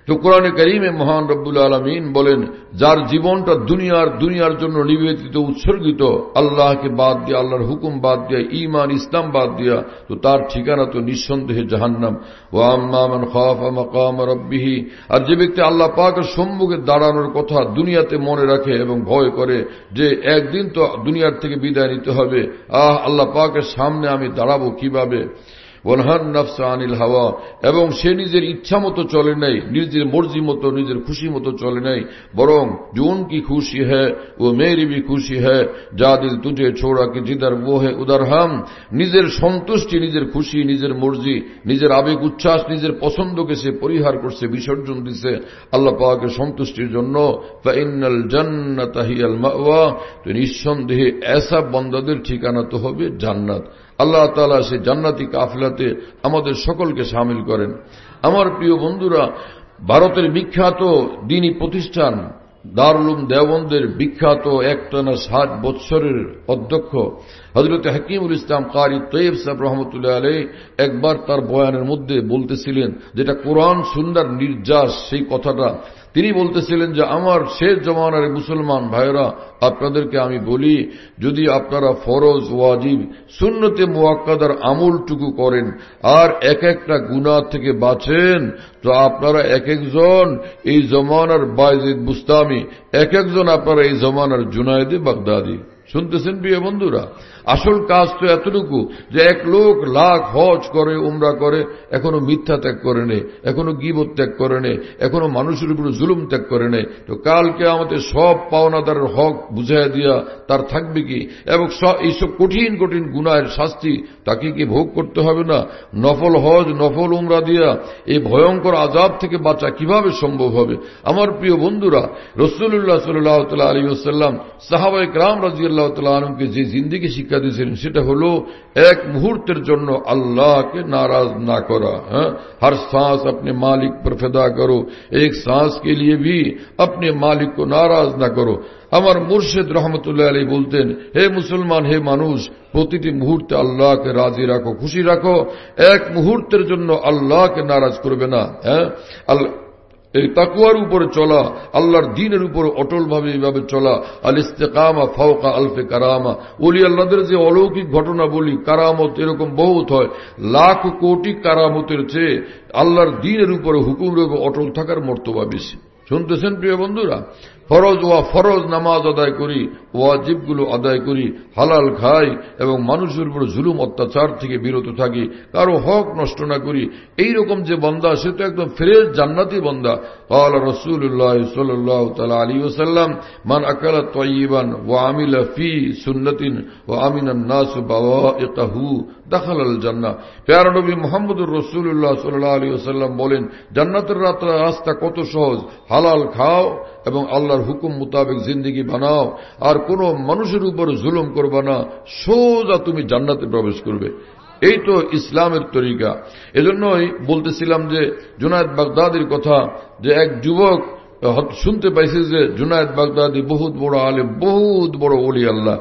তো কোরআনে কারীমে মহান রব্বুল আলামিন বলেন, যার জীবনটা দুনিয়ার দুনিয়ার জন্য নিবেদিত উৎসর্গিত, আল্লাহকে বাদ দিয়ে, আল্লাহর হুকুম বাদ দিয়ে, ঈমান ইসলাম বাদ দিয়া, তো তার ঠিকানা তো নিঃসন্দেহে জাহান্নাম। ওয়া আম্মা মান খাফা মাকাম রাব্বিহি, আর যে ব্যক্তি আল্লাহ পাকের সম্মুখে দাঁড়ানোর কথা দুনিয়াতে মনে রাখে এবং ভয় করে যে একদিন তো দুনিয়ার থেকে বিদায় নিতে হবে, আহ আল্লাহ পাকের সামনে আমি দাঁড়াবো কিভাবে, ওয়ানহান নাফসা আনিল হাওয়া, এবং সে নিজের ইচ্ছা মতো চলে নাই, নিজের মর্জি মতো, নিজের খুশি মতো চলে নাই, বরং জুন কি খুশি হ্যায় ও মেরি ভি খুশি হ্যায়, যা দিল তুঝে ছোড়া কি জিদার वो है उधर हम, নিজের সন্তুষ্টি, নিজের খুশি, নিজের মর্জি, নিজের আবেগ উচ্ছ্বাস, নিজের পছন্দকে সে পরিহার করছে, বিসর্জন দিছে আল্লাহ পাকের সন্তুষ্টির জন্য। ফাইনাল জান্নাতা হিয়াল মাওয়া, তো নিঃসন্দেহে এসব বান্দাদের ঠিকানা তো হবে জান্নাত। আল্লাহ তাআলা সেই জান্নাতি কাফেলাতে আমাদের সকলকে শামিল করেন। আমার প্রিয় বন্ধুরা, ভারতের বিখ্যাত দ্বীনি প্রতিষ্ঠান দারুল উলুম দেওবন্দের বিখ্যাত একটানা ষাট বৎসরের অধ্যক্ষ হযরত হাকিমুল ইসলাম কারি তৈয়ব সাহেব রহমতুল্লাহ আলাইহি একবার তার বয়ানের মধ্যে বলতেছিলেন, যেটা কোরআন সুন্নাহর নির্যাস, সেই কথাটা তিনি বলতেছিলেন যে আমার শেষ জমানার মুসলমান ভাইরা, আপনাদেরকে আমি বলি, যদি আপনারা ফরজ, ওয়াজিব, সুন্নতে মুআক্কাদার আমলটুকু করেন আর এক একটা গুনাহ থেকে বাঁচেন, তো আপনারা এক একজন এই জমানার বায়জিদ বুস্তামি, এক একজন আপনারা এই জমানার জুনায়েদে বাগদাদি। শুনতেছেন প্রিয় বন্ধুরা, আসল কাজ তো এতটুকু যে এক লোক লাখ হজ করে, উমরা করে, এখনো মিথ্যা ত্যাগ করে নেই, এখনো গীবত ত্যাগ করে নেই, এখনো মানুষের উপর জুলুম ত্যাগ করে নেই, তো কালকে আমাদের সব পাওনাদারের হক বুঝাইয়া দিয়া তার থাকবে কি? এবং এইসব কঠিন কঠিন গুনাহের শাস্তি তাকে কি ভোগ করতে হবে না? নফল হজ, নফল উমরা দিয়া এই ভয়ঙ্কর আযাব থেকে বাঁচা কিভাবে সম্ভব হবে? আমার প্রিয় বন্ধুরা, রাসূলুল্লাহ সাল্লাল্লাহু তাআলা আলাইহি ওয়াসাল্লাম সাহাবায়ে কেরাম রাদিয়াল্লাহু তাআলা আনহুকে যে জিন্দেগি শিক্ষা দিয়েছিলেন, সেটা হলো এক মুহূর্তের জন্য আল্লাহকে নারাজ না করা। হ্যাঁ, हर सांस अपने मालिक पर फिदा करो, एक सांस के लिए भी अपने मालिक को नाराज ना करो। আমার মুর্শিদ রহমতুল্লাহ আলাইহি বলতেন, হে মুসলমান, হে মানুষ, প্রতিটি মুহূর্তে আল্লাহকে রাজি রাখো, খুশি রাখো, এক মুহূর্তের জন্য আল্লাহকে নারাজ করবে না। হ্যাঁ, আল্লাহ এই তাকওয়ার উপরে চলা, আল্লাহর দ্বীনের উপরে অটলভাবে এইভাবে চলা, আল ইস্তিকামা ফাওকা আলফে কারামা। ওলি আল্লাহদের যে অলৌকিক ঘটনা বলি, কারামত এরকম বহুত হয়, লাখ কোটি কারামতের চেয়ে আল্লাহর দ্বীনের উপরে, হুকুমের উপরে অটল থাকার মর্তবা বেশি। শুনতেছেন প্রিয় বন্ধুরা, ফরজ ওয়া ফরজ নামাজ আদায় করি, ওয়াজিবগুলো আদায় করি, হালাল খাই এবং মানুষের উপর জুলুম অত্যাচার থেকে বিরত থাকি, কারো হক নষ্ট না করি, এইরকম যে বান্দা, সে তো একদম ফ্রেশ জান্নাতি বান্দা। قال رسول الله صلى الله تعالى عليه وسلم من اكل طيبا وعمل في سنة وامن الناس بوائقه دخل الجنة। প্যারা নবী মুহাম্মদুর রাসূলুল্লাহ সাল্লাল্লাহু আলাইহি ওয়াসাল্লাম বলেন, জান্নাতের রাস্তা কত সহজ, হালাল খাও এবং আল্লাহর হুকুম মোতাবেক জিন্দেগি বানাও, আর কোন মানুষের উপর জুলুম করবে না, সোজা তুমি জান্নাতে প্রবেশ করবে। এই তো ইসলামের তরিকা। এজন্যই বলতেছিলাম যে জুনায়েদ বাগদাদির কথা, যে এক যুবক শুনতে পাইছে যে জুনায়েদ বাগদাদি বহুত বড় আলেম, বহুত বড় ওলি আল্লাহ।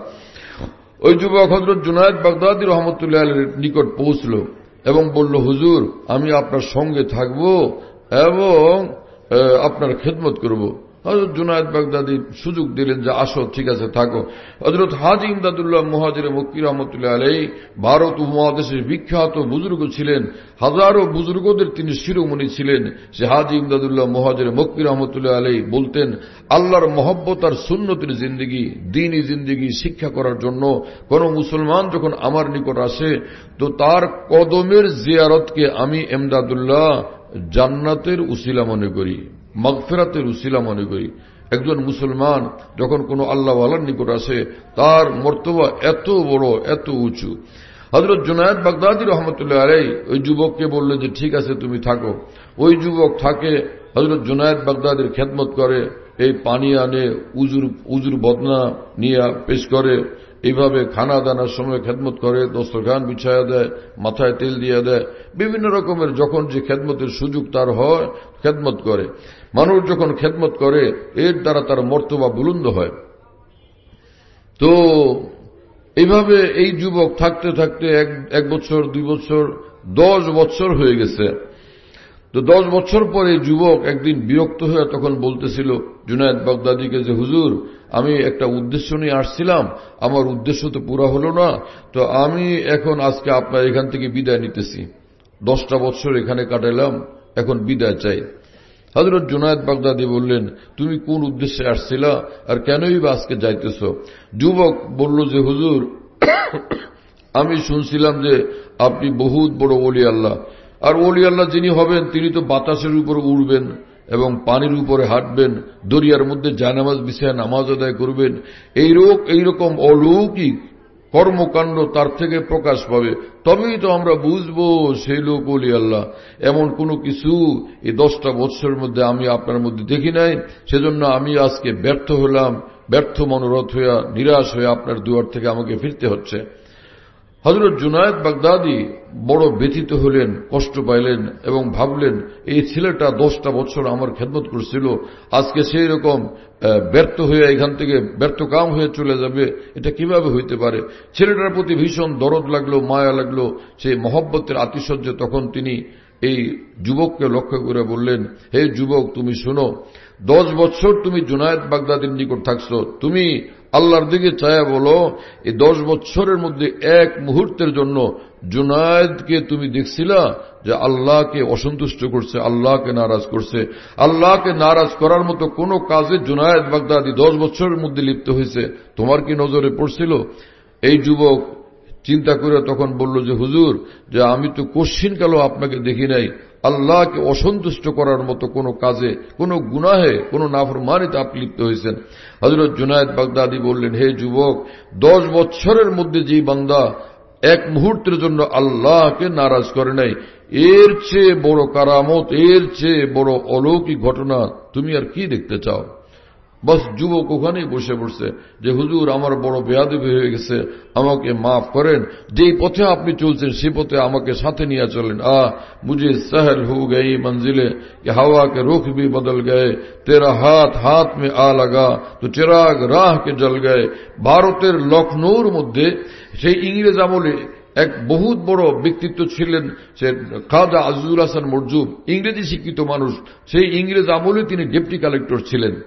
ওই যুবক হযরত জুনায়েদ বাগদাদি রহমতুল্লাহ আলাইহির নিকট পৌঁছল এবং বলল, হুজুর, আমি আপনার সঙ্গে থাকব এবং আপনার খেদমত করব। হযরত জুনায়েদ বাগদাদি সুযোগ দিলেন যে আসো, ঠিক আছে, থাকো। হযরত হাজী ইমদাদুল্লাহ মুহাজির মক্কি রহমতুল্লাহ আলাইহি ভারত উপমহাদেশের বিখ্যাত বুজুর্গ ছিলেন, হাজারো বুজুর্গদের তিনি শিরোমণি ছিলেন। সে হাজী ইমদাদুল্লাহ মুহাজির মক্কি রহমতুল্লাহ আলাইহি বলতেন, আল্লাহর মহব্বত আর সুন্নতের জিন্দেগি, দ্বীনি জিন্দেগি শিক্ষা করার জন্য কোন মুসলমান যখন আমার নিকট আসে, তো তার কদমের জিয়ারতকে আমি ইমদাদুল্লাহ জান্নাতের উসিলা মনে করি, মাগফিরাতের উসিলা মনে করি। একজন মুসলমান যখন কোন আল্লাহওয়ালার নিকট আসে, তার মর্তবা এত বড়, এত উঁচু। হযরত জুনায়েদ বাগদাদি রহমতুল্লাহ আলাইহি ওই যুবককে বললেন যে ঠিক আছে, তুমি থাকো। ওই যুবক থাকে, হযরত জুনায়েদ বাগদাদির খেদমত করে, এই পানি আনে, উজুর উজুর বদনা নিয়ে পেশ করে, এইভাবে খানা দানার সময় খেদমত করে, দস্তরখান বিছায়া দেয়, মাথায় তেল দিয়ে দেয়, বিভিন্ন রকমের যখন যে খেদমতের সুযোগ তার হয় খেদমত করে। মানুষ যখন খেদমত করে, এর দ্বারা তার মর্তবা বুলন্দ হয়। তো এইভাবে এই যুবক থাকতে থাকতে এক এক বছর, দুই বছর, দশ বছর হয়ে গেছে। তো দশ বছর পরে যুবক একদিন বিরক্ত হয়ে তখন বলতেছিল জুনায়েদ বাগদাদিকে যে হুজুর, আমি একটা উদ্দেশ্য নিয়ে আসছিলাম, আমার উদ্দেশ্য তো পুরা হলো না, তো আমি এখন আজকে আপনার এখান থেকে বিদায় নিতেছি। দশটা বছর এখানে কাটাইলাম, এখন বিদায় চাই। হযরত জুনায়েদ বাগদাদি বললেন, তুমি কোন উদ্দেশ্যে আসছিলা আর কেনই বা আজকে যাইতেছ? যুবক বলল যে হুজুর, আমি শুনছিলাম যে আপনি বহুত বড় ওলি আল্লাহ, আর ওলি আল্লাহ যিনি হবেন তিনি তো বাতাসের উপর উড়বেন এবং পানির উপরে হাঁটবেন, দরিয়ার মধ্যে জায়নামাজ বিছায় নামাজ আদায় করবেন। এইরকম অলৌকিক কর্মকাণ্ড তার থেকে প্রকাশ পাবে, তবেই তো আমরা বুঝবো সেই লোক ওলি আল্লাহ। এমন কোনো কিছু এই দশটা বৎসরের মধ্যে আমি আপনার মধ্যে দেখি নাই, সেজন্য আমি আজকে ব্যর্থ হলাম, ব্যর্থ মনোরথ হইয়া নিরাশ হয়ে আপনার দুয়ার থেকে আমাকে ফিরতে হচ্ছে। হযরত জুনায়েদ বাগদাদি বড় ব্যথিত হলেন, কষ্ট পাইলেন এবং ভাবলেন, এই ছেলেটা দশটা বছর আমার খেদমত করছিল, আজকে সেই রকম ব্যর্থ হয়ে এখান থেকে ব্যর্থ কাম হয়ে চলে যাবে, এটা কিভাবে হইতে পারে? ছেলেটার প্রতি ভীষণ দরদ লাগলো, মায়া লাগলো, সেই মহব্বতের আতিশয্যে তখন তিনি এই যুবককে লক্ষ্য করে বললেন, হে যুবক, তুমি শোনো, দশ বছর তুমি জুনায়েদ বাগদাদির নিকট থাকছো, তুমি আল্লাহর দিকে চায়া বলো, এই দশ বছরের মধ্যে এক মুহূর্তের জন্য জুনায়েদকে তুমি দেখছিলা যে আল্লাহকে অসন্তুষ্ট করছে, আল্লাহকে নারাজ করছে? আল্লাহকে নারাজ করার মতো কোন কাজে জুনায়েদ বাগদাদি দশ বছরের মধ্যে লিপ্ত হয়েছে তোমার কি নজরে পড়ছিল? এই যুবক চিন্তা করে তখন বলল যে হুজুর, যে আমি তো কোশ্চিনকালও আপনাকে দেখি নাই আল্লাহকে অসন্তুষ্ট করার মতো কোনো কাজে, কোনো গুনাহে, কোনো নাফরমানিতে আপনি লিপ্ত হয়েছেন। হযরত জুনায়েদ বাগদাদি বললেন, হে যুবক, দশ বছরের মধ্যে যে বান্দা এক মুহূর্তের জন্য আল্লাহকে নারাজ করে নাই, এর চেয়ে বড় কারামত, এর চেয়ে বড় অলৌকিক ঘটনা তুমি আর কি দেখতে চাও? বস যুবক ওখানেই বসে পড়ছে যে হুজুর, আমার বড় বেয়াদবি হয়ে গেছে, আমাকে মাফ করেন, যেই পথে আপনি চলছেন সে পথে আমাকে সাথে নিয়ে চলেন। আ মুঝে सहल हो गई मंजिले कि हवा के रुख भी बदल गए, तेरा हाथ हाथ में आ लगा तो चिराग राह के जल गए। ভারতের লখনৌর মধ্যে সেই ইংরেজ আমলে এক বহুত বড় ব্যক্তিত্ব ছিলেন, সে খাজা আজিজুল হাসান মরজুব, ইংরেজি শিক্ষিত মানুষ। সেই ইংরেজ আমলে তিনি ডেপুটি কালেক্টর ছিলেন।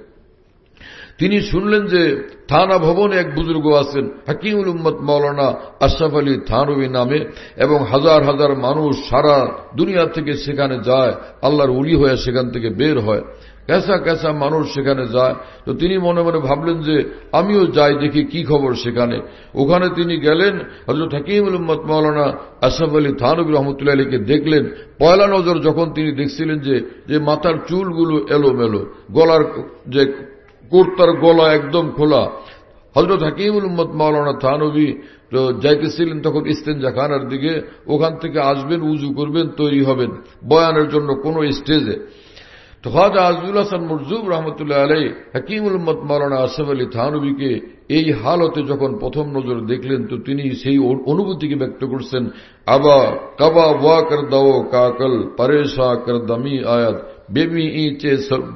তিনি শুনলেন যে থানা ভবনে এক বুজুর্গ আছেন, হাকিমুল উম্মত মাওলানা আশরাফ আলী থানভী নামে, এবং হাজার হাজার মানুষ সারা দুনিয়া থেকে সেখানে যায়, আল্লাহর ওলি হয়ে সেখান থেকে বের হয়, কেসা কেসা মানুষ সেখানে যায়। তো তিনি মনে মনে ভাবলেন যে আমিও যাই, দেখি কি খবর সেখানে। ওখানে তিনি গেলেন, হযরত হাকিমুল উম্মত মাওলানা আশরাফ আলী থানভী রহমতুল্লাহ আলাইহিকে দেখলেন। পয়লা নজর যখন তিনি দেখছিলেন যে যে মাথার চুলগুলো এলোমেলো, গলার যে কুর্তার গলা একদম খোলা। হযরত হাকিমুল উম্মত মাওলানা থানভী তো যাইতেছিলেন তখন ইস্তেঞ্জাখানার দিকে, ওখান থেকে আসবেন, উজু করবেন, তৈরি হবেন বয়ানের জন্য কোন স্টেজে। তো খাজা আজিজুল হাসান মরজুব রহমতুল্লাহ আলাইহি হাকিমুল উম্মত মাওলানা আশরাফ আলী থানভীকে এই হালতে যখন প্রথম নজর দেখলেন, তো তিনি সেই অনুভূতিকে ব্যক্ত করছেন, আবা কাবা ওয়া কর দাও কাকল পরেশা কর দমি আয়াত বেবি ইচে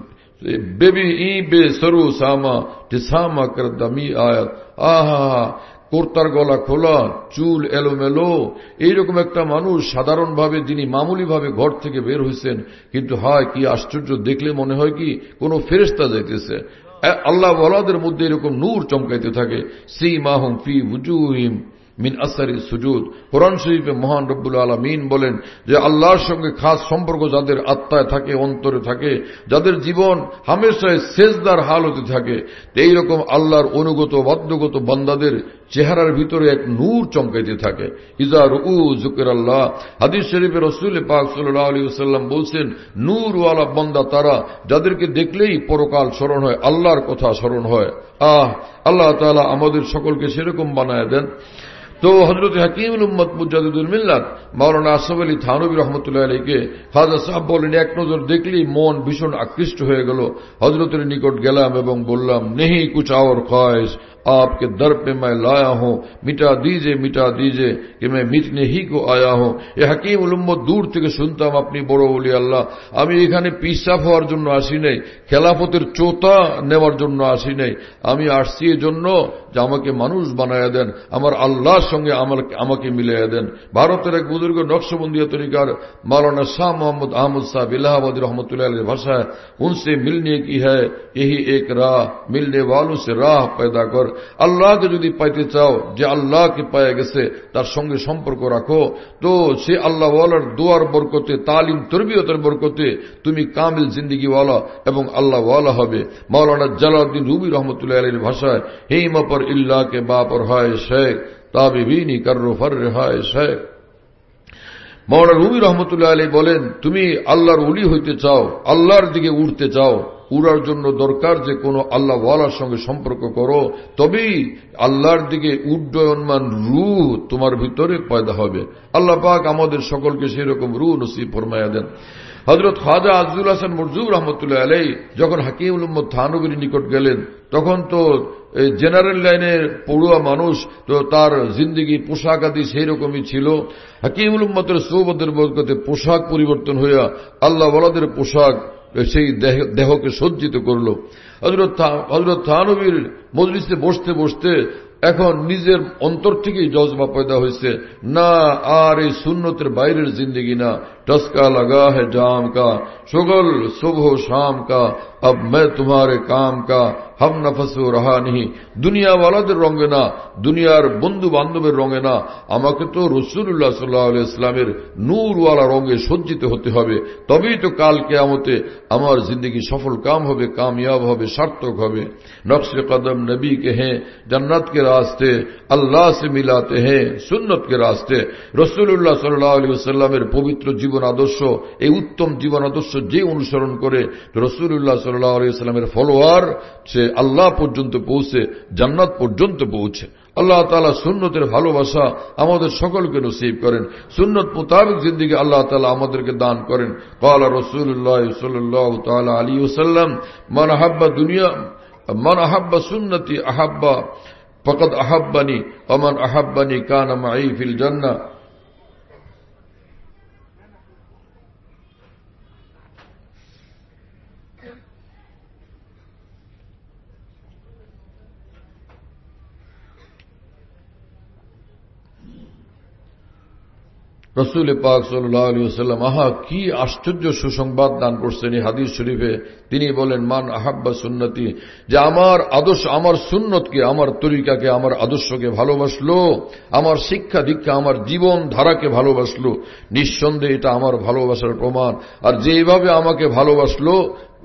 বেবি ই বে সরু সামা টিসামা কর দমি আয়াত। আহা, কোর্তার গলা খোলা, চুল এলোমেলো, এইরকম একটা মানুষ সাধারণভাবে যিনি মামুলি ভাবে ঘর থেকে বের হয়েছেন, কিন্তু হয় কি আশ্চর্য, দেখলে মনে হয় কি কোন ফেরেশতা যাইতেছে। আল্লাহ ওয়ালাদের মধ্যে এরকম নূর চমকাইতে থাকে। সীমাহুম ফি উজুহিম মিন আসরি সুজুদ। কোরআন শরীফে মহান রব্বুল আলামিন বলেন যে আল্লাহর সঙ্গে খাস সম্পর্ক যাদের আত্মায় থাকে, অন্তরে থাকে, যাদের জীবন হামেশায় সেজদার হালতে থাকে, এইরকম আল্লাহর অনুগত বাধ্যগত বান্দাদের চেহারার ভিতরে এক নূর চমকাইতে থাকে। ইজা রুউ যিকরাল্লাহ, হাদিস শরীফে রাসূল পাক সাল্লাল্লাহু আলাইহি ওয়াসাল্লাম বলছেন, নূরওয়ালা বান্দা তারা যাদেরকে দেখলেই পরকাল স্মরণ হয়, আল্লাহর কথা স্মরণ হয়। আহ, আল্লাহ তাআলা আমাদের সকলকে সেরকম বানায় দেন। তো হযরত হাকিমুল উম্মত মুজাদ্দিদুল মিল্লাত মাওলানা আশরাফ আলী থানভী রহমতুল্লাহ আলাইহিকে খাজা সাহেব বলেন, এক নজর দেখলেই মন ভীষণ আকৃষ্ট হয়ে গেল। হযরতের নিকট গেলাম এবং বললাম, নেহি কুছ আর খ্বাহিশ, आपके दर पे मैं लाया हूं, मिटा दीजिए मिटा दीजिए कि मैं मिटने ही को आया हूं। এ হাকিম উম্মত দূর থেকে শুনতাম আপনি বড় ওলি আল্লাহ, আমি এখানে পিসাব হওয়ার জন্য আসি নাই, খেলাফতের চোতা নেওয়ার জন্য আসি নাই, আমি আসছি এজন্য যে আমাকে মানুষ বানায়া দেন, আমার আল্লাহর সঙ্গে আমাকে মিলাইয়া দেন। ভারতের এক বুজুর্গ নকশবন্দিয়া তরিকার মাওলানা শাহ মোহাম্মদ আহমদ সাহেব ইলাহাবাদী রহমতুল্লাহ আলাইহির ভাষায়, उनसे मिलने की है यही एक राह, मिलने वालों से राह पैदा कर। আল্লাহকে যদি পাইতে চাও, যে আল্লাহকে পায়ে গেছে তার সঙ্গে সম্পর্ক রাখো, তো সে আল্লাহ ওয়ালার দোয়ার বরকতে, তালিম তরবিয়তের বরকতে তুমি কামিল জিন্দেগিওয়ালা এবং আল্লাহ ওয়ালা হবে। মাওলানা জালালউদ্দিন রুমি রহমতুল্লাহ আলাইহির ভাষায়, হিমা পর ইল্লাহ কে বাপর হয় শেখ, তাবিবিনী করো ফর রেহায় শেখ। মাওলানা রুমি রহমতুল্লাহ আলাইহি বলেন, তুমি আল্লাহর ওলি হইতে চাও, আল্লাহর দিকে উঠতে চাও, উড়ার জন্য দরকার যে কোনো আল্লাহ ওয়ালার সঙ্গে সম্পর্ক করো, তবেই আল্লাহর দিকে উড্ডয়নমান রূহ তোমার ভিতরে পয়দা হবে। আল্লাহ পাক আমাদের সকলকে সেরকম রূহ নসিব ফরমায়া দেন। হযরত খাজা আজিজুল হাসান মরজুব রহমতুল্লাহ আলাইহি যখন হাকিমুল উম্মত থানবীর নিকট গেলেন, তখন তো জেনারেল লাইনের পড়ুয়া মানুষ, তো তার জিন্দেগি পোশাক আদি সেই রকমই ছিল। হাকিমুল উম্মতের সোহবতের বরকতে পোশাক পরিবর্তন হইয়া আল্লাহ ওয়ালাদের পোশাক সেই দেহকে সজ্জিত করল। হযরত হযরত থানবীর মজলিসে বসতে বসতে এখন নিজের অন্তর থেকেই জজবা পয়দা হয়েছে, না আর এই সুন্নতের বাইরের জিন্দগি না। टस्का लगा है जाम का, शुगल सुबह शाम का, अब मैं तुम्हारे काम का हम नफस रहा नहीं। দুনিয়া ওয়ালাদের রঙে না, দুনিয়ার বন্ধু বান্ধবের রঙে না, আমাকে তো রাসূলুল্লাহ সাল্লাল্লাহু আলাইহি ওয়াসাল্লামের নূরওয়ালা রঙে সজ্জিত হতে হবে, তবেই তো কাল কিয়ামতে আমার জিন্দগি সফল কাম হবে, কামিয়াব হবে, সার্থক হবে। নকশে কদম নবী के हैं, जन्नत के रास्ते अल्लाह से मिलाते हैं, সুন্নত के रास्ते। রাসূলুল্লাহ সাল্লাল্লাহু আলাইহি ওয়াসাল্লামের পবিত্র জীবন আদর্শ, এই উত্তম জীবন আদর্শ যে অনুসরণ করে রাসূলুল্লাহ সাল্লাল্লাহু আলাইহি ওয়াসাল্লামের ফলোয়ার, সে আল্লাহ পর্যন্ত পৌঁছে, জান্নাত পর্যন্ত পৌঁছে। আল্লাহ তাআলা সুন্নতের ভালোবাসা আমাদের সকলকে নসিব করেন, সুন্নত মোতাবেক জিন্দেগি আল্লাহ তাআলা আমাদেরকে দান করেন। ক্বালা রাসূলুল্লাহ সাল্লাল্লাহু তাআলা আলাইহি ওয়াসাল্লাম, মান আহাব্বা দুনিয়া মান আহাব্বা সুন্নতি আহাব্বা ফাকাদ আহাব্বানি ওয়া মান আহাব্বানি কানা মাই ফিল জান্নাহ। রসুল পাক সাল্লাল্লাহু আলাইহি ওয়াসাল্লাম আহা কি আশ্চর্য সুসংবাদ দান করছেন এই হাদিস শরীফে। তিনি বলেন, মান আহাব্বা সুন্নতি, যে আমার আদর্শ, আমার সুন্নতকে, আমার তরিকাকে, আমার আদর্শকে ভালোবাসলো, আমার শিক্ষা দীক্ষা, আমার জীবন ধারাকে ভালোবাসলো, নিঃসন্দেহে এটা আমার ভালোবাসার প্রমাণ। আর যেভাবে আমাকে ভালোবাসলো,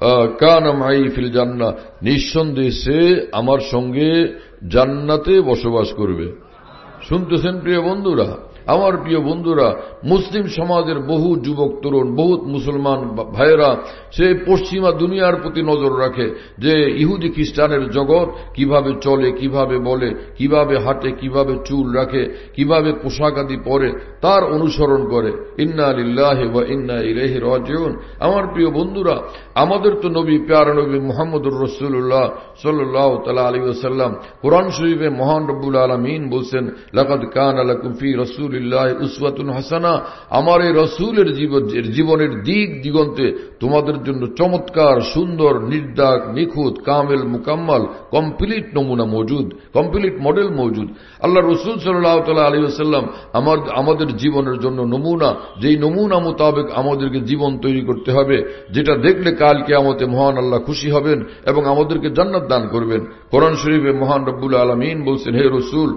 কানা মাই ফিল জান্নাহ, নিঃসন্দেহে সে আমার সঙ্গে জান্নাতে বসবাস করবে। শুনতেছেন প্রিয় বন্ধুরা, আমার প্রিয় বন্ধুরা, মুসলিম সমাজের বহু যুবক তরুণ, বহুত মুসলমান ভাইয়েরা সে পশ্চিমা দুনিয়ার প্রতি নজর রাখে, যে ইহুদি খ্রিস্টানের জগৎ কিভাবে চলে, কিভাবে বলে, কিভাবে হাঁটে, কিভাবে চুল রাখে, কিভাবে পোশাক আদি পরে, তার অনুসরণ করে। ইন্না লিল্লাহি ওয়া ইন্না ইলাইহি রাজিউন। আমার প্রিয় বন্ধুরা, আমাদের তো নবী, প্যারা নবী মুহাম্মদুর রাসূলুল্লাহ সাল্লাল্লাহু তাআলা আলাইহি ওয়াসাল্লাম, কোরআন শরীফে মহান রব্বুল আলামিন বলছেন, লাকাদ কানা লাকুম ফি রাসূলিল্লাহি উসওয়াতুন হাসানাহ, আমার এই রাসূলের জীবনের দিক দিগন্তে তোমাদের জন্য চমৎকার, সুন্দর, নির্দাগ, নিখুঁত, কামেল, মুকাম্মাল, কমপ্লিট নমুনা মজুদ, কমপ্লিট মডেল মজুদ। আল্লাহ রাসূল সাল্লাল্লাহু তাআলা আলাইহি ওয়াসাল্লাম আমার আমাদের জীবনের জন্য নমুনা, যেই নমুনা মোতাবেক আমাদেরকে জীবন তৈরি করতে হবে, যেটা দেখলে কাল কিয়ামতে মহান আল্লাহ খুশি হবেন এবং আমাদেরকে জান্নাত দান করবেন। কোরআন শরীফে মহান রব্বুল আলামিন বলছেন, হে রাসূল,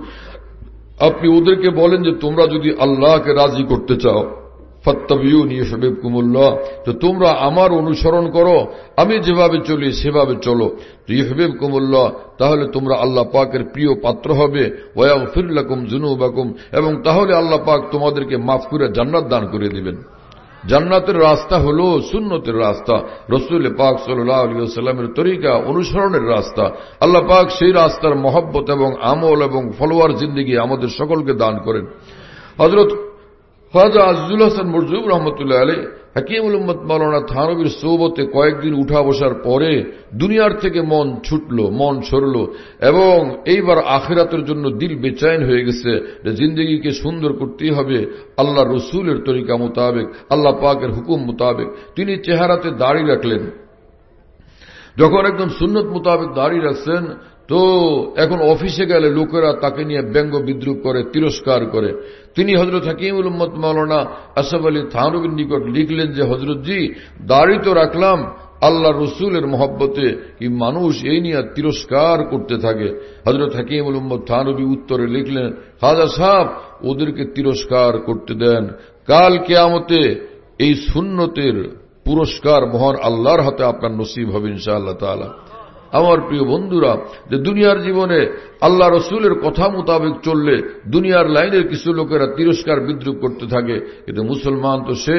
আপনি ওদেরকে বলেন যে তোমরা যদি আল্লাহকে রাজি করতে চাও, ফাত্তাবিউনি ইউহিব্বুকুমুল্লাহ, তো তোমরা আমার অনুসরণ করো, আমি যেভাবে চলি সেভাবে চলো, ইউহিব্বুকুমুল্লাহ, তাহলে তোমরা আল্লাহ পাকের প্রিয় পাত্র হবে, ওয়া ইয়াগফির লাকুম যুনুবাকুম, এবং তাহলে আল্লাহ পাক তোমাদেরকে মাফ করে জান্নাত দান করে দিবেন। জান্নাতের রাস্তা হলো সুন্নতের রাস্তা, রাসূল পাক সাল্লাল্লাহু আলাইহি ওয়াসাল্লামের তরিকা অনুসরণের রাস্তা। আল্লাহ পাক সেই রাস্তার মহব্বত এবং আমল এবং ফলোয়ার জিন্দেগি আমাদের সকলকে দান করেন। হযরত খাজা আজিজুল হাসান মরজুব রহমতুল্লাহ আলাইহি হাকিমুল উম্মত মাওলানা থানভীর সোহবতে কয়েকদিন উঠা বসার পরে দুনিয়ার থেকে মন ছুটল, মন সরল এবং এইবার আখিরাতের জন্য দিল বেচাইন হয়ে গেছে যে জিন্দগিকে সুন্দর করতেই হবে আল্লাহ রসুলের তরিকা মোতাবেক, আল্লাহ পাকের হুকুম মোতাবেক। তিনি চেহারাতে দাড়ি রাখলেন। যখন একদম সুন্নত মোতাবেক দাড়ি রাখছেন তো এখন অফিসে গেলে লোকেরা তাকে নিয়ে ব্যঙ্গ বিদ্রুপ করে, তিরস্কার করে। তিনি হযরত হাকিমুল উম্মত মাওলানা আশরাফ আলী থানভীর নিকট লিখলেন যে হযরতজি, দাড়ি তো রাখলাম আল্লাহ রসুলের মহব্বতে, কি মানুষ এই নিয়ে তিরস্কার করতে থাকে। হযরত হাকিমুল উম্মত থানভী উত্তরে লিখলেন, খাজা সাহেব, ওদেরকে তিরস্কার করতে দেন, কাল কিয়ামতে এই সুন্নতের পুরস্কার মহান আল্লাহর হাতে আপনার নসিব হবে ইনশাআল্লাহ তাআলা। আমার প্রিয় বন্ধুরা, যে দুনিয়ার জীবনে আল্লাহ রসুলের কথা মোতাবেক চললে দুনিয়ার লাইনের কিছু লোকেরা তিরস্কার বিদ্রুপ করতে থাকে, কিন্তু মুসলমান তো সে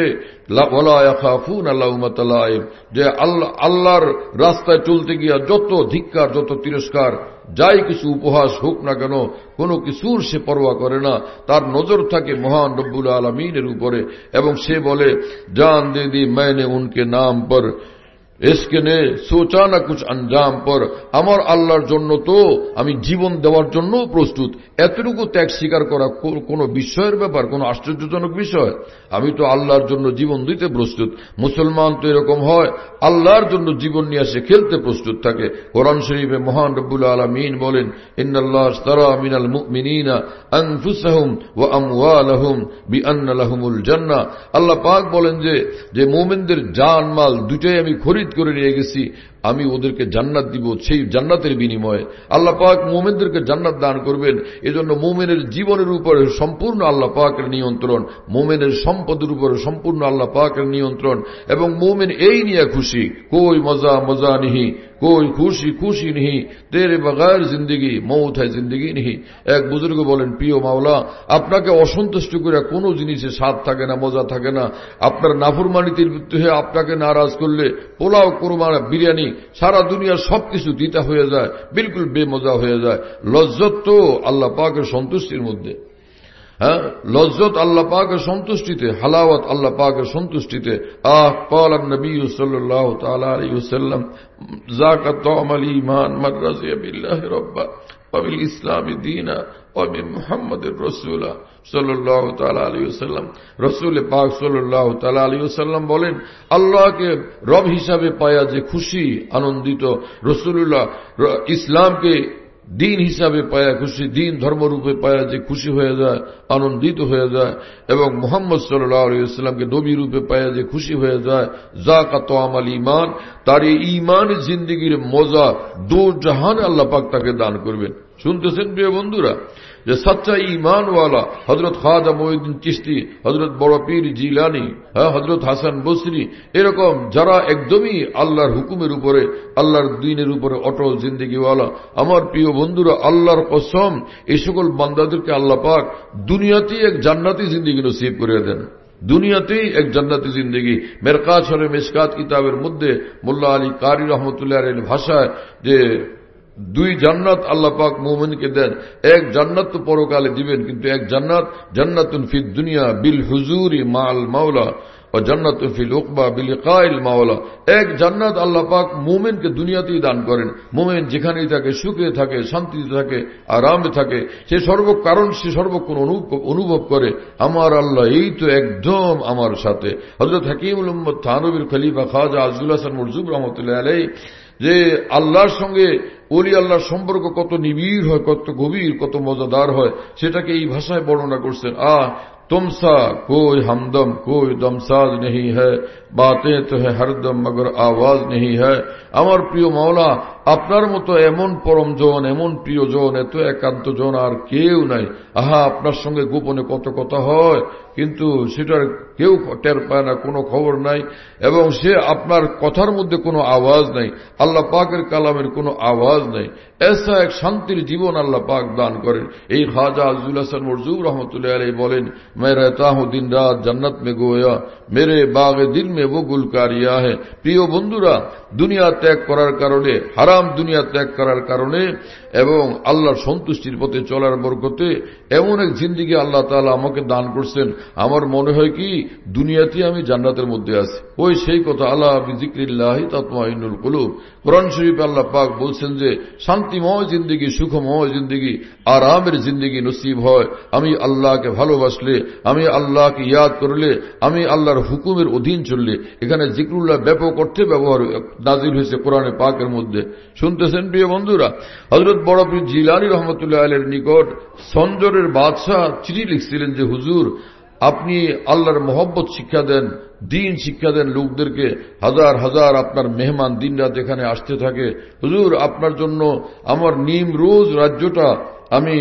যে আল্লাহ আল্লাহর রাস্তায় চলতে গিয়া যত ধিক্কার, যত তিরস্কার, যাই কিছু উপহাস হোক না কেন, কোনো কিছুর সে পরোয়া করে না। তার নজর থাকে মহান রব্বুল আলমিনের উপরে এবং সে বলে, জান দে দি मैंने उनके नाम पर, इसके ने सोचा ना कुछ अंजाम पर। আমার আল্লাহর জন্য তো আমি জীবন দেওয়ার জন্য প্রস্তুত। এতটুকু ত্যাগ স্বীকার করা কোনো বিষয়ের ব্যাপার, কোনো আশ্চর্যজনক বিষয়? আমি তো আল্লাহর জন্য জীবন দিতে প্রস্তুত। মুসলমান তো এরকম হয়, আল্লাহর জন্য জীবন নিয়ে আসে খেলতে প্রস্তুত থাকে। কোরআন শরীফে মহান রব্বুল আলামিন বলেন, ইন্নাল্লাহ ইশতারা মিনাল মুমিনিনা আনফুসাহুম ওয়া আমওয়ালাহুম বিআন্না লাহুমুল জান্নাহ। আল্লাহ পাক বলেন যে যে মুমিনদের জান মাল দুটোই আমি খরিদ করে নিয়ে গেছি, আমি ওদেরকে জান্নাত দিব, সেই জান্নাতের বিনিময়ে আল্লাহ পাক মুমিনদেরকে জান্নাত দান করবেন। এজন্য মুমিনের জীবনের উপরে সম্পূর্ণ আল্লাহ পাকের নিয়ন্ত্রণ, মুমিনের সম্পদের উপরে সম্পূর্ণ আল্লাহ পাকের নিয়ন্ত্রণ এবং মুমিন এই নিয়ে খুশি, কোই মজা মজা নিহি, कोई खुशी खुशी नहीं, तेरे बगैर जिंदगी मौत है जिंदगी नहीं। এক বুজুর্গ বলেন, প্রিয় মাওলা, আপনাকে অসন্তুষ্ট করে কোনো জিনিসে স্বাদ থাকে না, মজা থাকে না। আপনার নাফরমানিতে লিপ্ত হয়ে আপনাকে নারাজ করলে পোলাও, কোরমা, বিরিয়ানি, সারা দুনিয়ার সবকিছু দিতা হয়ে যায়, বিলকুল বেমজা হয়ে যায়। লজ্জত তো আল্লাহ পাকের সন্তুষ্টির মধ্যে, হ্যাঁ, লজ্জত আল্লাহ পাকের সন্তুষ্টিতে, হালাওয়াত আল্লাহ পাকের সন্তুষ্টিতে। আহ قال النبي صلى الله تعالى عليه وسلم ذاق طعم الايمان من رضي بالله ربا وبالاسلام دينا وبمحمد رسول সাল্লাল্লাহু তাআলা আলাইহি ওয়াসাল্লাম। রাসূল পাক সাল্লাল্লাহু তাআলা আলাইহি ওয়াসাল্লাম বলেন, আল্লাহকে রব হিসাবে পায়া যে খুশি, আনন্দিত, রাসূলুল্লাহ ইসলামকে দিন হিসাবে পায়া খুশি, দিন ধর্মরূপে পায়া যে খুশি হয়ে যায়, আনন্দিত হয়ে যায়, এবং মুহাম্মদ সাল্লাল্লাহু আলাইহি ওয়াসাল্লামকে নবী রূপে পায়া যে খুশি হয়ে যায়, যাকা তামাল ঈমান, তার এই ঈমানের জিন্দেগীর মজা দো জাহানে আল্লাহ পাক তাকে দান করবেন। শুনতেছেন প্রিয় বন্ধুরা, যে সচ্চা ঈমানওয়ালা হযরত খাজা মুঈনুদ্দিন চিশতি, হযরত বড় পীর জিলানী, হ্যাঁ, হযরত হাসান বসরি, এরকম যারা একদমই আল্লাহর হুকুমের উপরে, আল্লাহর দ্বীনের উপরে অটল জিন্দেগিওয়ালা, আমার প্রিয় বন্ধুরা, আল্লাহর কসম, এই সকল বান্দাদেরকে আল্লাহ পাক দুনিয়াতেই এক জান্নাতি জিন্দেগি নসিব করে দেন, দুনিয়াতেই এক জান্নাতি জিন্দেগি। মেরকাত শরীফ মিশকাত কিতাবের মধ্যে মোল্লা আলী কারি রহমতুল্লাহ আলাইহির ভাষায় যে দুই জান্নাত আল্লাহ পাক মুমিনকে দেন। এক জান্নাত তো পরকালে দিবেন, কিন্তু এক জান্নাত জান্নাতুন ফিদ দুনিয়া বিল হুজুরি মাল মাওলা ও জান্নাতুন ফিল উকবা বিল লিকাইল মাওলা। এক জান্নাত আল্লাহ পাক মুমিনকে দুনিয়াতেই দান করেন। মুমিন যেখানেই থাকে, সুখে থাকে, শান্তিতে থাকে, আরামে থাকে, সে সর্বকারণ সে সর্বক্ষণ অনুভব করে, আমার আল্লাহ এই তো একদম আমার সাথে। হযরত হাকিমুল উম্মত থানভীর খলিফা খাজা আজিজুল হাসান মরজুব রহমতুল্লাহ আলাইহি যে আল্লাহর সঙ্গে ওলি আল্লাহর সম্পর্ক কত নিবিড় হয়, কত গভীর, কত মজাদার হয়, সেটাকে এই ভাষায় বর্ণনা করছেন। আহ तुमसा कोई हमदम कोई दमसाज नहीं है, बातें तो है हरदम मगर आवाज नहीं है। আমার প্রিয় মাওলা, আপনার মতো এমন পরমজন, এমন প্রিয়জন, এত একান্ত জন আর কেউ নাই। আহা, আপনার সঙ্গে গোপনে কত কথা হয়, কিন্তু সেটার কেউ টের পায় না, কোনো খবর নাই, এবং সে আপনার কথার মধ্যে কোনো আওয়াজ নাই, আল্লাহ পাকের কালামের কোনো আওয়াজ নাই। এসা এক শান্তির জীবন আল্লাহ পাক দান করেন। এই খাজা আজিজুল হাসান মরজুব রহমতুল্লাহ আলাইহি বলেন, मैं रहता हूं दिन रात जन्नत में गोया, मेरे बाग दिल में वो गुल कारिया है। প্রিয় বন্ধুরা, দুনিয়া ত্যাগ করার কারণে, হারাম হারাম দুনিয়া ত্যাগ করার কারণে এবং আল্লাহর সন্তুষ্টির পথে চলার বরকতে এমন এক জিন্দেগি আল্লাহ তাআলা আমাকে দান করছেন, আমার মনে হয় কি দুনিয়াতে আমি জান্নাতের মধ্যে আছি। ওই সেই কথা, আলা বিযিকরিল্লাহি তাতমাইন্নুল কুলুব। কোরআন শরীফে আল্লাহ পাক বলছেন যে শান্তিময় জিন্দেগি, সুখময় জিন্দেগি, আরামের জিন্দেগি নসিব হয় আমি আল্লাহকে ভালোবাসলে, আমি আল্লাহকে ইয়াদ করলে, আমি আল্লাহর হুকুমের অধীন চললে। এখানে জিকরুল্লাহ ব্যাপক অর্থে ব্যবহার নাজিল হয়েছে কোরআনে পাকের মধ্যে। শুনতেছেন প্রিয় বন্ধুরা, হযরত বড় পীর জিলানী রহমতুল্লাহ আলাইহির নিকট সঞ্জরের বাদশাহ চিঠি লিখছিলেন যে হুজুর আপনি আল্লাহর মহব্বত শিক্ষা দেন, দিন শিক্ষা দেন লোকদেরকে। হাজার হাজার আপনার মেহমান দিন রাত এখানে আসতে থাকে। হুজুর আপনার জন্য আমার নিমরোজ রাজ্যটা আমি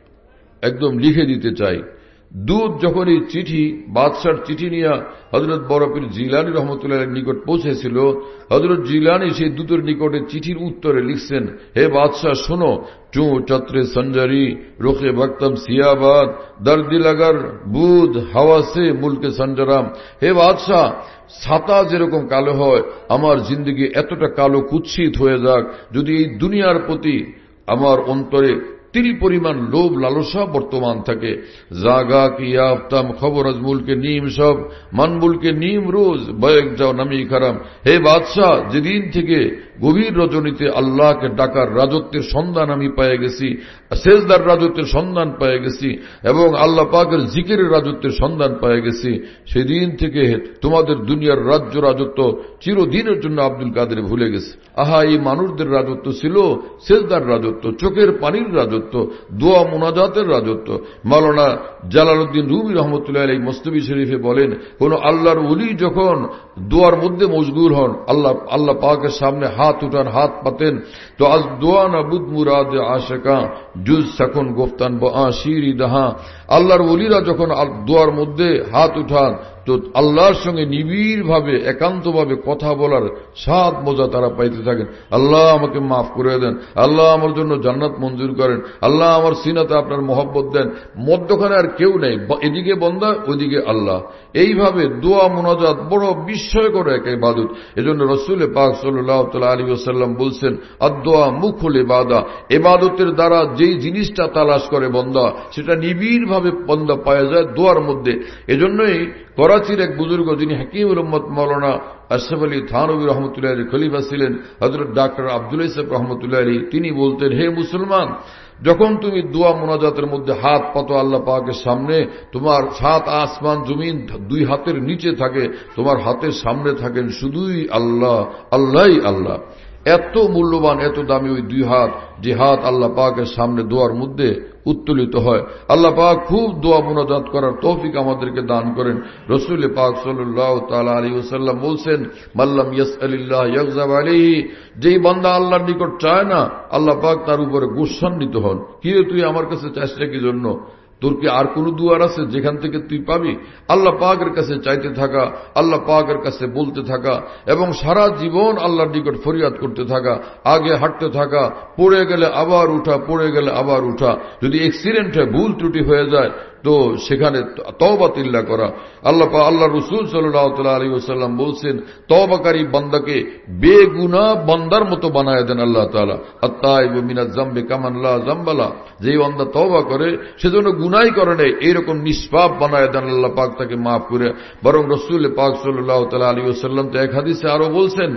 একদম লিখে দিতে চাই। দুধ যখন এই চিঠি বাদশার চিঠি নিয়ে হযরত বড় পীর জিলানী রহমতুল্লাহের নিকট পৌঁছেছিল, হযরত জিলানী সেই দূতের নিকটে চিঠির উত্তরে লিখছেন, হে বাদশাহ শোনো, চু চত্রে সঞ্জারি রোখে ভক্তম সিয়াবাদ দর্দি লাগার বুধ হাওয়া সে মুলকে সঞ্জরাম। হে বাদশাহ, ছাতা যেরকম কালো হয় আমার জিন্দগি এতটা কালো কুৎসিত হয়ে যাক, যদি এই দুনিয়ার প্রতি আমার অন্তরে তিল পরিমাণ লোভ লালসা বর্তমান থাকে। জাগা কি আফতাম খবর আজমুলকে নিম সব মানবুলকে নিম রোজ বয়েক যাও নামি খারাম। হে বাদশাহ, যেদিন থেকে গভীর রজনীতে আল্লাহকে ডাকার রাজত্বের সন্ধান আমি পেয়ে গেছি, সেজদার রাজত্বের সন্ধান পেয়ে গেছি এবং আল্লাহ পাকের জিকিরের রাজত্বের সন্ধান পেয়ে গেছি, সেদিন থেকে তোমাদের দুনিয়ার রাজ্য রাজত্ব চিরদিনের জন্য আব্দুল কাদের ভুলে গেছে। আহা, এই মানুষদের রাজত্ব ছিল সেজদার রাজত্ব, চোখের পানির রাজত্ব, দোয়া মুনাজাতের রাজত্ব। মাওলানা জালালউদ্দিন রুমি রহমতুল্লাহ আলাইহি মসনবী শরীফে বলেন, কোন আল্লাহর ওলি যখন দোয়ার মধ্যে মশগুল হন, আল্লাহ আল্লাহ পাকের সামনে হাত উঠান, হাত পাতেন, তো আজ দোয়া না বুদ মুরাদ আশিকা জুজ সাকুন গুফতান ব আশিরি দাহা। আল্লাহর ওলিরা যখন দোয়ার মধ্যে হাত উঠান তো আল্লাহর সঙ্গে নিবিড় ভাবে একান্তভাবে কথা বলার স্বাদ মজা তারা পাইতে থাকেন। আল্লাহ আমাকে মাফ করে দেন, আল্লাহ আমার জন্য জান্নাত মঞ্জুর করেন, আল্লাহ আমার সিনাতে আপনার মহব্বত দেন। মধ্যখানে আর কেউ নেই, এদিকে বন্দা ওইদিকে আল্লাহ। এইভাবে দোয়া মুনাজাত বড় বিস্ময়কর এক ইবাদত। এজন্য রাসূল পাক সাল্লাল্লাহু আলাইহি ওয়াসাল্লাম বলছেন, আদ-দোয়া মুখুল ইবাদা। ইবাদতের দ্বারা যেই জিনিসটা তালাশ করে বন্দা, সেটা নিবিড় ভাবে বন্দা পাওয়া যায় দোয়ার মধ্যে। এজন্যই করাচির এক বুজুর্গ, যিনি হাকিমুল উম্মত মাওলানা আশরাফ আলী থানভী রহমতুল্লাহ আলাইহির খলিফা ছিলেন, হযরত ডাক্তার আব্দুল ইসাক রহমতুল্লাহ আলাইহি, তিনি বলতেন, হে মুসলমান, যখন তুমি দোয়া মুনাজাতের মধ্যে হাত পাতো আল্লাহ পাকের সামনে, তোমার সাত আসমান জমিন দুই হাতের নিচে থাকে, তোমার হাতের সামনে থাকেন শুধুই আল্লাহ, আল্লাহই আল্লাহ। এত মূল্যবান, এত দামি ওই দুই হাত, যে হাত আল্লাহ পাকের সামনে দোয়ার মধ্যে উত্তোলিত হয়। আল্লাহ পাক খুব দোয়া মুনাজাত করার তৌফিক আমাদেরকে দান করেন। রাসূল পাক সাল্লাল্লাহু তাআলা আলাইহি ওয়াসাল্লাম বলছেন, মাল্লাম ইয়াসআলিল্লাহ ইয়াগযাব আলাইহি। যেই বান্দা আল্লাহর নিকট চায় না, আল্লাহ পাক তার উপরে গোসান্বিত হন। কি রে, তুই আমার কাছে চাস না কি জন্য? তোর কি আর কোন দুয়ার আছে যেখান থেকে তুই পাবি? আল্লাহ পাকের কাছে চাইতে থাকা, আল্লাহ পাকের কাছে বলতে থাকা এবং সারা জীবন আল্লাহর নিকট ফরিয়াদ করতে থাকা, আগে হাঁটতে থাকা, পড়ে গেলে আবার উঠা, পড়ে গেলে আবার উঠা। যদি অ্যাক্সিডেন্ট হয়, ভুল ত্রুটি হয়ে যায়, তো সেখানে তওবা তিল্লা করা। আল্লাহ আল্লাহ রাসূল সাল্লাল্লাহু আলাইহি ওয়াসাল্লাম বলছেন, তওবাকারী বান্দাকে বেগুনাহ বান্দার মতো বানায় দেন আল্লাহ তাআলা। আত-তাইবু মিনাজ যামবি কামান লা যামবালা। যেই বান্দা তওবা করে সেজন্য গুনাহই করে নাই, এইরকম নিষ্পাপ বানায় দেন আল্লাহ পাক তাকে মাফ করে। বরং রাসূল পাক সাল্লাল্লাহু আলাইহি ওয়াসাল্লাম তো এক হাদিসে আরো বলছেন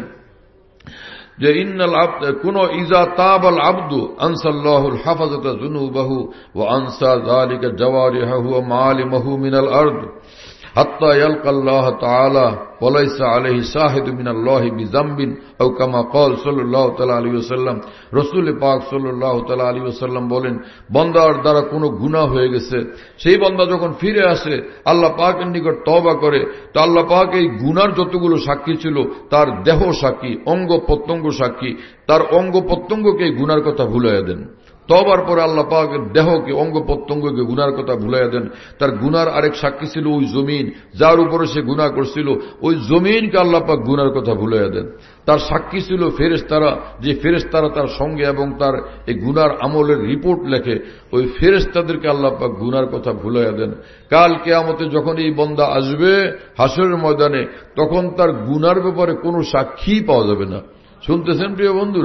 যে ইন্নাল আবদ কোন ইজা তাবাল আবদু আনসাল্লাহুল হাফাজাতা যুনুবাহু ওয়া আনসা যালিকা জাওয়ারিহু ওয়া মালিমাহু মিনাল আরদ হাত্তা ইয়ালকাল্লাহ তাআলা ওয়া লাইসা আলাইহি শাহিদু মিনাল্লাহি বিযামবিন আও কামা ক্বাল সাল্লাল্লাহু তাআলা আলাইহি ওয়াসাল্লাম। রাসূল পাক সাল্লাল্লাহু তাআলা আলাইহি ওয়াসাল্লাম বলেন, বান্দার দ্বারা কোনো গুনাহ হয়ে গেছে, সেই বান্দা যখন ফিরে আসে আল্লাহ পাকের নিকট তওবা করে, তো আল্লাহ পাক এই গুনার যতগুলো সাক্ষী ছিল তার দেহ সাক্ষী, অঙ্গ প্রত্যঙ্গ সাক্ষী, তার অঙ্গ প্রত্যঙ্গকে গুনার কথা ভুলাইয়া দেন। তওবার পরে আল্লাহ পাকের দেহকে, অঙ্গ প্রত্যঙ্গকে গুনার কথা ভুলাইয়া দেন। তার গুনার আরেক সাক্ষী ছিল ওই জমিন, যার উপরে সে গুনাহ করছিল, ওই জমিনকে আল্লাহ পাক গুনার কথা ভুলাইয়া দেন। তার সাক্ষী ছিল ফেরেশতারা, যে ফেরেশতারা তার সঙ্গে এবং তার এই গুনার আমলের রিপোর্ট লেখে, ওই ফেরেশতাদেরকে আল্লাহ পাক গুনার কথা ভুলাইয়া দেন। কাল কিয়ামতে যখন এই বান্দা আসবে হাসরের ময়দানে, তখন তার গুনার ব্যাপারে কোনো সাক্ষী পাওয়া যাবে না। শুনতেছেন প্রিয় বন্ধুরা,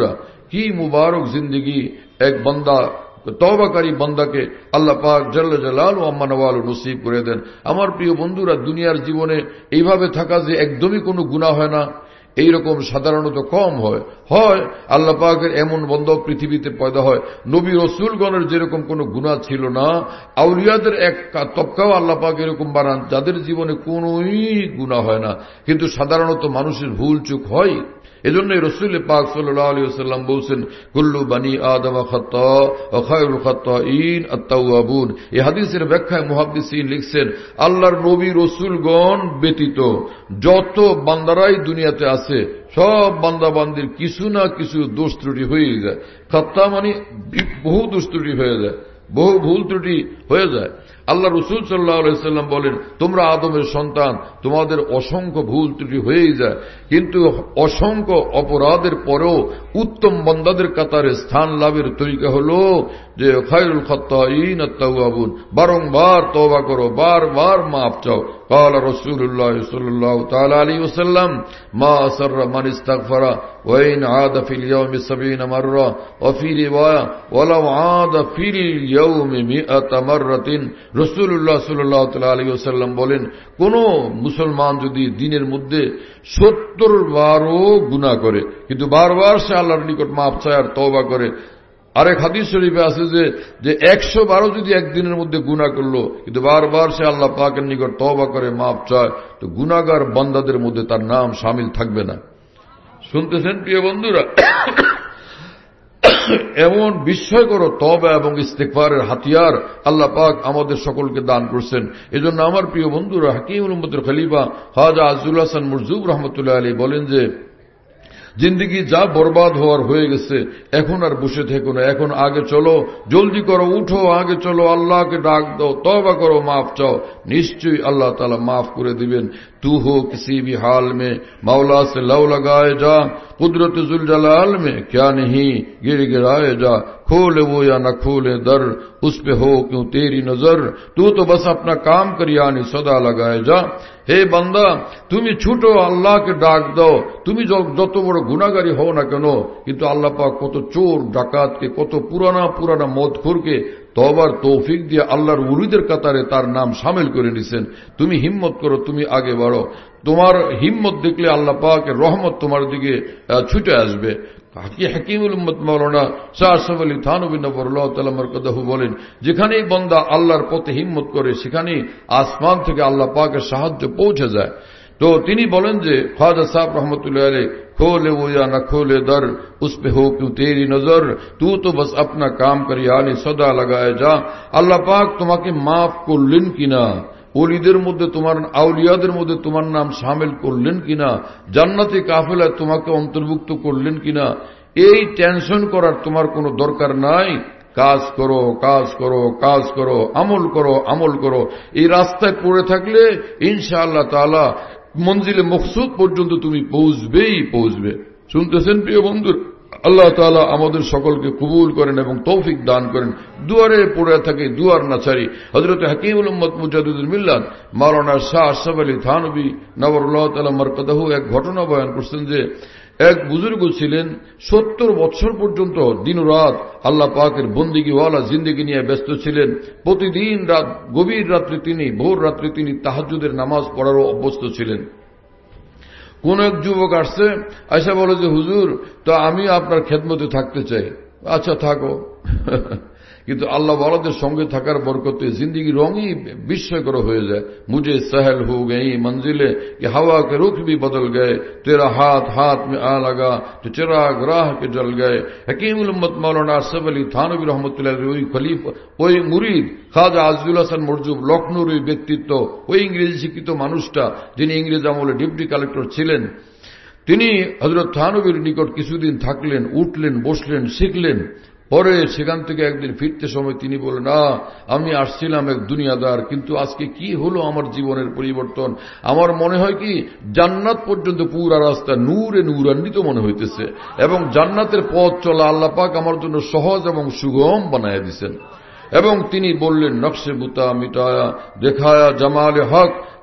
কি মুবারক জিন্দগি এক বান্দা তওবাকারী বান্দাকে আল্লাহ পাক জাল্লা জালালু আম্মা নওয়ালু নসিব করে দেন। আমার প্রিয় বন্ধুরা, দুনিয়ার জীবনে এইভাবে থাকা যে একদমই কোনো গুনাহ হয় না, এইরকম সাধারণত কম হয়। হয় আল্লাহ পাকের এমন বান্দা পৃথিবীতে পয়দা হয়, নবী রাসূলগণের যেরকম কোনো গুনাহ ছিল না, আউলিয়াদের এক তবকাও আল্লাহ পাক এরকম বানান যাদের জীবনে কোনোই গুনাহ হয় না, কিন্তু সাধারণত মানুষের ভুল চুক হয়। এজন্য রাসূল পাক সাল্লাল্লাহু আলাইহি ওয়াসাল্লাম বলেন, কুল্লু বানি আদম খাতা ওয়া খায়রুল খাতাঈন আত-তাওয়াবুন। এই হাদিসের ব্যাখ্যায় মুহাদ্দিসিন লিখছেন, আল্লাহর নবী রাসূলগণ ব্যতীত যত বান্দারাই দুনিয়াতে আছে সব বান্দা বান্দির কিছু না কিছু দোষ ত্রুটি হয়ে যায়। খাতা মানে বহু দোষ ত্রুটি হয়ে যায়, বহু ভুল ত্রুটি হয়ে যায়। আল্লাহ রাসূল সাল্লাল্লাহু আলাইহি ওয়াসাল্লাম বলেন, তোমরা আদমের সন্তান, তোমাদের অসংখ্য ভুল ত্রুটি হয়েই যায়, কিন্তু অসংখ্য অপরাধের পরেও উত্তম বান্দাদের কাতারে স্থান লাভের তরিকা হলো যে খায়রুল খাত্তাঈন আত-তাওয়াবুন, বারংবার তওবা করো, বারবার মাফ চাও। قال رسول الله صلى الله تعالى عليه وسلم ما أسر من استغفر وإن عاد في اليوم سبعين مرة وفي رواية ولو عاد في اليوم مئة مرة। রাসূলুল্লাহ সাল্লাল্লাহু আলাইহি ওয়াসাল্লাম বলেন, কোন মুসলমান যদি দিনের মধ্যে সত্তর বারও গুনাহ করে কিন্তু বারবার সে আল্লাহর নিকট মাফ চায় আর তওবা করে। আরেক হাদিস শরীফে আছে যে যে একশো বারো যদি একদিনের মধ্যে গুনাহ করলো কিন্তু বারবার সে আল্লাহ পাকের নিকট তওবা করে মাফ চায়, তো গুনাহগার বান্দাদের মধ্যে তার নাম শামিল থাকবে না। শুনতেছেন প্রিয় বন্ধুরা? এমন বিস্ময়কর তওবা এবং ইস্তিগফারের হাতিয়ার আল্লাহ পাক আমাদের সকলকে দান করছেন। এজন্য আমার প্রিয় বন্ধুরা, হাকিমুল উম্মতের খলিফা খাজা আজজুল হাসান মুরজুব রহমতুল্লাহ আলাইহি বলেন যে জিন্দগি যা বরবাদ হওয়ার হয়ে গেছে, এখন আর বসে থেকো না, এখন আগে চলো, জলদি করো, উঠো, আগে চলো, আল্লাহকে ডাক দাও, তওবা করো, মাফ চাও, নিশ্চয়ই আল্লাহ তাআলা মাফ করে দিবেন। तू हो किसी भी हाल में मौला से लव लगाए जा, कुदरत जुल जलाल में क्या नहीं गिर गिराए जा, खोले वो या न खोले दर उस पे हो क्यों तेरी नजर, तू तो बस अपना काम कर यानी सदा लगाए जा। হে বান্দা, তুমি ছুটো, আল্লাহকে ডাক দাও, তুমি যত বড় গুনাহগারী হও না কেন, কিন্তু আল্লাহ পাক কত চোর ডাকাতকে, কত পুরানা পুরানা মদখোরকে তওবার তৌফিক দিয়ে আল্লাহর ওলিদের কাতারে তার নাম শামিল করে নিছেন। তুমি হিম্মত করো, তুমি আগে বাড়ো, তোমার হিম্মত দেখলে আল্লাহ পাকের রহমত তোমার দিকে ছুটে আসবে। হাকিমুল উম্মত মাওলানা শাহ আশরাফ আলী থানভী নওয়ারুল্লাহ তাআলা মারকাদাহু বলেন, যেখানেই বান্দা আল্লাহর পথে হিম্মত করে সেখানেই আসমান থেকে আল্লাহ পাকের সাহায্য পৌঁছে যায়। তো তিনি বলেন যে খাজা সাহেব রহমতুল্লাহ আলাইহি, खोले वो या न खोले दर उस पे हो क्यों तेरी नजर, तू तो बस अपना काम कर यानी सदा लगाए जा। আল্লাহ পাক তোমাকে মাফ করলেন কিনা, ওলিদের মধ্যে তোমার, আউলিয়াদের মধ্যে তোমার নাম শামিল করলেন কিনা, জান্নাতি কাফেলায় তোমাকে অন্তর্ভুক্ত করলেন কিনা, এই টেনশন করার তোমার কোনো দরকার নাই। কাজ করো, কাজ করো, কাজ করো, আমল করো, আমল করো। এই রাস্তায় পড়ে থাকলে ইনশাআল্লাহ তাআলা মঞ্জিলে মকসুদ পর্যন্ত তুমি পৌঁছবেই পৌঁছবে। শুনতেছেন প্রিয় বন্ধু? আল্লাহ তাআলা আমাদের সকলকে কবুল করেন এবং তৌফিক দান করেন। দুয়ারে পড়ে থাকে, দুয়ার না ছাড়ি। হযরত হাকিমুল উম্মত মুজাদ্দিদুল মিল্লাত মাওলানা শাহ আশরাফ আলী থানভী নওয়ারুল্লাহ তাআলা মারকাদাহু এক ঘটনা বয়ান করছেন যে এক বুজুর্গ ছিলেন, সত্তর বছর পর্যন্ত দিন রাত আল্লাহ পাকের বন্দিগিওয়ালা জিন্দেগি নিয়ে ব্যস্ত ছিলেন। প্রতিদিন রাত, গভীর রাত্রে তিনি, ভোর রাত্রে তিনি তাহাজ্জুদের নামাজ পড়ারও অভ্যস্ত ছিলেন। কোন এক যুবক আসছে, আয়সা বলে যে হুজুর, তো আমি আপনার খেদমতে থাকতে চাই। আচ্ছা থাকো। কিন্তু আল্লাহ ওয়ালাদের সঙ্গে থাকার বরকতে জিন্দগি রঙই বিস্ময়কর হয়ে যায়। মুझे सहल हो गई मंजिले कि हवा के रुख भी बदल गए, तेरा हाथ हाथ में आ लगा तो चिराग राह के जल गए। हकीमुल उम्मत मौलाना আশরাফ আলী থানভী রহমতুল্লাহ ওই খলিফা, ওই মুরিদ খাজা আজজুল হাসান মরজুব লখনৌর ওই ব্যক্তিত্ব, ওই ইংরেজি শিক্ষিত মানুষটা যিনি ইংরেজ আমলে ডেপুটি কালেক্টর ছিলেন, তিনি হযরত থানভীর নিকট কিছুদিন থাকলেন, উঠলেন, বসলেন, শিখলেন। পরে সেখান থেকে একদিন ফিরতে সময় তিনি বলেন, না আমি আসছিলাম এক দুনিয়াদার, কিন্তু আজকে কি হলো আমার জীবনের পরিবর্তন। আমার মনে হয় কি জান্নাত পর্যন্ত পুরা রাস্তা নূরে নূরান্বিত মনে হইতেছে এবং জান্নাতের পথ চলা আল্লাহ পাক আমার জন্য সহজ এবং সুগম বানায় দিয়েছেন। এবং তিনি বললেন, নকশে বুতা মিটায়া দেখায়া জামালে হক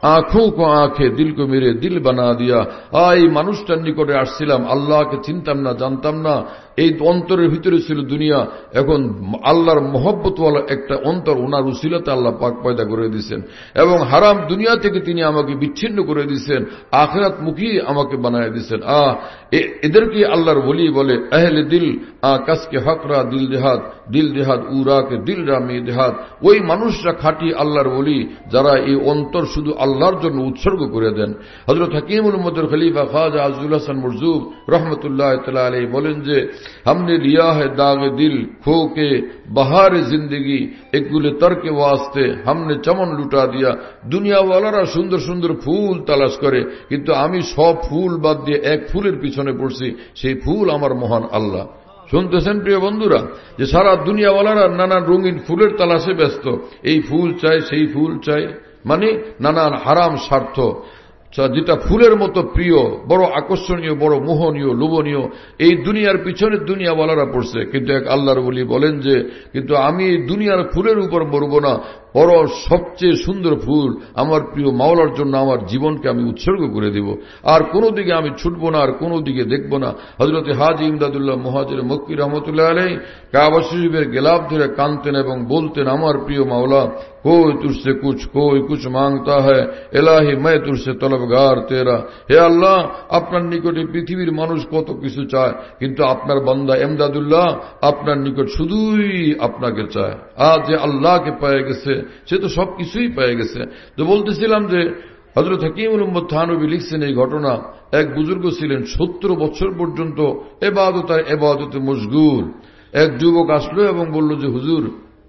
आंखों को आंखें दिल को मेरे दिल बना दिया। এই মানুষটার নিকটে আসছিলাম, আল্লাহকে চিনতাম না, জানতাম না, এই অন্তরের ভিতরে ছিল দুনিয়া। এখন আল্লাহর মহব্বতওয়ালা একটা অন্তর ওনার উসিলাতে আল্লাহ পাক পয়দা করে দিয়েছেন এবং হারাম দুনিয়া থেকে তিনি আমাকে বিচ্ছিন্ন করে দিয়েছেন, আখিরাত মুখী আমাকে বানায় দিয়েছেন। আহ এদেরকে আল্লাহর ওলি বলে আহলে দিল, কাসকে হকরা দিল দেহাত, দিল দেহাত উরাকে দিল রামি দেহাত। ওই মানুষরা খাঁটি আল্লাহর ওলি যারা এই অন্তর শুধু আল্লাহর জন্য উৎসর্গ করে দেন। হযরত হাকিমুল উম্মতের খলিফা খাজা আজুল হাসান মরজুব রহমতুল্লাহ তাআলা আলাইহি বলেন যে हमने लिया है दाग दिल खो के बहार जिंदगी एक गुले तर के वास्ते हमने चमन लुटा दिया। दुनिया वालारा सुंदर सुंदर फूल तलाश करे किंतु आमी सब फूल बाद दिए एक फूलेर पिछने पड़ছি, সেই ফুল আমার মহান আল্লাহ। শুনতেছেন প্রিয় বন্ধুরা, যে সারা দুনিয়াওয়ালারা নানান রঙিন ফুলের তালাশে ব্যস্ত, এই ফুল চাই সেই ফুল চাই, মানে নানান হারাম স্বার্থ, যেটা ফুলের মতো প্রিয়, বড় আকর্ষণীয়, বড় মোহনীয়, লোভনীয়, এই দুনিয়ার পিছনে দুনিয়াওয়ালারা পড়ছে। কিন্তু এক আল্লাহর ওলি বলেন যে কিন্তু আমি দুনিয়ার ফুলের উপর মরব না, বড় সবচেয়ে সুন্দর ফুল আমার প্রিয় মাওলার জন্য আমার জীবনকে আমি উৎসর্গ করে দেব, আর কোনো দিকে আমি ছুটব না, আর কোনো দিকে দেখব না। হযরত হাজী ইমদাদুল্লাহ মুহাজির মক্কি রহমতুল্লাহ আলাইহি কাবা শরীফের গেলাপ ধরে কাঁদতেন এবং বলতেন, আমার প্রিয় মাওলা कोई तुझसे कुछ कोई कुछ मांगता है, इलाही मैं तुझसे तलबगार तेरा। হে আল্লাহ, আপনার নিকটে পৃথিবীর মানুষ কত কিছু চায়, কিন্তু আপনার বান্দা ইমদাদুল্লাহ আপনার নিকট শুধুই আপনাকে চায়। আজ যে আল্লাহকে পেয়ে গেছে সে তো সবকিছুই পেয়ে গেছে। তো বলতেছিলাম যে হযরত হাকিমুল উম্মত থানভী লিখছেন এই ঘটনা। এক বুজুর্গ ছিলেন সত্তর বছর পর্যন্ত ইবাদত আর ইবাদতে মশগুল। এক যুবক আসলো এবং বলল যে হুজুর,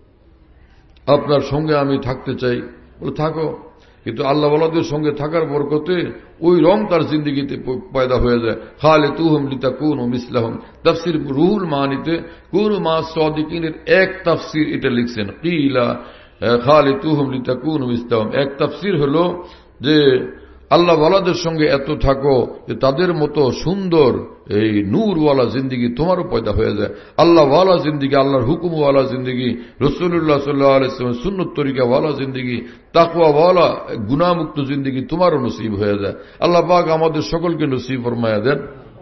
আপনার সঙ্গে আমি থাকতে চাই। বলে থাকো, কিন্তু আল্লাহ ওয়ালাদের সঙ্গে থাকার বরকতে ওই রং তার জিন্দগিতে পয়দা হয়ে যায়। খালে তুহুম লিতাকুনু মিসলাহুম। তাফসীর রুহুল মানিতে কুন মা সাদিকিনের এক তাফসীর এটা লিখছেন, কিলা খালে তুহুম লিতাকুনু মিসলাহুম। এক তাফসীর হলো যে আল্লাহ ওয়ালাদের সঙ্গে এত থাকো যে তাদের মতো সুন্দর এই নূরওয়ালা জিন্দগি তোমারও পয়দা হয়ে যায়। আল্লাহ ওয়ালা জিন্দগি, আল্লাহর হুকুমওয়ালা জিন্দগি, রাসূলুল্লাহ সাল্লাল্লাহু আলাইহি ওয়াসাল্লামের সুন্নত তরিকাওয়ালা জিন্দগি, তাকওয়াওয়ালা গুনাহমুক্ত জিন্দগি তোমারও নসিব হয়ে যায়। আল্লাহ পাক আমাদের সকলকে নসিব ফরমায়া দেন।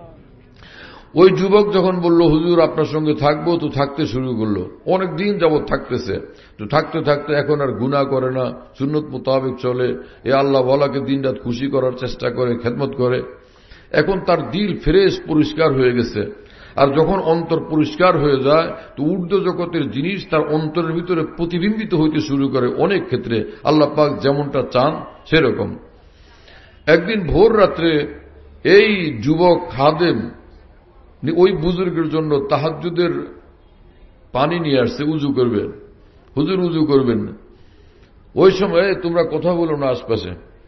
ওই যুবক যখন বলল হুজুর আপনার সঙ্গে থাকবো, তো থাকতে শুরু করলো। অনেক দিন যাবৎ থাকতেছে, তো থাকতে থাকতে এখন আর গুনাহ করে না, সুন্নত মোতাবেক চলে, এ আল্লাহ ওয়ালাকে দিনরাত খুশি করার চেষ্টা করে, খেদমত করে। এখন তার দিল ফ্রেশ পরিষ্কার হয়ে গেছে। আর যখন অন্তর পরিষ্কার হয়ে যায় তো ঊর্ধ্ব জগতের জিনিস তার অন্তরের ভিতরে প্রতিবিম্বিত হইতে শুরু করে। অনেক ক্ষেত্রে আল্লাহ পাক যেমনটা চান সেরকম। একদিন ভোর রাত্রে এই যুবক খাদেম ওই বুজুর্গের জন্য তাহাজ্জুদের পানি নিয়ে আসছে, উজু করবেন। হুজুর উজু করবেন না। ওই সময় তোমরা কথা বলো না আশপাশে।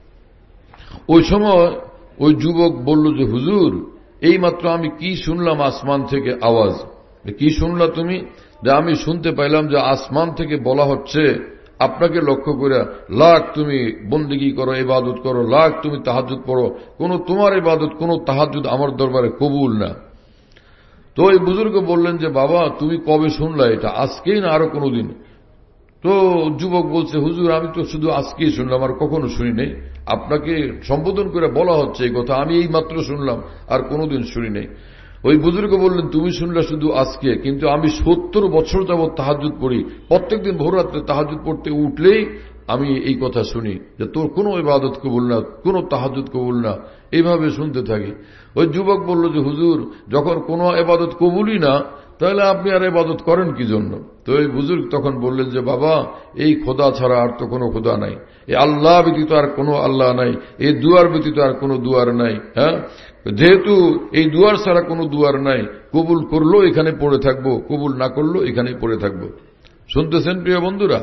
ওই সময় ওই যুবক বলল যে হুজুর, এই মাত্র আমি কি শুনলাম আসমান থেকে আওয়াজ। কি শুনলা তুমি? যে আমি শুনতে পাইলাম যে আসমান থেকে বলা হচ্ছে আপনাকে লক্ষ্য করে, লাখ তুমি বন্দেগী করো, ইবাদত করো, লাখ তুমি তাহাজ্জুদ পড়ো, কোন তোমার ইবাদত কোন তাহাজ্জুদ আমার দরবারে কবুল না। তো এই বুজুর্গ বললেন যে বাবা তুমি কবে শুনলা এটা, আজকেই না আরো কোনোদিন? তো যুবক বলছে হুজুর আমি তো শুধু আজকেই শুনলাম, আর কখনো শুনি নাই। আপনাকে সম্বোধন করে বলা হচ্ছে এই কথা, আমি এই মাত্র শুনলাম, আর কোনোদিন শুনি নাই। ওই বুজুর্গ বললেন তুমি শুনলে শুধু আজকে, কিন্তু আমি সত্তর বছর যাবৎ তাহাজ্জুদ পড়ি, প্রত্যেকদিন ভোর রাত্রে তাহাজ্জুদ পড়তে উঠলেই আমি এই কথা শুনি যে তোর কোনো ইবাদত কবুল না, কোনো তাহাজ্জুদ কবুল না, এইভাবে শুনতে থাকি। ওই যুবক বলল যে হুজুর যখন কোনো ইবাদত কবুলই না, তাহলে আপনি আর ইবাদত করেন কি জন্য? তো এই বুজুর্গ তখন বললেন যে বাবা এই খোদা ছাড়া আর তো কোনো খোদা নাই, এই আল্লাহ ব্যতীত আর কোনো আল্লাহ নাই, এই দুয়ার ব্যতীত আর কোনো দুয়ার নাই। হ্যাঁ, যেহেতু এই দুয়ার ছাড়া কোনো দুয়ার নাই, কবুল করলো এখানে পড়ে থাকবো, কবুল না করলো এখানে পড়ে থাকবো। শুনতেছেন প্রিয় বন্ধুরা?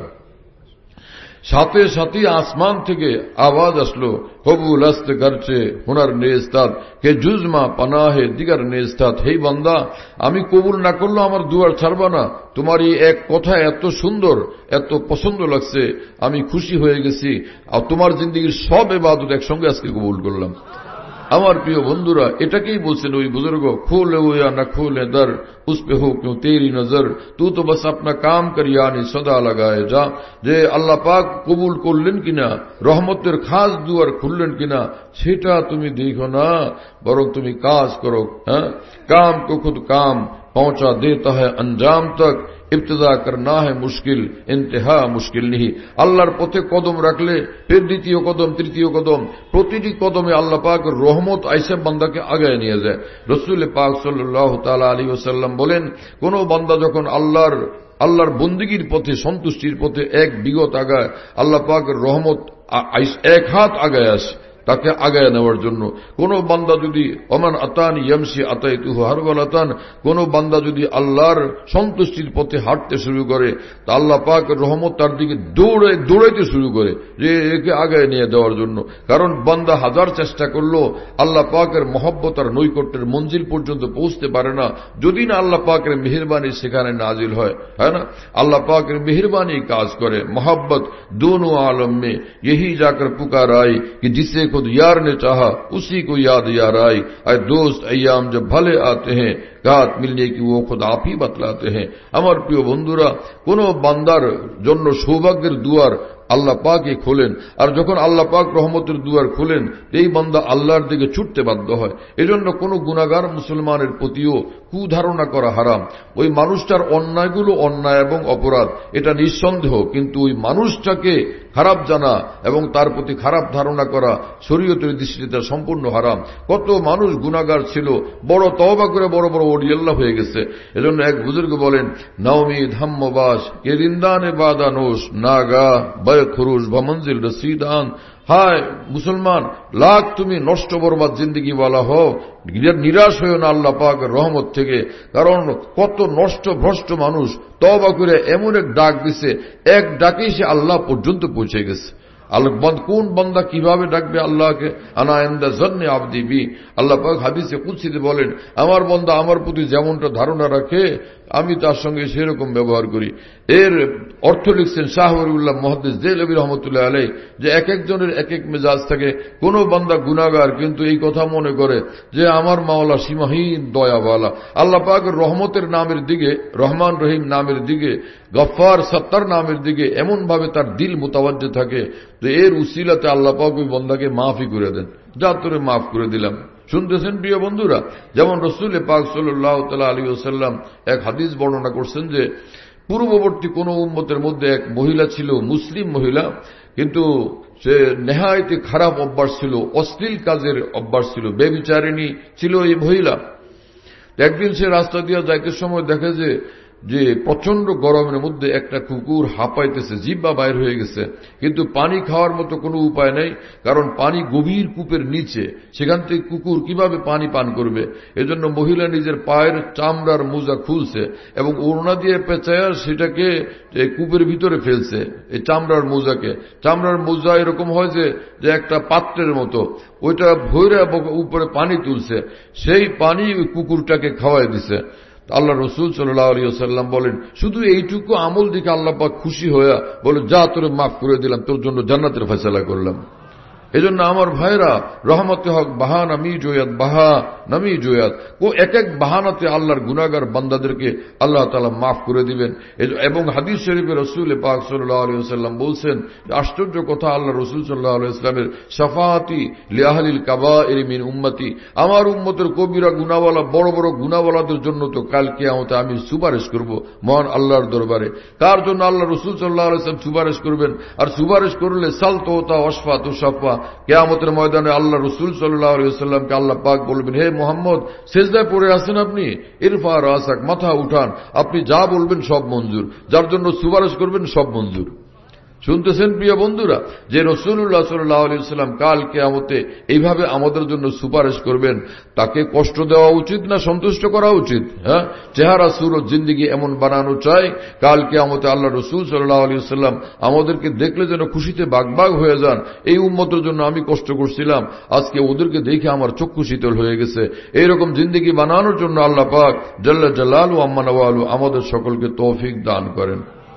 সাথে সাথে আসমান থেকে আওয়াজ আসলো, কবুল আস্তে করছে হুনার নেস্তাদ কে জুজমা পানাহে দিগার নেস্তাদ। হে বান্দা, আমি কবুল না করলো আমার দুয়ার ছাড়বা না। তোমার এই এক কথা এত সুন্দর, এত পছন্দ লাগছে, আমি খুশি হয়ে গেছি, আর তোমার জিন্দগির সব ইবাদত একসঙ্গে আজকে কবুল করলাম। আমার প্রিয় বন্ধুরা, এটাকেই বলছেন ওই বুজুর্গ, खोले हो या न खोले दर उस पे हो क्यों तेरी नजर, तू तो बस अपना काम कर यानी सदा लगाए जा। যে আল্লাহ পাক কবুল করলেন কিনা, রহমতের খাস দুয়ার খুললেন কিনা সেটা তুমি দেখো না, বরং তুমি কাজ করো। হ্যাঁ, কাম কো খুদ কাম পৌঁছা দেতা है अंजाम तक, ইবতিদা করনা है মুশকিল ইন্তেহা মুশকিল नहीं। আল্লাহর পথে কদম রাখলে ফের দ্বিতীয় কদম, তৃতীয় কদম, প্রতিটি কদমে আল্লাহ পাক রহমত আইসা বান্দাকে আগায় নিয়ে যায়। রাসূল পাক সাল্লাল্লাহু তাআলা আলাইহি ওয়াসাল্লাম বলেন, কোন বান্দা যখন আল্লাহর আল্লাহর বন্দেগীর পথে, সন্তুষ্টির পথে এক বিগত আগায়, আল্লাহ পাকের রহমত এক হাত আগায় আসে তাকে আগায় নেওয়ার জন্য। কোন বান্দা যদি ওমান আতানি ইয়ামশি আতাইতুহু হারওয়ালাতান, কোন বান্দা যদি আল্লাহর সন্তুষ্টির পথে হাঁটতে শুরু করে তা আল্লাহ পাকের রহমত তার দিকে দৌড়ে দৌড়াইতে শুরু করে যে একে আগায় নিয়ে দেওয়ার জন্য। কারণ বান্দা হাজার চেষ্টা করলো আল্লাহ পাকের মহব্বত আর নৈকট্যের মঞ্জিল পর্যন্ত পৌঁছতে পারে না যদি না আল্লাহ পাকের মেহেরবানি সেখানে নাজিল হয়। হ্যাঁ না, আল্লাহ পাকের মেহেরবানি কাজ করে। मोहब्बत दोनों आलम में यही जाकर पुकार आई कि जिसे खुद यार ने चाहा उसी को याद यार आई। आए दोस्त अय्याम जब भले आते हैं घात मिलने की वो खुद आप ही बतलाते हैं। আমার প্রিয় বন্ধুরা, কোন বান্দার জন্য সৌভাগ্যের দুয়ার আল্লাহ পাকই খোলেন, আর যখন আল্লাহ পাক রহমতের দুয়ার খোলেন এই বান্দা আল্লাহর দিকে ছুটতে বাধ্য হয়। এজন্য কোন গুনাহগার মুসলমানের প্রতিও কুধারণা করা হারাম। ওই মানুষটার অন্যায়গুলো অন্যায় এবং অপরাধ, এটা নিঃসন্দেহ, কিন্তু ওই মানুষটাকে খারাপ জানা এবং তার প্রতি খারাপ ধারণা করা শরীয়তের দৃষ্টিতে সম্পূর্ণ হারাম। কত মানুষ গুনাহগার ছিল, বড় তওবা করে বড় বড় ওলিয়াল্লাহ হয়ে গেছে। এজন্য এক বুজুর্গ বলেন, নাউমিদ হাম্মবাস কে জিন্দানে বাদানোশ নাগা বয় খুরুশ ভমঞ্জিল রসিদান। হায় মুসলমান, লাখ তুমি নষ্ট বরবাদ জিন্দগি ওয়ালা হও, নিরাশ হয়েও না আল্লাহ পাকের রহমত থেকে। কারণ কত নষ্ট ভ্রষ্ট মানুষ তওবা করে এমন এক ডাক দিছে, এক ডাকেই সে আল্লাহ পর্যন্ত পৌঁছে গেছে। আল্লাহ কোন বান্দা কিভাবে ডাকবে আল্লাহকে? আনা ইনদা যন্নি আবদি বি, আল্লাহ পাক হাদিসে কুদসিতে বলেন, আমার বান্দা আমার প্রতি যেমনটা ধারণা রাখে আমি তার সঙ্গে সেরকম ব্যবহার করি। এর অর্থ লিখছেন শাহ ওলিউল্লাহ মুহাদ্দিস দেহলভী রহমতুল্লাহ আলাইহি যে এক একজনের এক এক মেজাজ থাকে। কোন বান্দা গুনাহগার কিন্তু এই কথা মনে করে যে আমার মাওলা সীমাহীন দয়াওয়ালা। আল্লাহ পাকের রহমতের নামের দিকে, রহমান রহিম নামের দিকে, গফফার সত্তার নামের দিকে এমন ভাবে তার দিল মুতাওয়াজ্জে থাকে তো এর উসিলাতে আল্লাহ পাক ওই বান্দাকে মাফই করে দেন, যা তোরে মাফ করে দিলাম। শুনতেছেন প্রিয় বন্ধুরা, যেমন রাসূল পাক সাল্লাল্লাহু তাআলা আলাইহি ওয়াসাল্লাম এক হাদিস বর্ণনা করছেন যে পূর্ববর্তী কোন উম্মতের মধ্যে এক মহিলা ছিল, মুসলিম মহিলা, কিন্তু সে নেহায়েতে খারাপ অভ্যাস ছিল, অশ্লীল কাজের অভ্যাস ছিল, বেবিচারিণী ছিল এই মহিলা। একদিন সে রাস্তা দিয়ে যাইতে সময় দেখে যে যে প্রচন্ড গরমের মধ্যে একটা কুকুর হাঁপাইতেছে, জিহ্বা বাইর হয়ে গেছে, কিন্তু পানি খাওয়ার মতো কোনো উপায় নেই, কারণ পানি গভীর কূপের নিচে, সেখান থেকে কুকুর কিভাবে পানি পান করবে। এজন্য মহিলা নিজের পায়ের চামড়ার মোজা খুলছে এবং ওড়না দিয়ে পেঁচায়া সেটাকে কূপের ভিতরে ফেলছে, এই চামড়ার মোজাকে। চামড়ার মোজা এরকম হয় যে যে একটা পাত্রের মতো, ওইটা ভৈরা উপরে পানি তুলছে, সেই পানি কুকুরটাকে খাওয়াই দিছে। আল্লাহ রসুল সাল্লাল্লাহু আলাইহি ওয়াসাল্লাম বলেন, শুধু এইটুকু আমল দেখে আল্লাহ পাক খুশি হয়ে বলে, যা তোরে মাফ করে দিলাম, তোর জন্য জান্নাতের ফয়সালা করলাম। এজন্য আমার ভাইরা, রহমতে হক বাহা নামি জয়াত, বাহা নামি জয়াত, ও এক এক বাহানাতে আল্লাহর গুনাহগার বান্দাদেরকে আল্লাহ তাআলা মাফ করে দিবেন। এবং হাদিস শরীফে রাসূল পাক সাল্লাল্লাহু আলাইহি ওয়াসাল্লাম বলছেন, আশ্চর্য কথা, আল্লাহ রাসূল সাল্লাল্লাহু আলাইহি ওয়াসাল্লামের শাফাআতি লিআহলিল কাবাইর মিন উম্মতি, আমার উম্মতের কবিরা গুনাহওয়ালা, বড় বড় গুনাহওয়ালাদের জন্য তো কাল কিয়ামতে আমি সুপারিশ করব মহান আল্লাহর দরবারে। কার জন্য আল্লাহ রাসূল সাল্লাল্লাহু আলাইহি ওয়াসাল্লাম সুপারিশ করবেন? আর সুপারিশ করলে সালতোতা ওয়াশফাতু শাফা, কিয়ামতের ময়দানে আল্লাহ রাসূল সাল্লাল্লাহু আলাইহি ওয়াসাল্লামকে আল্লাহ পাক বলবেন, হে মুহাম্মদ, সিজদায় পড়ে আছেন আপনি, ইরফা রাসাক, মাথা উঠান, আপনি যা বলবেন সব মঞ্জুর, যার জন্য সুপারিশ করবেন সব মঞ্জুর। শুনতেছেন প্রিয় বন্ধুরা, যে রাসূলুল্লাহ সাল্লাল্লাহু আলাইহি ওয়াসাল্লাম কাল কিয়ামতে এইভাবে আমাদের জন্য সুপারিশ করবেন, তাকে কষ্ট দেওয়া উচিত না সন্তুষ্ট করা উচিত? হ্যাঁ, চেহারা সুরত জিন্দেগি এমন বানানো চাই কাল কিয়ামতে আল্লাহ রাসূল সাল্লাল্লাহু আলাইহি ওয়াসাল্লাম আমাদেরকে দেখলে যেন খুশিতে বাগবাগ হয়ে যান। এই উম্মতের জন্য আমি কষ্ট করছিলাম, আজকে ওদেরকে দেখে আমার চক্ষু শীতল হয়ে গেছে। এইরকম জিন্দেগি বানানোর জন্য আল্লাহ পাক জাল্লা জালালু আম্মা নওয়ালু আমাদের সকলকে তৌফিক দান করেন।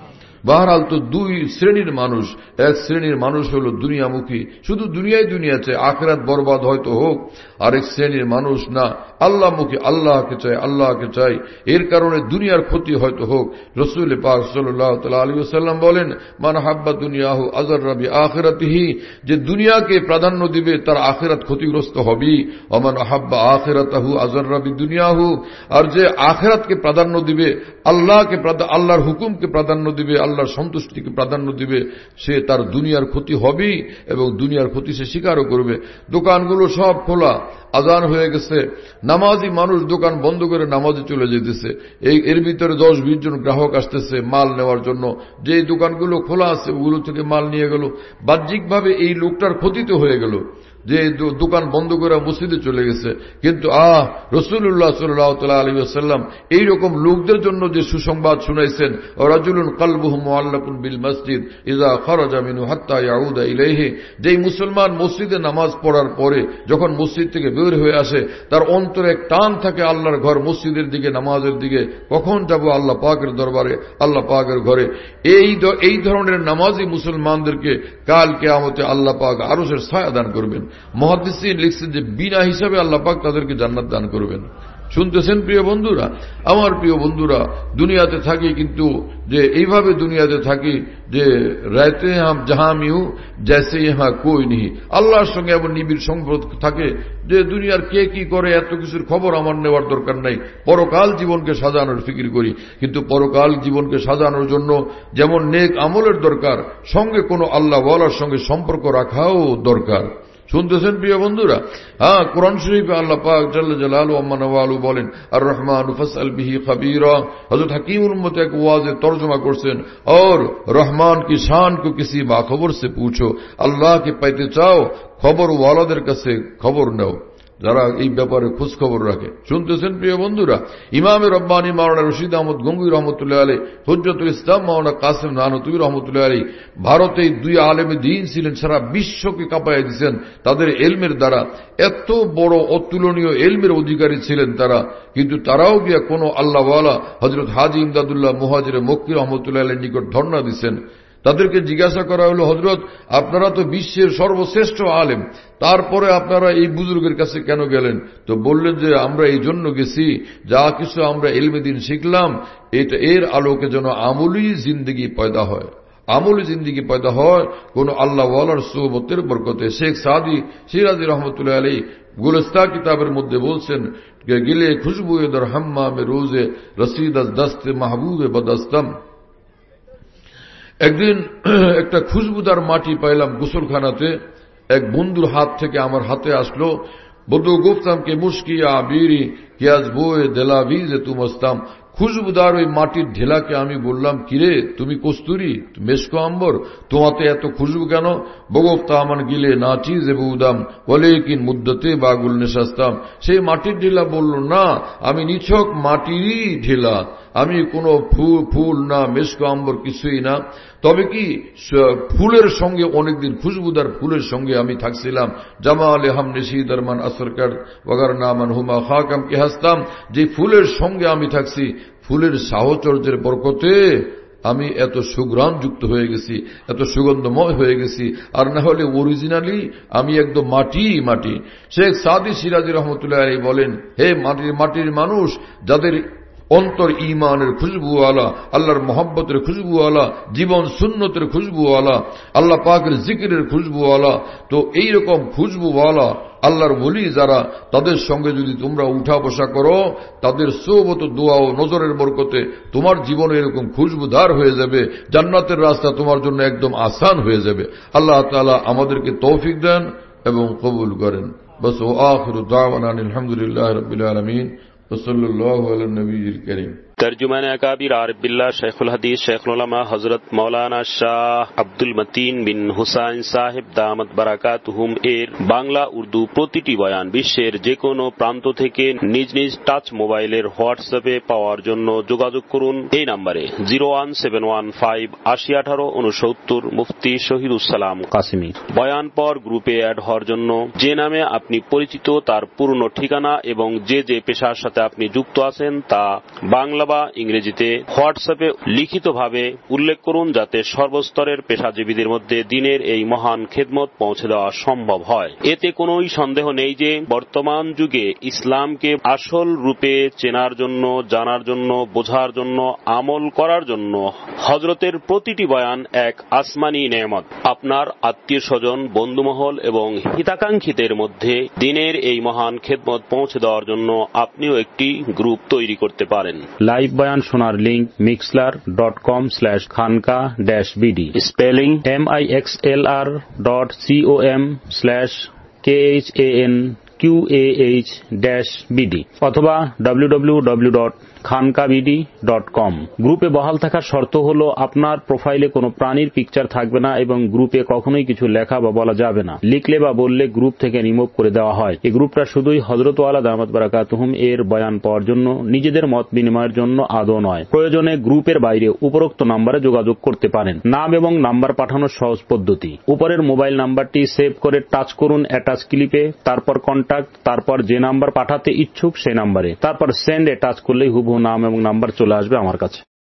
বহরহাল তো দুই শ্রেণীর মানুষ। এক শ্রেণীর মানুষ হল দুনিয়ামুখী, শুধু দুনিয়ায় দুনিয়া চায়, আখিরাত বরবাদ হয়তো হোক। আরেক শ্রেণীর মানুষ না, আল্লাহমুখী, আল্লাহকে চায়, আল্লাহকে চায়, এর কারণে দুনিয়ার ক্ষতি হয়তো হোক। রাসূল পাক সাল্লাল্লাহু তাআলা আলাইহি ওয়াসাল্লাম বলেন, মান হাব্বা দুনিয়াহু আযাররা বিআখিরাতিহি, যে দুনিয়াকে প্রাধান্য দিবে তার আখিরাত ক্ষতিগ্রস্ত হবে। ওমান হাব্বা আখিরাতাহু আযাররা বিদুনিয়াহু, আর যে আখিরাতকে প্রাধান্য দিবে, আল্লাহকে আল্লাহর হুকুমকে প্রাধান্য দিবে, আল্লাহর সন্তুষ্টিকে প্রাধান্য দিবে, সে তার দুনিয়ার ক্ষতি হবে এবং দুনিয়ার ক্ষতি সে স্বীকারও করবে। দোকানগুলো সব খোলা, আজান হয়ে গেছে, নামাজি মানুষ দোকান বন্ধ করে নামাজে চলে যেতেছে। এই এর ভিতরে দশ বিশ জন গ্রাহক আসতেছে মাল নেওয়ার জন্য। যে দোকানগুলো খোলা আছে ওগুলো থেকে মাল নিয়ে গেল। বাহ্যিকভাবে এই লোকটার ক্ষতি তো হয়ে গেল যে দোকান বন্ধ করে মসজিদে চলে গেছে, কিন্তু আহ রাসূলুল্লাহ সাল্লাল্লাহু তাআলা আলাইহি ওয়াসাল্লাম এইরকম লোকদের জন্য যে সুসংবাদ শুনাইছেন, রাজুলুন কলবুহু মুআল্লাকুন বিল মসজিদ ইযা খারাজা মিনহু হাত্তা ইয়াউদা ইলাইহি, যেই মুসলমান মসজিদে নামাজ পড়ার পরে যখন মসজিদ থেকে বের হয়ে আসে তার অন্তরে এক টান থাকে আল্লাহর ঘর, মসজিদের দিকে, নামাজের দিকে, কখন যাব আল্লাহ পাকের দরবারে, আল্লাহ পাকের ঘরে। এই এই ধরনের নামাজি মুসলমানদেরকে কাল কিয়ামতে আল্লাহ পাক আরশের ছায়া দান করবেন। মুহাদ্দিসিন লিখছেন যে বিনা হিসাবে আল্লাহ পাক তাদেরকে জান্নাত দান করবেন। শুনতেছেন প্রিয় বন্ধুরা? আমার প্রিয় বন্ধুরা, দুনিয়াতে থাকি কিন্তু যে এইভাবে দুনিয়াতে থাকি যে রাতে হাম জাহাঁ মিউ জैसे यहाँ कोई नहीं, আল্লাহর সঙ্গে এমন নিবিড় সম্পর্ক থাকে যে দুনিয়ার কে কি করে এত কিছুর খবর আমার নেওয়ার দরকার নাই। পরকাল জীবনকে সাজানোর ফিকির করি, কিন্তু পরকাল জীবনকে সাজানোর জন্য যেমন নেক আমলের দরকার, সঙ্গে কোনো আল্লাহ ওয়ালার সঙ্গে সম্পর্ক রাখাও দরকার। শুনতেছেন প্রিয় বন্ধুরা? হ্যাঁ, কোরআন শরীফে আল্লাহ পাক জাল্লা জালালুহু ওয়া মানাওয়ালু বলেন, আর রহমান ফাসআল বিহি খাবীরা। হযরত হাকিমুল উম্মত এক ওয়াজে তরজমা করছেন, और রহমান কি শান কো কিসি বাখবর সে পুছো, আল্লাহকে পাইতে চাও খবর ওয়ালাদের কাছে খবর নাও, যারা এই ব্যাপারে খোঁজ খবর রাখে। শুনতেছেন প্রিয় বন্ধুরা? ইমামে রব্বানী মাওলানা রশিদ আহমদ গঙ্গুই রহমতুল্লাহ আলাইহি, হুজ্জতুল ইসলাম মাওলানা কাসিম নানতুবি রহমতুল্লাহ আলাইহি, ভারতে দুই আলেমে দ্বীন ছিলেন, সারা বিশ্বকে কাঁপায় দিয়েছেন তাদের এলমের দ্বারা। এত বড় অতুলনীয় এলমের অধিকারী ছিলেন তারা, কিন্তু তারাও গিয়া কোন আল্লাহওয়ালা হযরত হাজী ইমদাদুল্লাহ মুহাজিরে মক্কি রহমতুল্লাহ আলাইহির নিকট ধর্ণা দিচ্ছেন। তাদেরকে জিজ্ঞাসা করা হলো, হযরত আপনারা তো বিশ্বের সর্বশ্রেষ্ঠ আলেম, তারপরে আপনারা এই বুজুর্গের কাছে কেন গেলেন? তো বললেন যে আমরা এই জন্য গেছি, যা কিছু আমরা ইলমে দ্বীন শিখলাম এটা এর আলোকে যেন আমলি জিন্দেগি পয়দা হয়, আমলি জিন্দেগি পয়দা হয় কোন আল্লাহ ওয়ালার সোহবতের বরকতে। শেখ সাদি সিরাজি রহমতুল্লাহ আলাইহি গুলস্তা কিতাবের মধ্যে বলছেন, গিলে খুশবুয়ে দর হাম্মামে রোজে রসিদ দস্তে মাহবুবে বদস্তম। একদিন একটা খুশবুদার মাটি পাইলাম গোসলখানাতে, এক বন্ধুর হাত থেকে আমার হাতে আসলো। বন্ধু গুফতাম কে মুশকি আবিরি কিয়াজ বয়ে দেলাভিজে তুমস্তাম। খুশবুদার ওই মাটির ঢেলাকে আমি বললাম, কিরে তুমি কস্তুরি, মেশকো আম্বর, তোমাতে এত খুশবু কেন? বগফতা আমান গিলে নাচি যে বুদাম বলে কিন মুদ্দতে বাগুল নেশাস্তাম। সেই মাটির ঢেলা বলল, না আমি নিছক মাটিরই ঢেলা, আমি কোনো ফুল না, মেশকো আম্বর কিছুই না। তবে কি ফুলের সঙ্গে অনেকদিন খুশবুদার ফুলের সঙ্গে আমি থাকছিলাম। জামালে হাম নিশিদারমান আসরকার ওয়াগার নামান হুমা খাকাম কে হাসতাম, যে ফুলের সঙ্গে আমি থাকছি, ফুলের সাহচর্যের বরকতে আমি এত সুগ্রাণ যুক্ত হয়ে গেছি, এত সুগন্ধময় হয়ে গেছি, আর না হলে অরিজিনালি আমি একদম মাটি মাটি। শেখ সাদি সিরাজি রহমতুল্লাহ আলাইহি বলেন, হে মাটির মাটির মানুষ, যাদের অন্তর ইমানের খুশবুওয়ালা, আল্লাহর মহব্বতের খুশবুওয়ালা, জীবন সুন্নতের খুশবুওয়ালা, আল্লাহ পাকের জিকিরের খুশবুওয়ালা, তো এইরকম খুশবুওয়ালা আল্লাহর ওলি যারা, তাদের সঙ্গে যদি তোমরা উঠা বসা করো, তাদের সোহবত দোয়া ও নজরের বরকতে তোমার জীবন এরকম খুশবুদার হয়ে যাবে, জান্নাতের রাস্তা তোমার জন্য একদম আসান হয়ে যাবে। আল্লাহ তাআলা আমাদেরকে তৌফিক দেন এবং কবুল করেন। বাস ও আখিরু দাওয়ানা আলহামদুলিল্লাহি রাব্বিল আলামিন ওয়া সাল্লাল্লাহু আলা নবিয়্যিল কারীম। তর্জমানে আকাবির আরিফ বিল্লাহ শেখুল হাদিস শেখুল উলামা হযরত মাওলানা শাহ আব্দুল মতিন বিন হুসাইন সাহেব দামাত বারাকাতুহুম এর বাংলা উর্দু প্রতিটি বয়ান বিশ্বের যে কোনো প্রান্ত থেকে নিজ নিজ টাচ মোবাইলের হোয়াটসঅ্যাপে পাওয়ার জন্য যোগাযোগ করুন এই নম্বরে zero one seven one five আশি আঠারো উনসত্তর মুফতি শহীদুসালাম কাসিমি। বয়ান পর গ্রুপে অ্যাড হওয়ার জন্য যে নামে আপনি পরিচিত তার পূর্ণ ঠিকানা এবং যে যে পেশার সাথে আপনি যুক্ত আছেন তা বাংলা অথবা ইংরেজিতে হোয়াটসঅ্যাপে লিখিতভাবে উল্লেখ করুন, যাতে সর্বস্তরের পেশাজীবীদের মধ্যে দিনের এই মহান খেদমত পৌঁছে দেওয়া সম্ভব হয়। এতে কোনোই সন্দেহ নেই যে বর্তমান যুগে ইসলামকে আসল রূপে চেনার জন্য, জানার জন্য, বোঝার জন্য, আমল করার জন্য হযরতের প্রতিটি বয়ান এক আসমানী নেয়ামত। আপনার আত্মীয় স্বজন, বন্ধুমহল এবং হিতাকাঙ্ক্ষীদের মধ্যে দিনের এই মহান খেদমত পৌঁছে দেওয়ার জন্য আপনিও একটি গ্রুপ তৈরি করতে পারেন। লাইভ বয়ান শোনার link Mixlr dot com slash খানকা dash BD, spelling M I X L R dot C O M slash K H A N Q A H dash BD অথবা ডাব্লিউ ডাব্লিউ ডাব্লিউ ডট খানকা BD dot com. গ্রুপে বহাল থাকার শর্ত হল আপনার প্রোফাইলে কোনো প্রাণীর পিকচার থাকবে না এবং গ্রুপে কখনোই কিছু লেখা বা বলা যাবে না। লিখলে বা বললে গ্রুপ থেকে রিমুভ করে দেওয়া হয়। এই গ্রুপটা শুধুই হযরত ওয়ালা দামাত বারাকাতুহুম এর বয়ান পাওয়ার জন্য, নিজেদের মত বিনিময়ের জন্য আদৌ নয়। প্রয়োজনে গ্রুপের বাইরে উপরোক্ত নম্বরে যোগাযোগ করতে পারেন। নাম এবং নাম্বার পাঠানোর সহজ পদ্ধতি: উপরের মোবাইল নাম্বারটি সেভ করে টাচ করুন অ্যাটাচ ক্লিপে, তারপর কন্টাক্ট, তারপর যে নাম্বার পাঠাতে ইচ্ছুক সেই নাম্বারে, তারপর সেন্ড এ টাচ করলেই হুবহু নাম এবং নাম্বার চলে আসবে আমার কাছে।